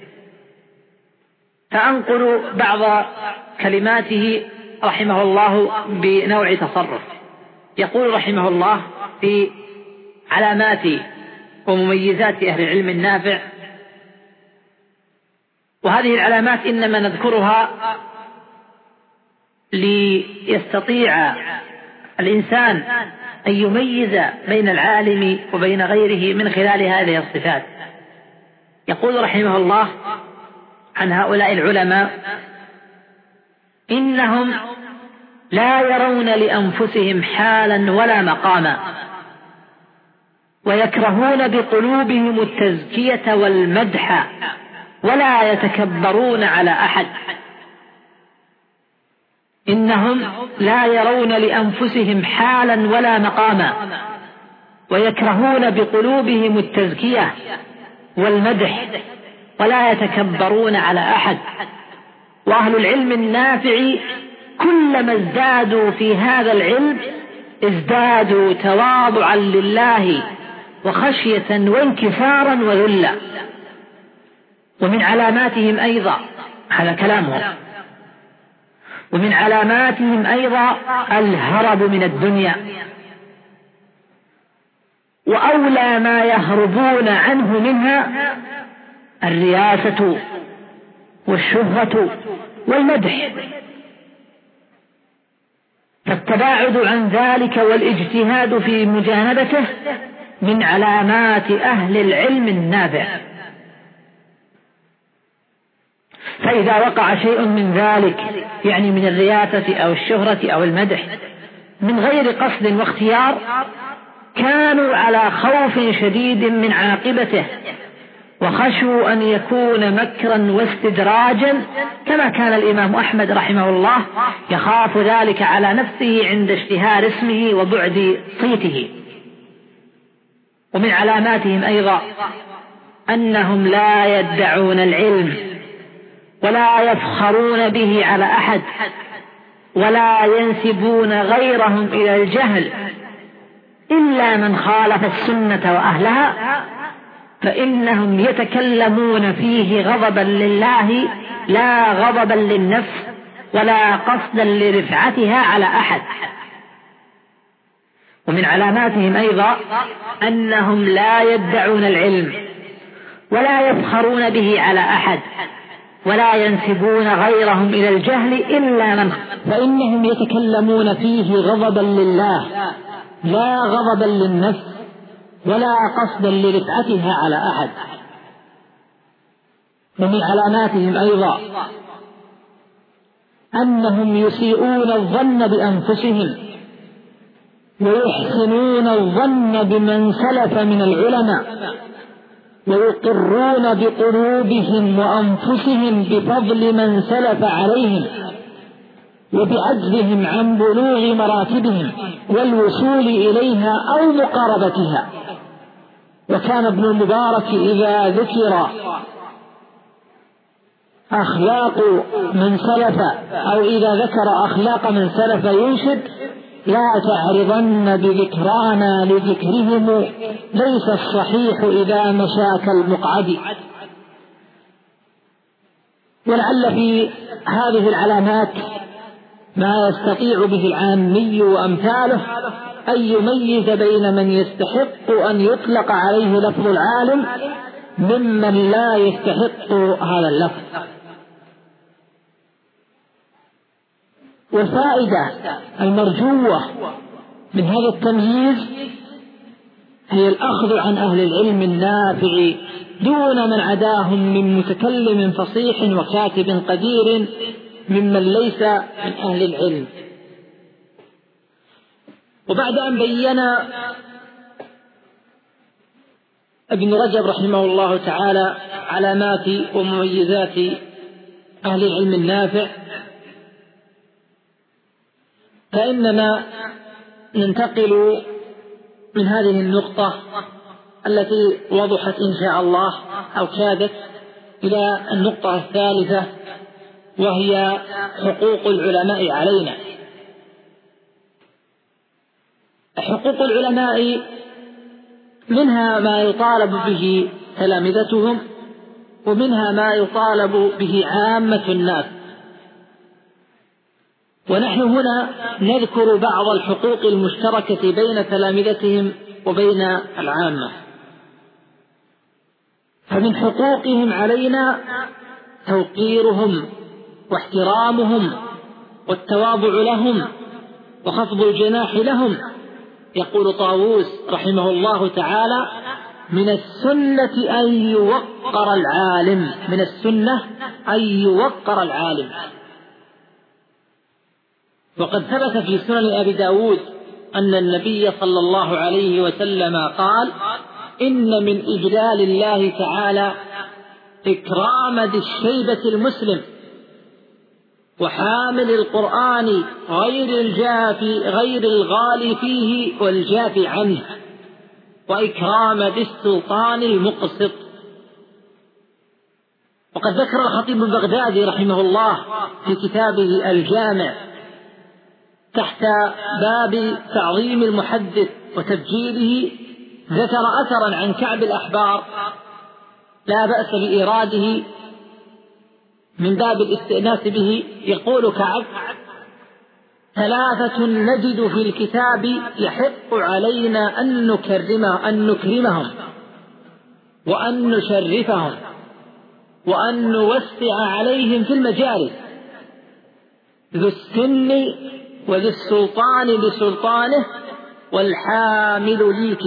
فأنقل بعض كلماته رحمه الله بنوع تصرف. يقول رحمه الله في علامات ومميزات أهل العلم النافع: وهذه العلامات إنما نذكرها ليستطيع الإنسان أن يميز بين العالم وبين غيره من خلال هذه الصفات. يقول رحمه الله عن هؤلاء العلماء: إنهم لا يرون لأنفسهم حالا ولا مقاما، ويكرهون بقلوبهم التزكية والمدح، ولا يتكبرون على أحد. إنهم لا يرون لأنفسهم حالا ولا مقاما، ويكرهون بقلوبهم التزكية والمدح، ولا يتكبرون على أحد. وأهل العلم النافع كلما ازدادوا في هذا العلم ازدادوا تواضعا لله وخشية وانكسارا وذلا. ومن علاماتهم أيضا، هذا كلامهم، ومن علاماتهم أيضا الهرب من الدنيا، وأولى ما يهربون عنه منها الرياسة والشهرة والمدح. فالتباعد عن ذلك والاجتهاد في مجانبته من علامات أهل العلم النافع. فإذا وقع شيء من ذلك يعني من الرياسة أو الشهرة أو المدح من غير قصد واختيار كانوا على خوف شديد من عاقبته، وخشوا أن يكون مكرا واستدراجا، كما كان الإمام أحمد رحمه الله يخاف ذلك على نفسه عند اشتهار اسمه وبعد صيته. ومن علاماتهم أيضا أنهم لا يدعون العلم ولا يفخرون به على أحد ولا ينسبون غيرهم إلى الجهل إلا من خالف السنة وأهلها، فإنهم يتكلمون فيه غضبا لله لا غضبا للنفس ولا قصدا لرفعتها على أحد. ومن علاماتهم أيضا أنهم لا يدعون العلم ولا يفخرون به على أحد ولا ينسبون غيرهم إلى الجهل إلا من، فإنهم يتكلمون فيه غضبا لله لا غضبا للنفس ولا قصدا لرفعتها على أحد. ومن علاماتهم أيضا أنهم يسيئون الظن بأنفسهم ويحسنون الظن بمن سلف من العلماء، ويقرون بقلوبهم وأنفسهم بفضل من سلف عليهم وبعجزهم عن بلوغ مراتبهم والوصول إليها أو مقاربتها. وكان ابن المبارك إذا ذكر أخلاق من سلف أو إذا ذكر أخلاق من سلف ينشد: لا تعرضن بذكرانا لذكرهم ليس الصحيح إذا مشاك المقعد. ولعل في هذه العلامات ما يستطيع به العامي وأمثاله أن يميز بين من يستحق أن يطلق عليه لفظ العالم ممن لا يستحق هذا اللفظ. والفائدة المرجوة من هذا التمييز هي الأخذ عن أهل العلم النافع دون من عداهم من متكلم فصيح وكاتب قدير ممن ليس من أهل العلم. وبعد أن بين ابن رجب رحمه الله تعالى علامات ومميزات أهل العلم النافع، فإننا ننتقل من هذه النقطة التي وضحت إن شاء الله أو كادت إلى النقطة الثالثة، وهي حقوق العلماء علينا. حقوق العلماء منها ما يطالب به تلامذتهم، ومنها ما يطالب به عامة الناس. ونحن هنا نذكر بعض الحقوق المشتركة بين تلامذتهم وبين العامة. فمن حقوقهم علينا توقيرهم واحترامهم والتواضع لهم وخفض الجناح لهم. يقول طاووس رحمه الله تعالى: من السنة أن يوقر العالم، من السنة أن يوقر العالم. وقد ثبت في سنن أبي داود أن النبي صلى الله عليه وسلم قال: إن من إجلال الله تعالى إكرام ذي الشيبة المسلم وحامل القرآن غير الغالي فيه والجافي عنه، وإكرام ذي السلطان المقسط. وقد ذكر الخطيب البغدادي رحمه الله في كتابه الجامع تحت باب تعظيم المحدث وتبجيله، ذكر أثرا عن كعب الأحبار لا بأس بإيراده من باب الاستئناس به. يقول كعب: ثلاثة نجد في الكتاب يحق علينا أن نكرمهم وأن نشرفهم وأن نوسع عليهم في المجالس: ذو السن وذو السلطان لسلطانه والحامل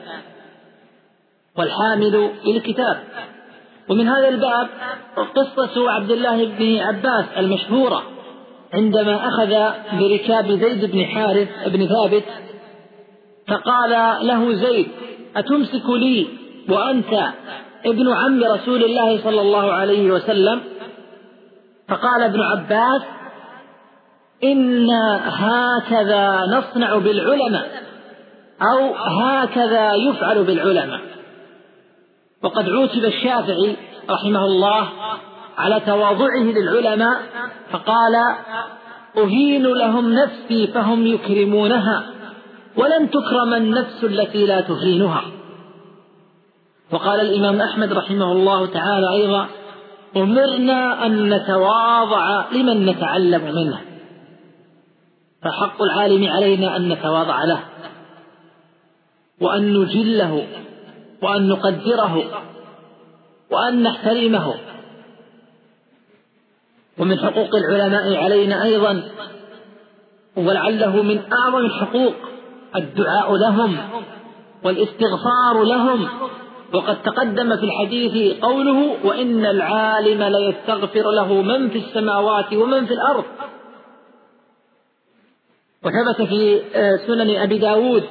للكتاب. ومن هذا الباب قصة عبد الله بن عباس المشهورة عندما أخذ بركاب زيد بن حارث بن ثابت، فقال له زيد: أتمسك لي وأنت ابن عم رسول الله صلى الله عليه وسلم؟ فقال ابن عباس: إن هكذا نصنع بالعلماء، أو هكذا يفعل بالعلماء. وقد عوتب الشافعي رحمه الله على تواضعه للعلماء فقال: أهين لهم نفسي فهم يكرمونها، ولن تكرم النفس التي لا تهينها. وقال الإمام أحمد رحمه الله تعالى أيضا: أمرنا أن نتواضع لمن نتعلم منه. فحق العالم علينا أن نتواضع له، وأن نجله، وأن نقدره، وأن نحترمه. ومن حقوق العلماء علينا أيضا، ولعله من أعظم الحقوق، الدعاء لهم والاستغفار لهم. وقد تقدم في الحديث قوله: وإن العالم ليستغفر له من في السماوات ومن في الأرض. وثبت في سنن أبي داود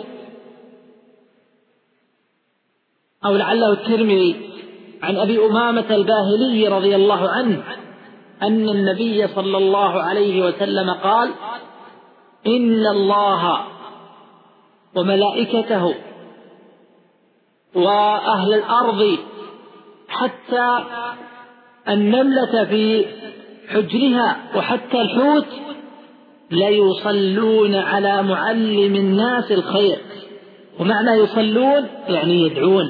أو لعله الترمذي عن أبي أمامة الباهلي رضي الله عنه أن النبي صلى الله عليه وسلم قال: إن الله وملائكته وأهل الأرض حتى النملة في حجرها وحتى الحوت ليصلون على معلم الناس الخير. ومعنى يصلون يعني يدعون.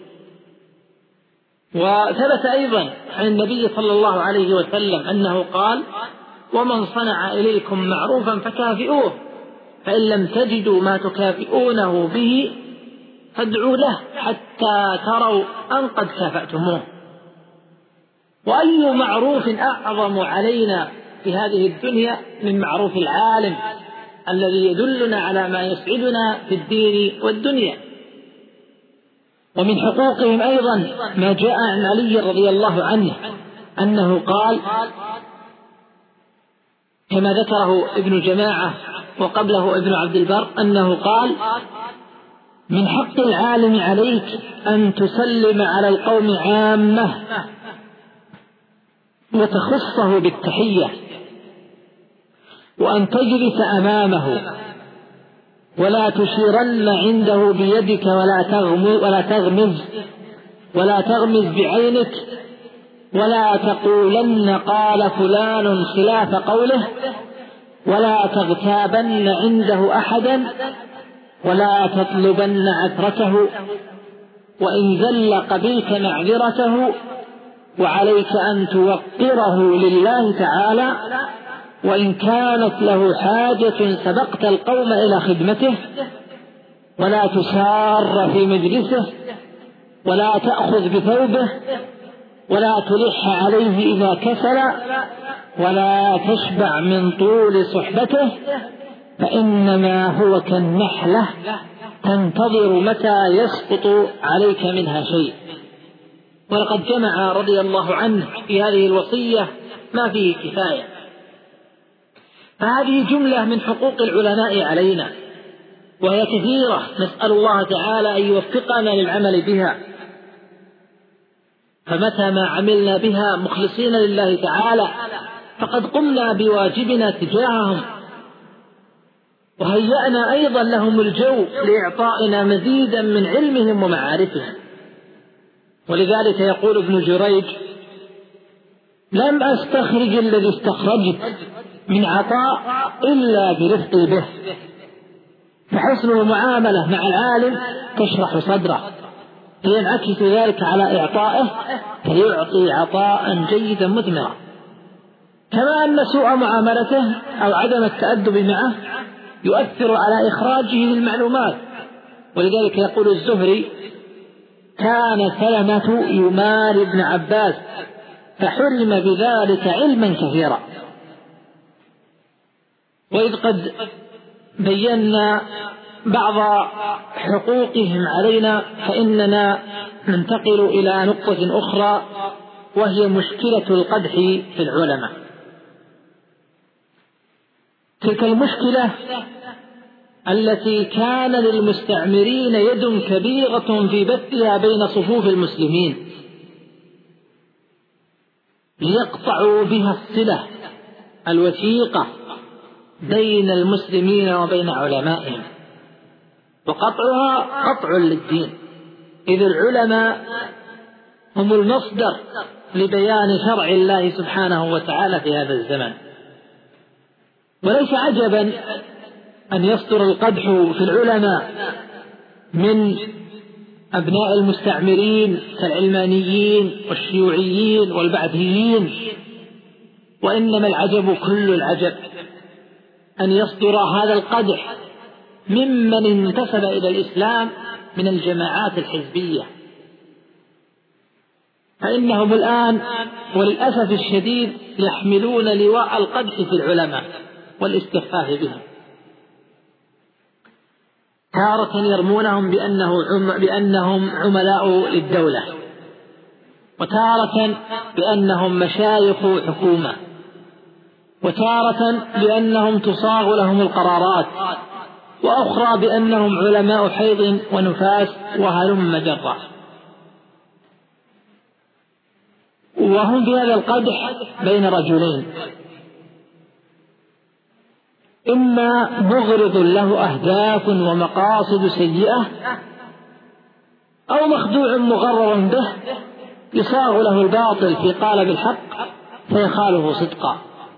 وثبت أيضا عن النبي صلى الله عليه وسلم أنه قال: ومن صنع إليكم معروفا فكافئوه، فإن لم تجدوا ما تكافئونه به فادعوا له حتى تروا أن قد كافأتموه. وأي معروف أعظم علينا في هذه الدنيا من معروف العالم الذي يدلنا على ما يسعدنا في الدين والدنيا. ومن حقوقهم أيضا ما جاء عن علي رضي الله عنه أنه قال، كما ذكره ابن جماعة وقبله ابن عبد البر، أنه قال: من حق العالم عليك أن تسلم على القوم عامة وتخصه بالتحية، وأن تجلس أمامه ولا تشيرن عنده بيدك ولا تغمز بعينك، ولا تقولن قال فلان خلاف قوله، ولا تغتابن عنده أحدا، ولا تطلبن عثرته، وإن ذل قبلت معذرته، وعليك أن توقره لله تعالى، وإن كانت له حاجة سبقت القوم إلى خدمته، ولا تسار في مجلسه، ولا تأخذ بثوبه، ولا تلح عليه إذا كسل، ولا تشبع من طول صحبته، فإنما هو كالنحلة تنتظر متى يسقط عليك منها شيء. ولقد جمع رضي الله عنه في هذه الوصية ما فيه كفاية. فهذه جملة من حقوق العلماء علينا، وهي كثيرة، نسأل الله تعالى أن يوفقنا للعمل بها. فمتى ما عملنا بها مخلصين لله تعالى فقد قمنا بواجبنا تجاههم، وهيأنا أيضا لهم الجو لإعطائنا مزيدا من علمهم ومعارفهم. ولذلك يقول ابن جريج: لم أستخرج الذي استخرجت من عطاء إلا برفقي به. فحسن المعاملة مع العالم تشرح صدره، فينعكس ذلك على إعطائه فيعطي عطاء جيدا مثمرا. كما أن سوء معاملته أو عدم التأدب معه يؤثر على إخراجه للمعلومات. ولذلك يقول الزهري: كان سلمة يماري ابن عباس فحرم بذلك علما كثيرا. وإذ قد بينا بعض حقوقهم علينا، فإننا ننتقل إلى نقطة أخرى، وهي مشكلة القدح في العلماء. تلك المشكلة التي كان للمستعمرين يد كبيرة في بثها بين صفوف المسلمين ليقطعوا بها الصلة الوثيقة بين المسلمين وبين علمائهم، وقطعها قطع للدين، إذ العلماء هم المصدر لبيان شرع الله سبحانه وتعالى في هذا الزمن. وليس عجبا أن يصدر القدح في العلماء من أبناء المستعمرين كالعلمانيين والشيوعيين والبعثيين، وإنما العجب كل العجب أن يصدر هذا القدح ممن انتسب إلى الإسلام من الجماعات الحزبية، فإنهم الآن وللأسف الشديد يحملون لواء القدح في العلماء والاستخفاف بهم، تارة يرمونهم بأنهم عملاء للدولة، وتارة بأنهم مشايخ حكومة، وتارة بأنهم تصاغ لهم القرارات، وأخرى بأنهم علماء حيض ونفاس وهلم جرا. وهم في هذا القدح بين رجلين: إما مغرض له أهداف ومقاصد سيئة، أو مخدوع مغرر به يصاغ له الباطل في قالب الحق فيخاله صدقا.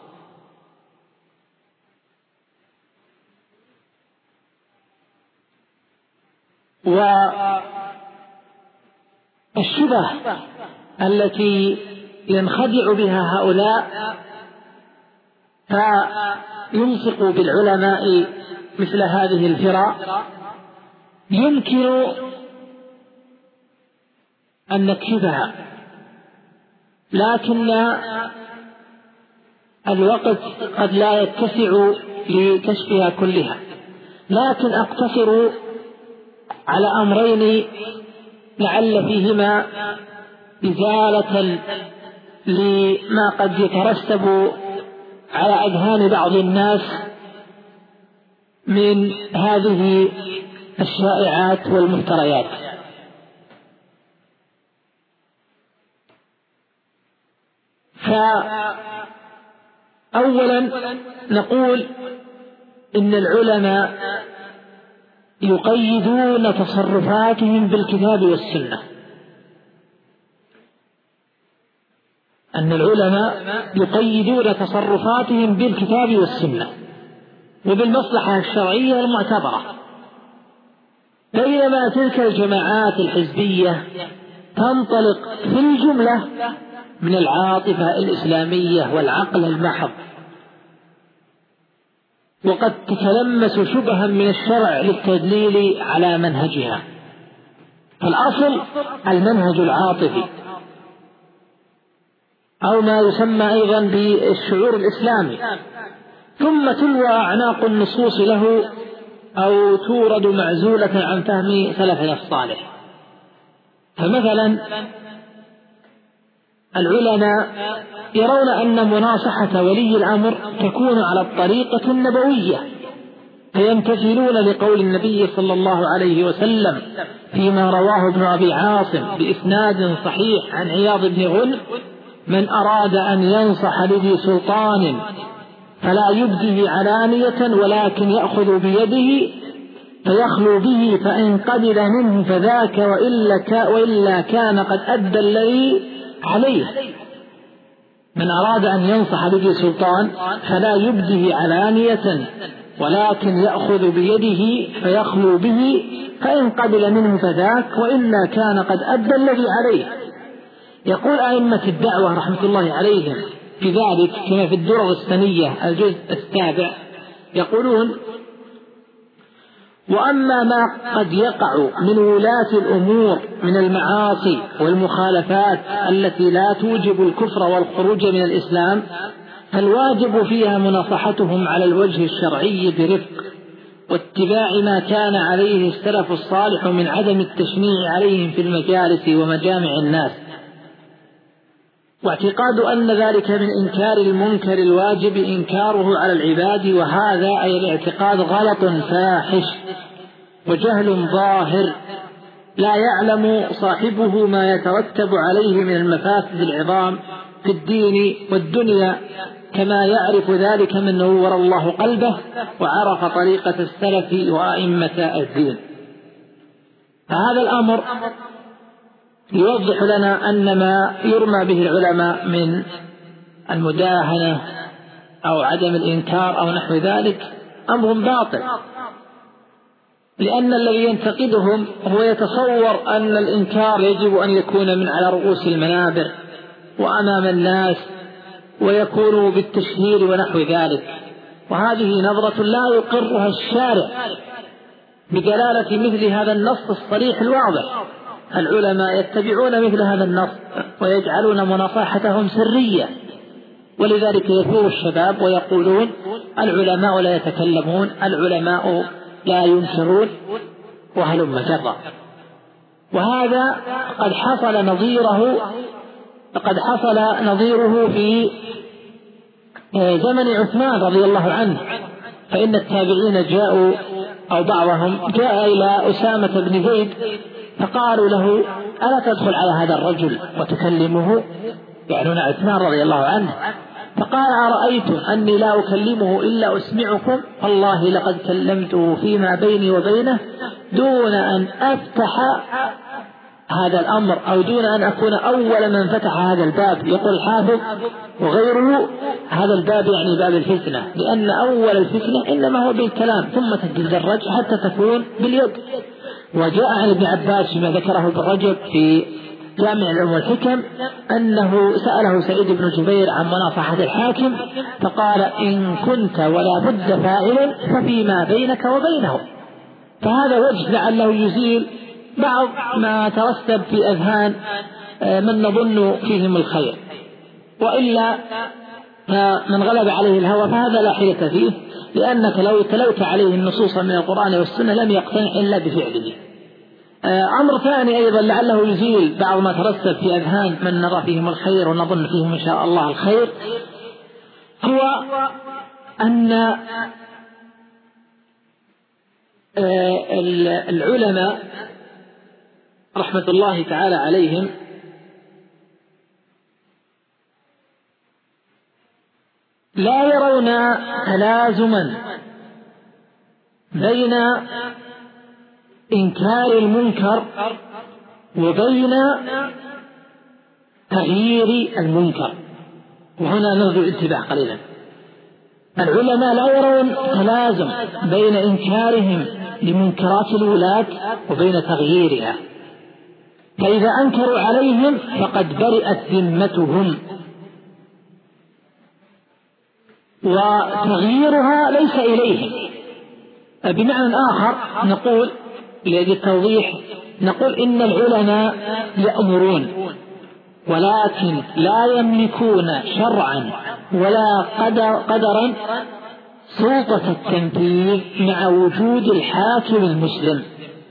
والشبه التي ينخدع بها هؤلاء فيلصق بالعلماء مثل هذه الفرق يمكن أن نكشفها، لكن الوقت قد لا يتسع لكشفها كلها، لكن أقتصر على أمرين لعل فيهما إزالة لما قد يترسب على أذهان بعض الناس من هذه الشائعات والمفتريات. فأولا نقول إن العلماء يقيدون تصرفاتهم بالكتاب والسنة، أن العلماء يقيدون تصرفاتهم بالكتاب والسنة وبالمصلحة الشرعية المعتبرة، بينما تلك الجماعات الحزبية تنطلق في الجملة من العاطفة الإسلامية والعقل المحض، وقد تتلمس شبها من الشرع للتدليل على منهجها. فالأصل المنهج العاطفي أو ما يسمى أيضا بالشعور الإسلامي، ثم تلوى أعناق النصوص له أو تورد معزولة عن فهم سلفنا الصالح. فمثلا العلماء يرون أن مناصحة ولي الأمر تكون على الطريقة النبوية، فيمتثلون لقول النبي صلى الله عليه وسلم فيما رواه ابن أبي عاصم بإسناد صحيح عن عياض بن غنم: من أراد أن ينصح لذي سلطان فلا يبديه علانية ولكن يأخذ بيده فيخلو به، فإن قبل منه فذاك وإلا كان قد أدى الذي عليه. من أراد أن ينصح لذي سلطان فلا يبديه علانية ولكن يأخذ بيده فيخلو به، فإن قبل منه فذاك وإلا كان قد أدى الذي عليه. يقول أئمة الدعوة رحمة الله عليهم في ذلك كما في الدرر السنية الجزء 7 يقولون: وأما ما قد يقع من ولاة الأمور من المعاصي والمخالفات التي لا توجب الكفر والخروج من الإسلام، فالواجب فيها مناصحتهم على الوجه الشرعي برفق، واتباع ما كان عليه السلف الصالح من عدم التشنيع عليهم في المجالس ومجامع الناس. واعتقاد أن ذلك من إنكار المنكر الواجب إنكاره على العباد، وهذا أي الاعتقاد غلط فاحش وجهل ظاهر لا يعلم صاحبه ما يترتب عليه من المفاسد العظام في الدين والدنيا، كما يعرف ذلك من نور الله قلبه وعرف طريقة السلف وأئمة الدين. فهذا الأمر يوضح لنا أن ما يرمى به العلماء من المداهنة أو عدم الإنكار أو نحو ذلك أمر باطل، لأن الذي ينتقدهم هو يتصور أن الإنكار يجب أن يكون من على رؤوس المنابر وأمام الناس ويكون بالتشهير ونحو ذلك، وهذه نظرة لا يقرها الشارع بدلالة مثل هذا النص الصريح الواضح. العلماء يتبعون مثل هذا النص ويجعلون مناصحتهم سرية، ولذلك يثور الشباب ويقولون العلماء لا يتكلمون، العلماء لا ينكرون، وهلم جرا. وهذا قد حصل نظيره في زمن عثمان رضي الله عنه، فإن التابعين جاءوا أو بعضهم جاء إلى أسامة بن زيد فقالوا له ألا تدخل على هذا الرجل وتكلمه، يعنون عثمان رضي الله عنه، فقال أرأيتم أني لا أكلمه إلا أسمعكم، والله لقد كلمته فيما بيني وبينه دون أن أفتح هذا الأمر أو دون أن أكون أول من فتح هذا الباب. يقول الحافظ وغيره هذا الباب يعني باب الفتنة، لأن أول الفتنة إنما هو بالكلام ثم تتدرج حتى تكون باليد. وجاء عن ابن عباس فيما ذكره ابن رجب في جامع العلوم والحكم أنه سأله سعيد بن جبير عن مناصحة الحاكم فقال إن كنت ولا بد فاعل ففيما بينك وبينه. فهذا وجه لعله يزيل بعض ما ترسب في أذهان من نظن فيهم الخير، وإلا من غلب عليه الهوى فهذا لا حيلة فيه، لأنك لو تلوت عليه النصوص من القرآن والسنة لم يقتنع إلا بفعله. أمر ثاني أيضا لعله يزيل بعض ما ترسب في أذهان من نرى فيهم الخير ونظن فيهم إن شاء الله الخير، هو أن العلماء رحمة الله تعالى عليهم لا يرون تلازما بين إنكار المنكر وبين تغيير المنكر. وهنا نرجو الانتباه قليلا. العلماء لا يرون تلازم بين إنكارهم لمنكرات الولاة وبين تغييرها، فإذا أنكروا عليهم فقد برئت ذمتهم، وتغييرها ليس إليهم. بمعنى آخر نقول لأجل التوضيح نقول إن العلماء يأمرون ولكن لا يملكون شرعا ولا قدرا سلطة التنفيذ مع وجود الحاكم المسلم.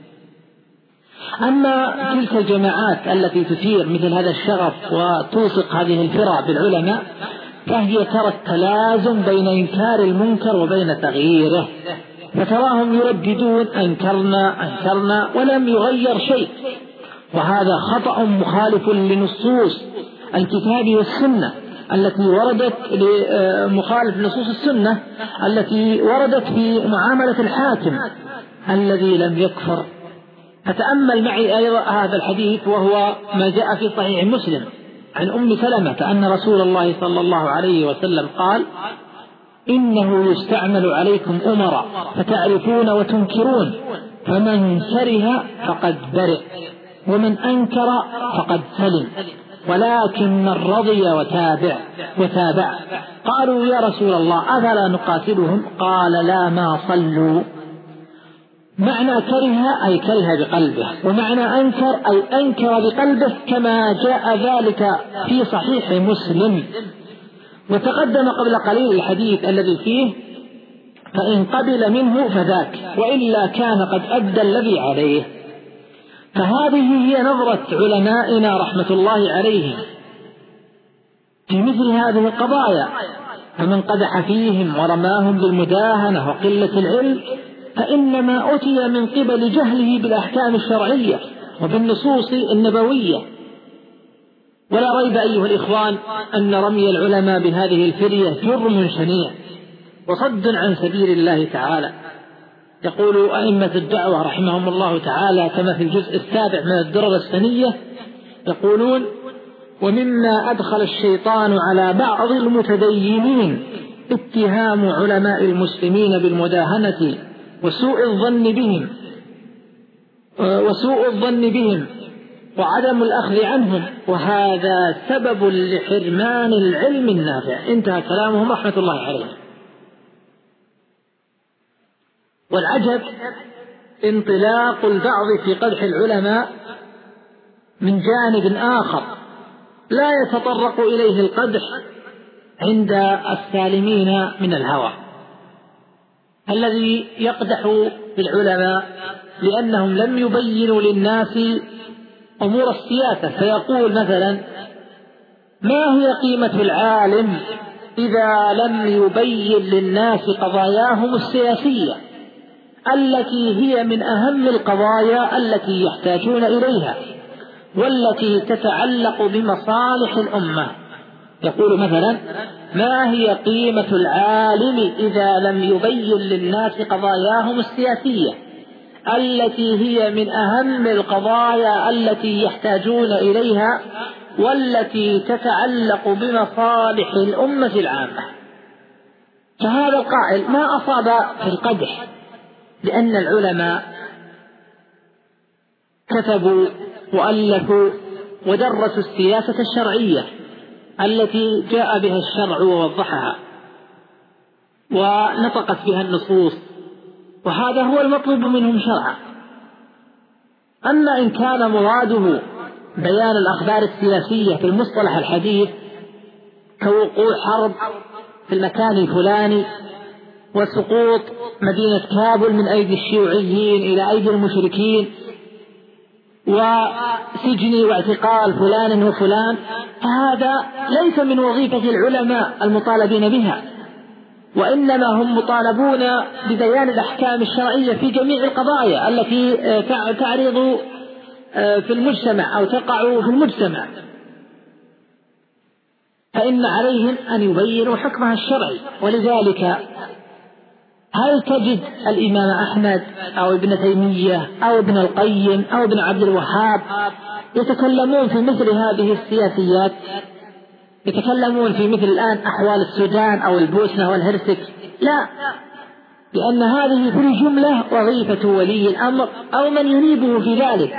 أما تلك الجماعات التي تثير مثل هذا الشغف وتوثق هذه الفرع بالعلماء فهي ترى التلازم بين إنكار المنكر وبين تغييره، فتراهم يرددون أنكرنا ولم يغير شيء، وهذا خطأ مخالف لنصوص الكتاب والسنة التي وردت مخالف نصوص السنة التي وردت في معاملة الحاكم الذي لم يكفر. فتأمل معي أيضا هذا الحديث وهو ما جاء في صحيح مسلم عن أم سلمة أن رسول الله صلى الله عليه وسلم قال إنه يستعمل عليكم أمراء فتعرفون وتنكرون، فمن كره فقد برئ ومن أنكر فقد سلم، ولكن من رضي وتابع. قالوا يا رسول الله أفلا نقاتلهم؟ قال لا ما صلوا. معنى كره أي كره بقلبه، ومعنى أنكر أي أنكر بقلبه، كما جاء ذلك في صحيح مسلم. وتقدم قبل قليل الحديث الذي فيه فإن قبل منه فذاك وإلا كان قد أدى الذي عليه. فهذه هي نظرة علمائنا رحمة الله عليهم في مثل هذه القضايا، فمن قدح فيهم ورماهم بالمداهنة وقلة العلم فإنما أتي من قبل جهله بالأحكام الشرعية وبالنصوص النبوية. ولا ريب أيها الإخوان أن رمي العلماء بهذه الفرية جرم شنيع وصد عن سبيل الله تعالى. يقول أئمة الدعوة رحمهم الله تعالى كما في الجزء 7 من الدرر السنية، يقولون: ومما أدخل الشيطان على بعض المتدينين اتهام علماء المسلمين بالمداهنة وسوء الظن بهم وعدم الأخذ عنهم، وهذا سبب لحرمان العلم النافع. انتهى كلامهم رحمة الله عليه. والعجب انطلاق البعض في قدح العلماء من جانب آخر لا يتطرق إليه القدح عند السالمين من الهوى، الذي يقدح بالعلماء لأنهم لم يبينوا للناس أمور السياسة، فيقول مثلا: ما هي قيمة العالم إذا لم يبين للناس قضاياهم السياسية التي هي من أهم القضايا التي يحتاجون إليها والتي تتعلق بمصالح الأمة. يقول مثلا: ما هي قيمة العالم إذا لم يبين للناس قضاياهم السياسية التي هي من أهم القضايا التي يحتاجون إليها والتي تتعلق بمصالح الأمة العامة. فهذا القائل ما أصاب في القدح، لأن العلماء كتبوا وألفوا ودرسوا السياسة الشرعية التي جاء بها الشرع ووضحها ونطقت بها النصوص، وهذا هو المطلوب منهم شرعا. أما إن كان مراده بيان الأخبار السياسية في المصطلح الحديث كوقوع حرب في المكان الفلاني وسقوط مدينة كابل من أيدي الشيوعيين إلى أيدي المشركين وسجن واعتقال فلان وفلان، فهذا ليس من وظيفة العلماء المطالبين بها، وإنما هم مطالبون ببيان الأحكام الشرعية في جميع القضايا التي تعرض في المجتمع أو تقع في المجتمع، فإن عليهم أن يبينوا حكمها الشرعي. ولذلك هل تجد الإمام أحمد أو ابن تيمية أو ابن القيم أو ابن عبد الوهاب يتكلمون في مثل هذه السياسيات؟ يتكلمون في مثل الآن أحوال السودان أو البوسنة والهرسك؟ لا، لأن هذه في الجملة وظيفة ولي الأمر أو من ينيبه في ذلك.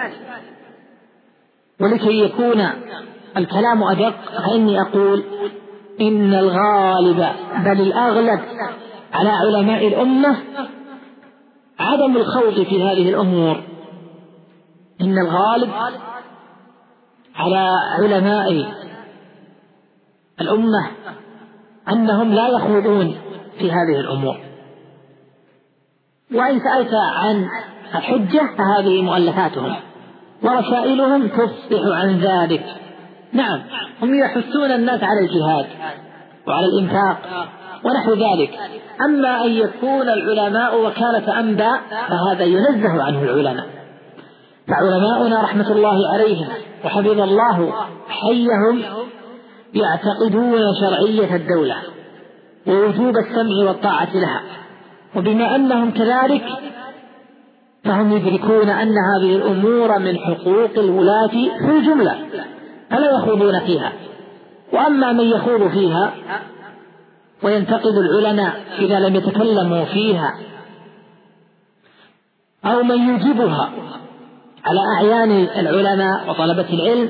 ولكي يكون الكلام أدق فإني أقول إن الغالب بل الأغلب على علماء الأمة عدم الخوض في هذه الأمور. إن الغالب على علماء الأمة أنهم لا يخوضون في هذه الأمور. وإن سألت عن الحجة فهذه مؤلفاتهم ورسائلهم تفصح عن ذلك. نعم، هم يحثون الناس على الجهاد وعلى الإنفاق ونحو ذلك. أما أن يكون العلماء وكالة أنباء فهذا ينزه عنه العلماء. فعلماؤنا رحمة الله عليهم وحفظ الله حيهم يعتقدون شرعية الدولة ووجوب السمع والطاعة لها، وبما أنهم كذلك فهم يدركون أن هذه الأمور من حقوق الولاة في الجملة فلا يخوضون فيها. وأما من يخوض فيها وينتقد العلماء إذا لم يتكلموا فيها أو من يوجبها على أعيان العلماء وطلبة العلم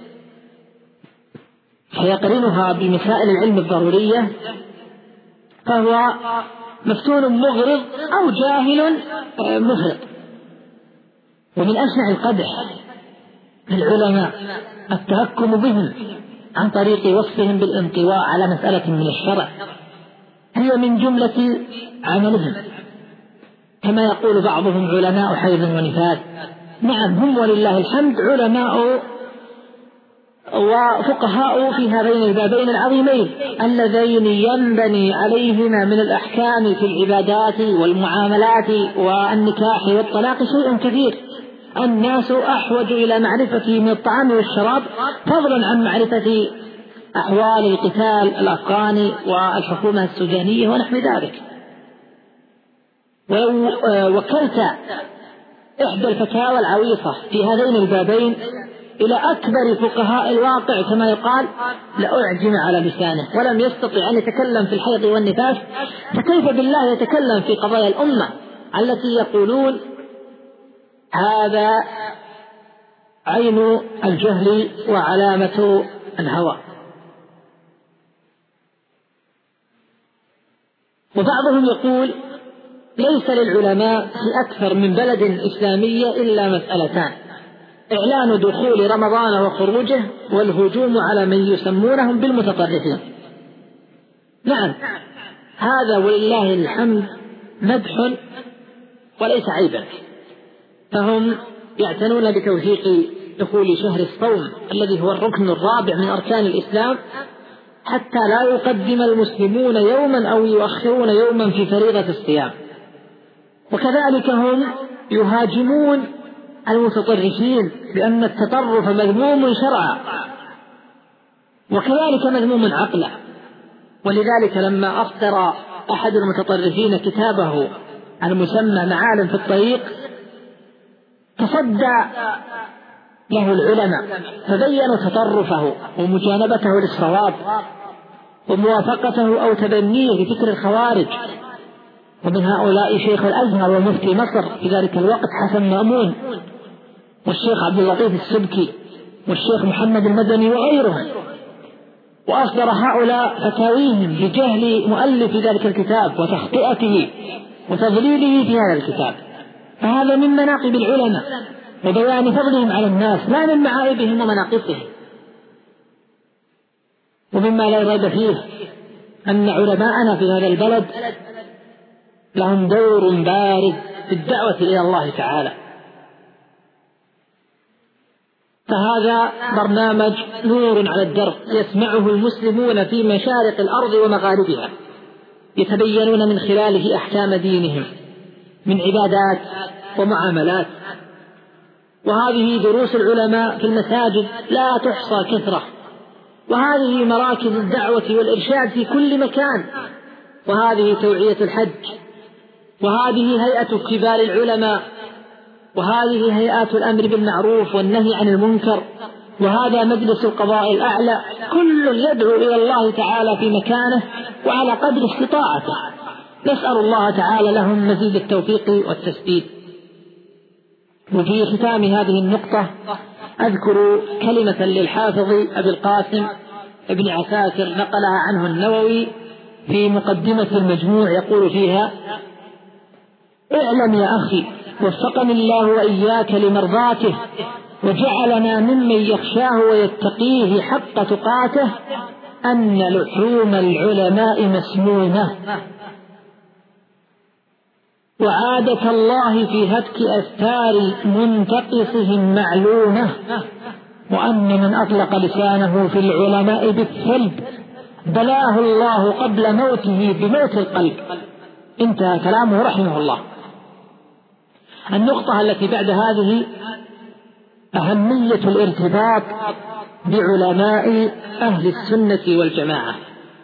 فيقرنها بمسائل العلم الضرورية فهو مفتون مغرض أو جاهل مفرط. ومن أشنع القدح للعلماء التهكم بهم عن طريق وصفهم بالانطواء على مسألة من الشرع، هي من جملة عملهم، كما يقول بعضهم علماء حيض ونفاس. نعم، هم ولله الحمد علماء وفقهاء في هذين البابين العظيمين اللذين ينبني عليهما من الأحكام في العبادات والمعاملات والنكاح والطلاق شيء كثير. الناس أحوج إلى معرفته من الطعام والشراب فضلا عن معرفة أحوال القتال الأفغاني والحكومة السودانية ونحو ذلك. وكلت إحدى الفتاوى العويصة في هذين البابين إلى أكبر فقهاء الواقع كما يقال لأعجم على لسانه ولم يستطع أن يتكلم في الحيض والنفاس، فكيف بالله يتكلم في قضايا الأمة التي يقولون هذا عين الجهل وعلامة الهوى. وبعضهم يقول ليس للعلماء في أكثر من بلد إسلامية إلا مسألتان: إعلان دخول رمضان وخروجه، والهجوم على من يسمونهم بالمتطرفين. نعم، هذا ولله الحمد مدح وليس عيبا، فهم يعتنون بتوثيق دخول شهر الصوم الذي هو الركن الرابع من أركان الإسلام حتى لا يقدم المسلمون يوما أو يؤخرون يوما في فريضة الصيام. وكذلك هم يهاجمون المتطرفين بأن التطرف مذموم شرعا وكذلك مذموم عقلا. ولذلك لما أصدر أحد المتطرفين كتابه المسمى معالم في الطريق تصدى له العلماء فبينوا تطرفه ومجانبته للصواب وموافقته أو تبنيه لفكر الخوارج. ومن هؤلاء شيخ الأزهر ومفتي مصر في ذلك الوقت حسن مأمون، والشيخ عبد اللطيف السبكي، والشيخ محمد المدني وغيرهم. وأصدر هؤلاء فتاويهم بجهل مؤلف ذلك الكتاب وتخطئته وتضليله في هذا الكتاب. فهذا من مناقب العلماء وبيان فضلهم على الناس لا من معايبهم ومناقصهم. ومما لا ريب فيه أن علماءنا في هذا البلد لهم دور بارز في الدعوة إلى الله تعالى. فهذا برنامج نور على الدرب يسمعه المسلمون في مشارق الأرض ومغاربها، يتبينون من خلاله أحكام دينهم من عبادات ومعاملات. وهذه دروس العلماء في المساجد لا تحصى كثرة، وهذه مراكز الدعوة والإرشاد في كل مكان، وهذه توعية الحج، وهذه هيئة كبار العلماء، وهذه هيئات الأمر بالمعروف والنهي عن المنكر، وهذا مجلس القضاء الأعلى. كل يدعو إلى الله تعالى في مكانه وعلى قدر استطاعته. نسأل الله تعالى لهم مزيد التوفيق والتسديد. وفي ختام هذه النقطة أذكر كلمة للحافظ أبي القاسم ابن عساكر نقلها عنه النووي في مقدمة المجموع، يقول فيها: اعلم يا أخي وفقني الله وإياك لمرضاته وجعلنا ممن يخشاه ويتقيه حق تقاته أن لحوم العلماء مسمومة، وعادة الله في هتك أستار منتقصهم معلومة، وأن من أطلق لسانه في العلماء بالسلب بلاه الله قبل موته بموت القلب. انتهى كلامه رحمه الله. النقطة التي بعد هذه أهمية الارتباط بعلماء أهل السنة والجماعة.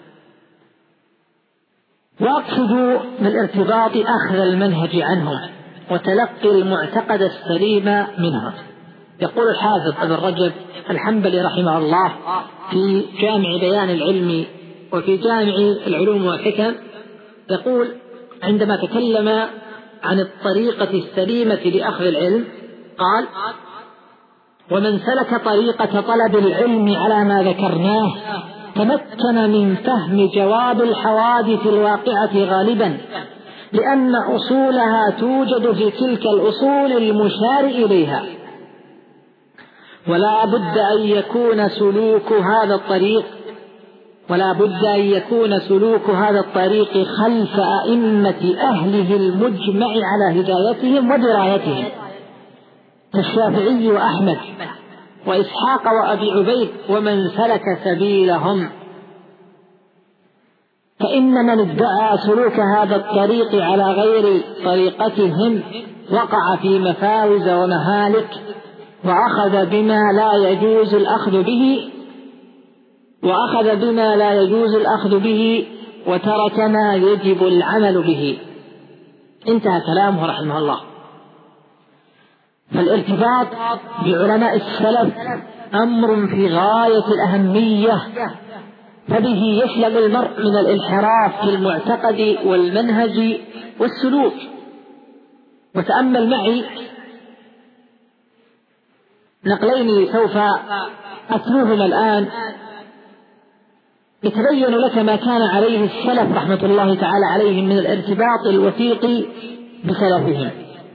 واقصد بالارتباط أخذ المنهج عنهم وتلقي المعتقد السليم منهم. يقول الحافظ ابن رجب الحنبلي رحمه الله في جامع بيان العلم وفي جامع العلوم والحكم، يقول عندما تكلم عن الطريقة السليمة لأخذ العلم قال: ومن سلك طريقة طلب العلم على ما ذكرناه تمكن من فهم جواب الحوادث الواقعة غالبا، لأن أصولها توجد في تلك الأصول المشار إليها، ولا بد أن يكون سلوك هذا الطريق خلف أئمة أهله المجمع على هدايتهم ودرايتهم كالشافعي وأحمد وإسحاق وأبي عبيد ومن سلك سبيلهم. فإن من ادعى سلوك هذا الطريق على غير طريقتهم وقع في مفاوز ومهالك، وأخذ بما لا يجوز الأخذ به وترك ما يجب العمل به. انتهى كلامه رحمه الله. فالارتباط بعلماء السلف أمر في غاية الأهمية، فبه يسلم المرء من الانحراف في المعتقد والمنهج والسلوك. وتأمل معي نقلين سوف أتلوهما الآن يتبين لك ما كان عليه السلف رحمة الله تعالى عليهم من الارتباط الوثيق بسلفهم.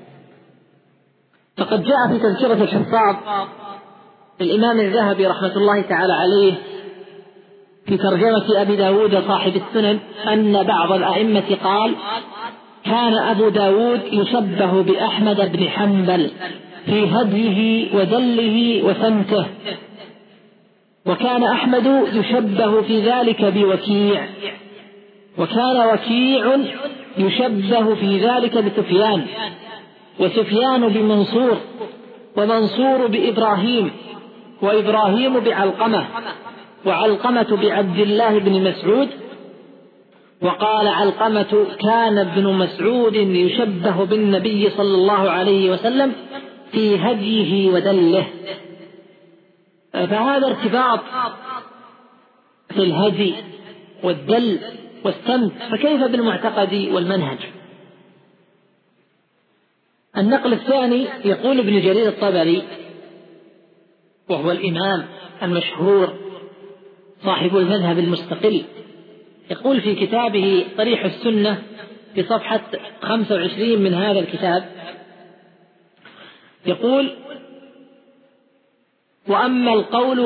فقد جاء في تذكرة الحفاظ الإمام الذهبي رحمة الله تعالى عليه في ترجمة أبي داود صاحب السنن أن بعض الأئمة قال: كان أبو داود يشبه بأحمد بن حنبل في هديه ودله وسمته، وكان أحمد يشبه في ذلك بوكيع، وكان وكيع يشبه في ذلك بسفيان، وسفيان بمنصور، ومنصور بإبراهيم، وإبراهيم بعلقمة، وعلقمة بعبد الله بن مسعود. وقال علقمة: كان ابن مسعود يشبه بالنبي صلى الله عليه وسلم في هديه ودله. فهذا ارتباط في الهدي والدل والسمت، فكيف بالمعتقد والمنهج؟ النقل الثاني يقول ابن جرير الطبري، وهو الإمام المشهور صاحب المذهب المستقل، يقول في كتابه صريح السنة في صفحة 25 من هذا الكتاب، يقول: وأما القول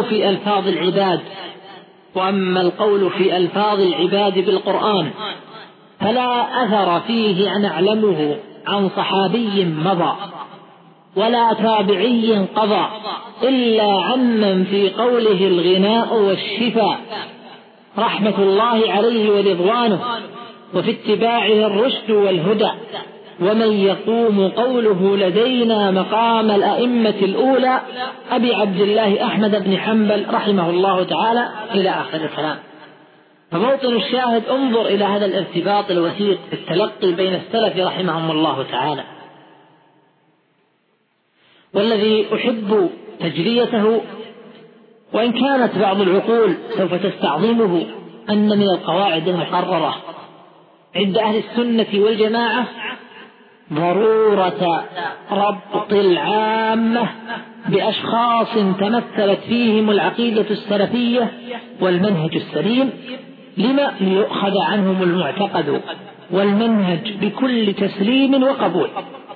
في ألفاظ العباد بالقرآن فلا أثر فيه نعلمه عن صحابي مضى ولا تابعي قضى، إلا عمن في قوله الغناء والشفاء رحمة الله عليه ورضوانه، وفي اتباعه الرشد والهدى، ومن يقوم قوله لدينا مقام الأئمة الأولى أبي عبد الله أحمد بن حنبل رحمه الله تعالى، إلى آخر الكلام. فموطن الشاهد: انظر إلى هذا الارتباط الوثيق في التلقي بين السلف رحمهم الله تعالى. والذي أحب تجليته، وإن كانت بعض العقول سوف تستعظمه، أن من القواعد المقررة عند أهل السنة والجماعة ضرورة ربط العامة بأشخاص تمثلت فيهم العقيدة السلفية والمنهج السليم، لما ليؤخذ عنهم المعتقد والمنهج بكل تسليم وقبول،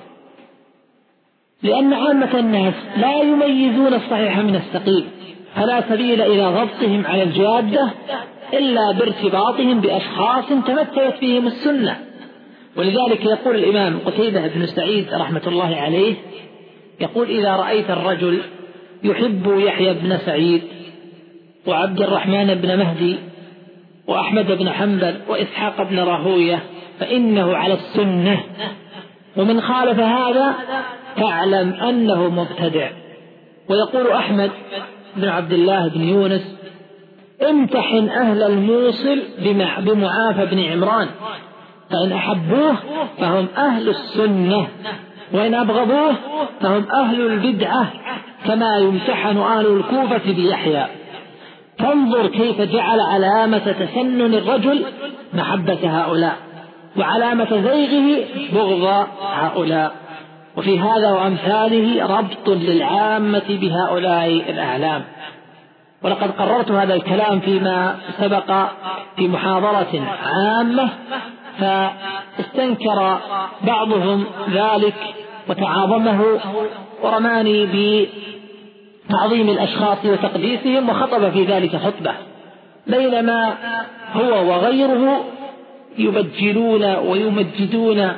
لأن عامة الناس لا يميزون الصحيح من السقيم، فلا سبيل إلى ضبطهم على الجادة إلا بارتباطهم بأشخاص تمثلت فيهم السنة. ولذلك يقول الإمام قتيبة بن سعيد رحمة الله عليه، يقول: إذا رأيت الرجل يحب يحيى بن سعيد وعبد الرحمن بن مهدي وأحمد بن حنبل وإسحاق بن راهوية فإنه على السنة، ومن خالف هذا فاعلم أنه مبتدع. ويقول أحمد بن عبد الله بن يونس: امتحن أهل الموصل بمعافى بن عمران، فإن أحبوه فهم أهل السنة، وإن أبغضوه فهم أهل البدعة، كما يمتحن أهل الكوفة بيحيى. فانظر كيف جعل علامة تسنن الرجل محبة هؤلاء، وعلامة زيغه بغض هؤلاء. وفي هذا وأمثاله ربط للعامة بهؤلاء الأعلام. ولقد قررت هذا الكلام فيما سبق في محاضرة عامة، فاستنكر بعضهم ذلك وتعاظمه ورماني بتعظيم الأشخاص وتقديسهم، وخطب في ذلك خطبة، بينما هو وغيره يبجلون ويمجدون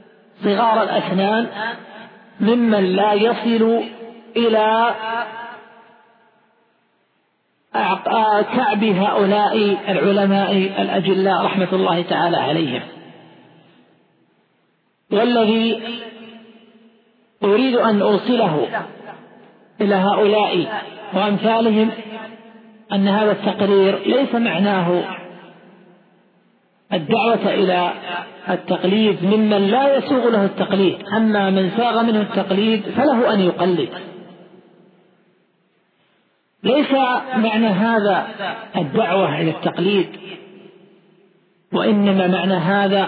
صغار الأسنان ممن لا يصل إلى كعب هؤلاء العلماء الأجلاء رحمة الله تعالى عليهم. والذي أريد أن أوصله إلى هؤلاء وأمثالهم أن هذا التقرير ليس معناه الدعوة إلى التقليد ممن لا يسوغ له التقليد، أما من ساغ منه التقليد فله أن يقلد. ليس معنى هذا الدعوة إلى التقليد، وإنما معنى هذا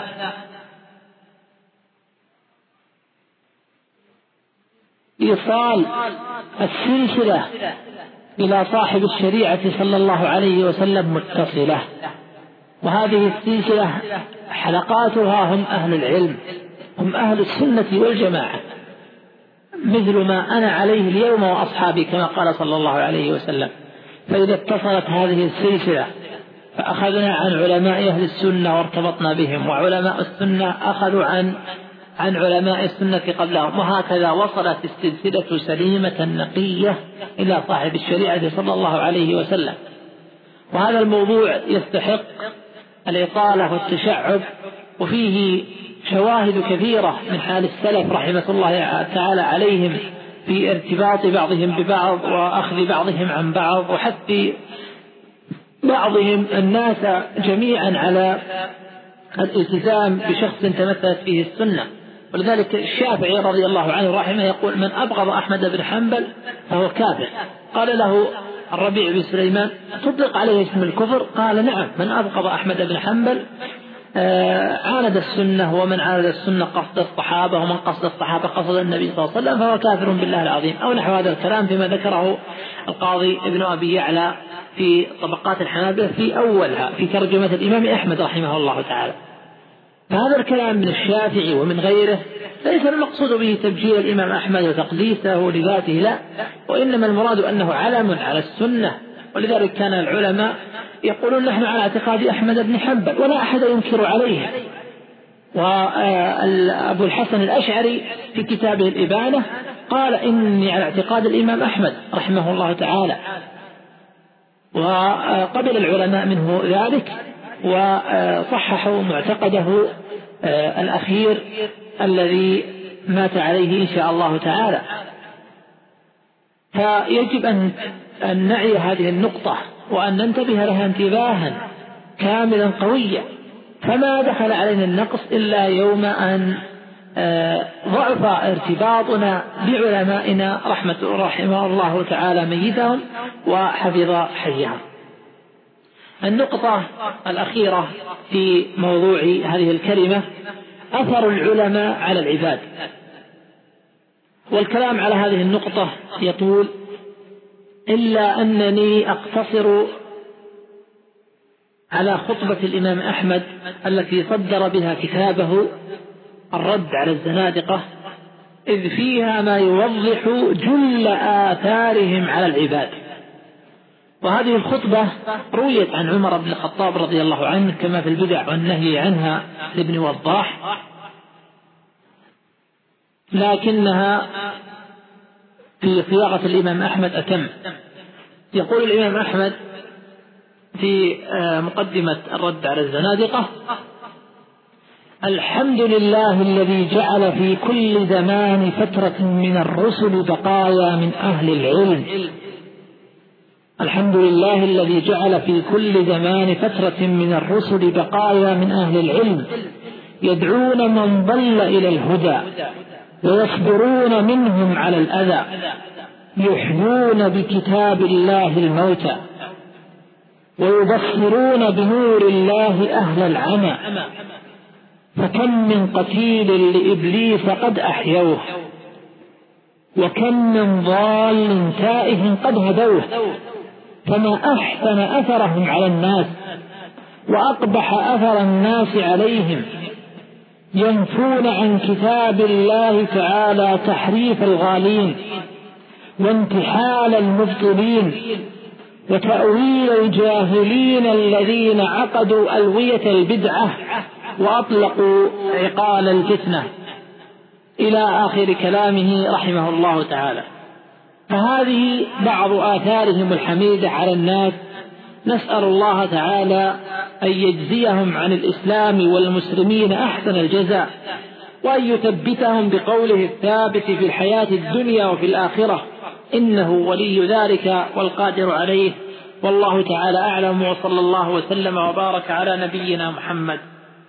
إيصال السلسلة إلى صاحب الشريعة صلى الله عليه وسلم متصلة، وهذه السلسلة حلقاتها هم أهل العلم، هم أهل السنة والجماعة، مثل ما أنا عليه اليوم وأصحابي كما قال صلى الله عليه وسلم. فإذا اتصلت هذه السلسلة فأخذنا عن علماء أهل السنة وارتبطنا بهم، وعلماء السنة أخذوا عن علماء السنة قبلهم، وهكذا وصلت السلسلة سليمة نقية إلى صاحب الشريعة صلى الله عليه وسلم. وهذا الموضوع يستحق الإطالة والتشعب، وفيه شواهد كثيرة من حال السلف رحمة الله تعالى عليهم في ارتباط بعضهم ببعض وأخذ بعضهم عن بعض، وحث بعضهم الناس جميعا على الالتزام بشخص تمثلت فيه السنة. ولذلك الشافعي رضي الله عنه رحمه يقول: من أبغض أحمد بن حنبل فهو كافر. قال له الربيع بن سليمان: تطلق عليه اسم الكفر؟ قال: نعم، من أبغض أحمد بن حنبل عاند السنة، ومن عاند السنة قصد الصحابة، ومن قصد الصحابة قصد النبي صلى الله عليه وسلم، فهو كافر بالله العظيم، أو نحو هذا الكلام، فيما ذكره القاضي ابن أبي يعلى في طبقات الحنابلة في أولها في ترجمة الإمام أحمد رحمه الله تعالى. فهذا الكلام من الشافعي ومن غيره ليس المقصود به تبجيل الإمام أحمد وتقديسه لذاته، لا، وإنما المراد أنه علم على السنة. ولذلك كان العلماء يقولون: نحن على اعتقاد أحمد بن حنبل، ولا أحد ينكر عليه. وأبو الحسن الأشعري في كتابه الإبانة قال: إني على اعتقاد الإمام أحمد رحمه الله تعالى. وقبل العلماء منه ذلك وصححوا معتقده الأخير الذي مات عليه إن شاء الله تعالى. فيجب أن نعي هذه النقطة وأن ننتبه لها انتباها كاملا قويا. فما دخل علينا النقص إلا يوم أن ضعف ارتباطنا بعلمائنا رحمه الله تعالى ميتهم وحفظ حيهم. النقطة الأخيرة في موضوع هذه الكلمة: أثر العلماء على العباد. والكلام على هذه النقطة يطول، إلا أنني أقتصر على خطبة الإمام أحمد التي صدر بها كتابه الرد على الزنادقة، إذ فيها ما يوضح جل آثارهم على العباد. وهذه الخطبة رويت عن عمر بن الخطاب رضي الله عنه كما في البدع والنهي عنها لابن وضاح، لكنها في صياغة الإمام أحمد أتم. يقول الإمام أحمد في مقدمة الرد على الزنادقة: الحمد لله الذي جعل في كل زمان فترة من الرسل بقايا من أهل العلم. الحمد لله الذي جعل في كل زمان فترة من الرسل بقايا من أهل العلم يدعون من ضل إلى الهدى، ويصبرون منهم على الأذى، يحيون بكتاب الله الموتى، ويبصرون بنور الله أهل العمى. فكم من قتيل لإبليس قد أحيوه، وكم من ضال تائه قد هدوه. فما أحسن أثرهم على الناس، وأقبح أثر الناس عليهم. ينفون عن كتاب الله تعالى تحريف الغالين، وانتحال المبطلين، وتأويل الجاهلين الذين عقدوا ألوية البدعة وأطلقوا عقال الفتنة، إلى آخر كلامه رحمه الله تعالى. فهذه بعض آثارهم الحميدة على الناس. نسأل الله تعالى أن يجزيهم عن الإسلام والمسلمين أحسن الجزاء، وأن يثبتهم بقوله الثابت في الحياة الدنيا وفي الآخرة، إنه ولي ذلك والقادر عليه. والله تعالى أعلم، وصلى الله وسلم وبارك على نبينا محمد.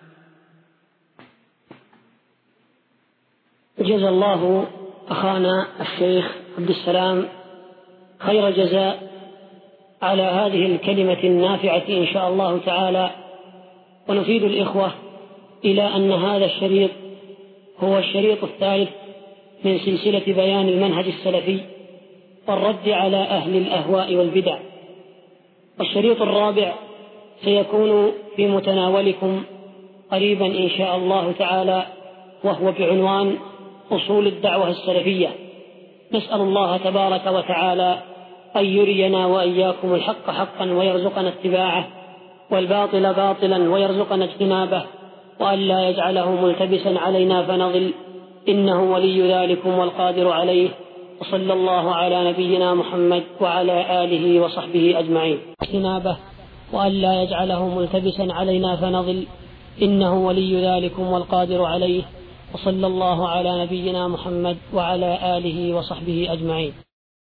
جزا الله أخانا الشيخ عبد السلام خير جزاء على هذه الكلمة النافعة إن شاء الله تعالى. ونفيد الإخوة إلى أن هذا الشريط هو الشريط الثالث من سلسلة بيان المنهج السلفي والرد على أهل الأهواء والبدع، والشريط الرابع سيكون في متناولكم قريبا إن شاء الله تعالى، وهو بعنوان أصول الدعوة السلفية. نسأل الله تبارك وتعالى أن يرينا وإياكم الحق حقا ويرزقنا اتباعه، والباطل باطلا ويرزقنا اجتنابه، وأن لا يجعله ملتبسا علينا فنضل، إنه ولي ذلكم والقادر عليه. وصلى الله على نبينا محمد وعلى آله وصحبه أجمعين. اجتنابه وأن لا يجعله ملتبسا علينا فنضل، إنه ولي ذلكم والقادر عليه. وصلى الله على نبينا محمد وعلى آله وصحبه أجمعين.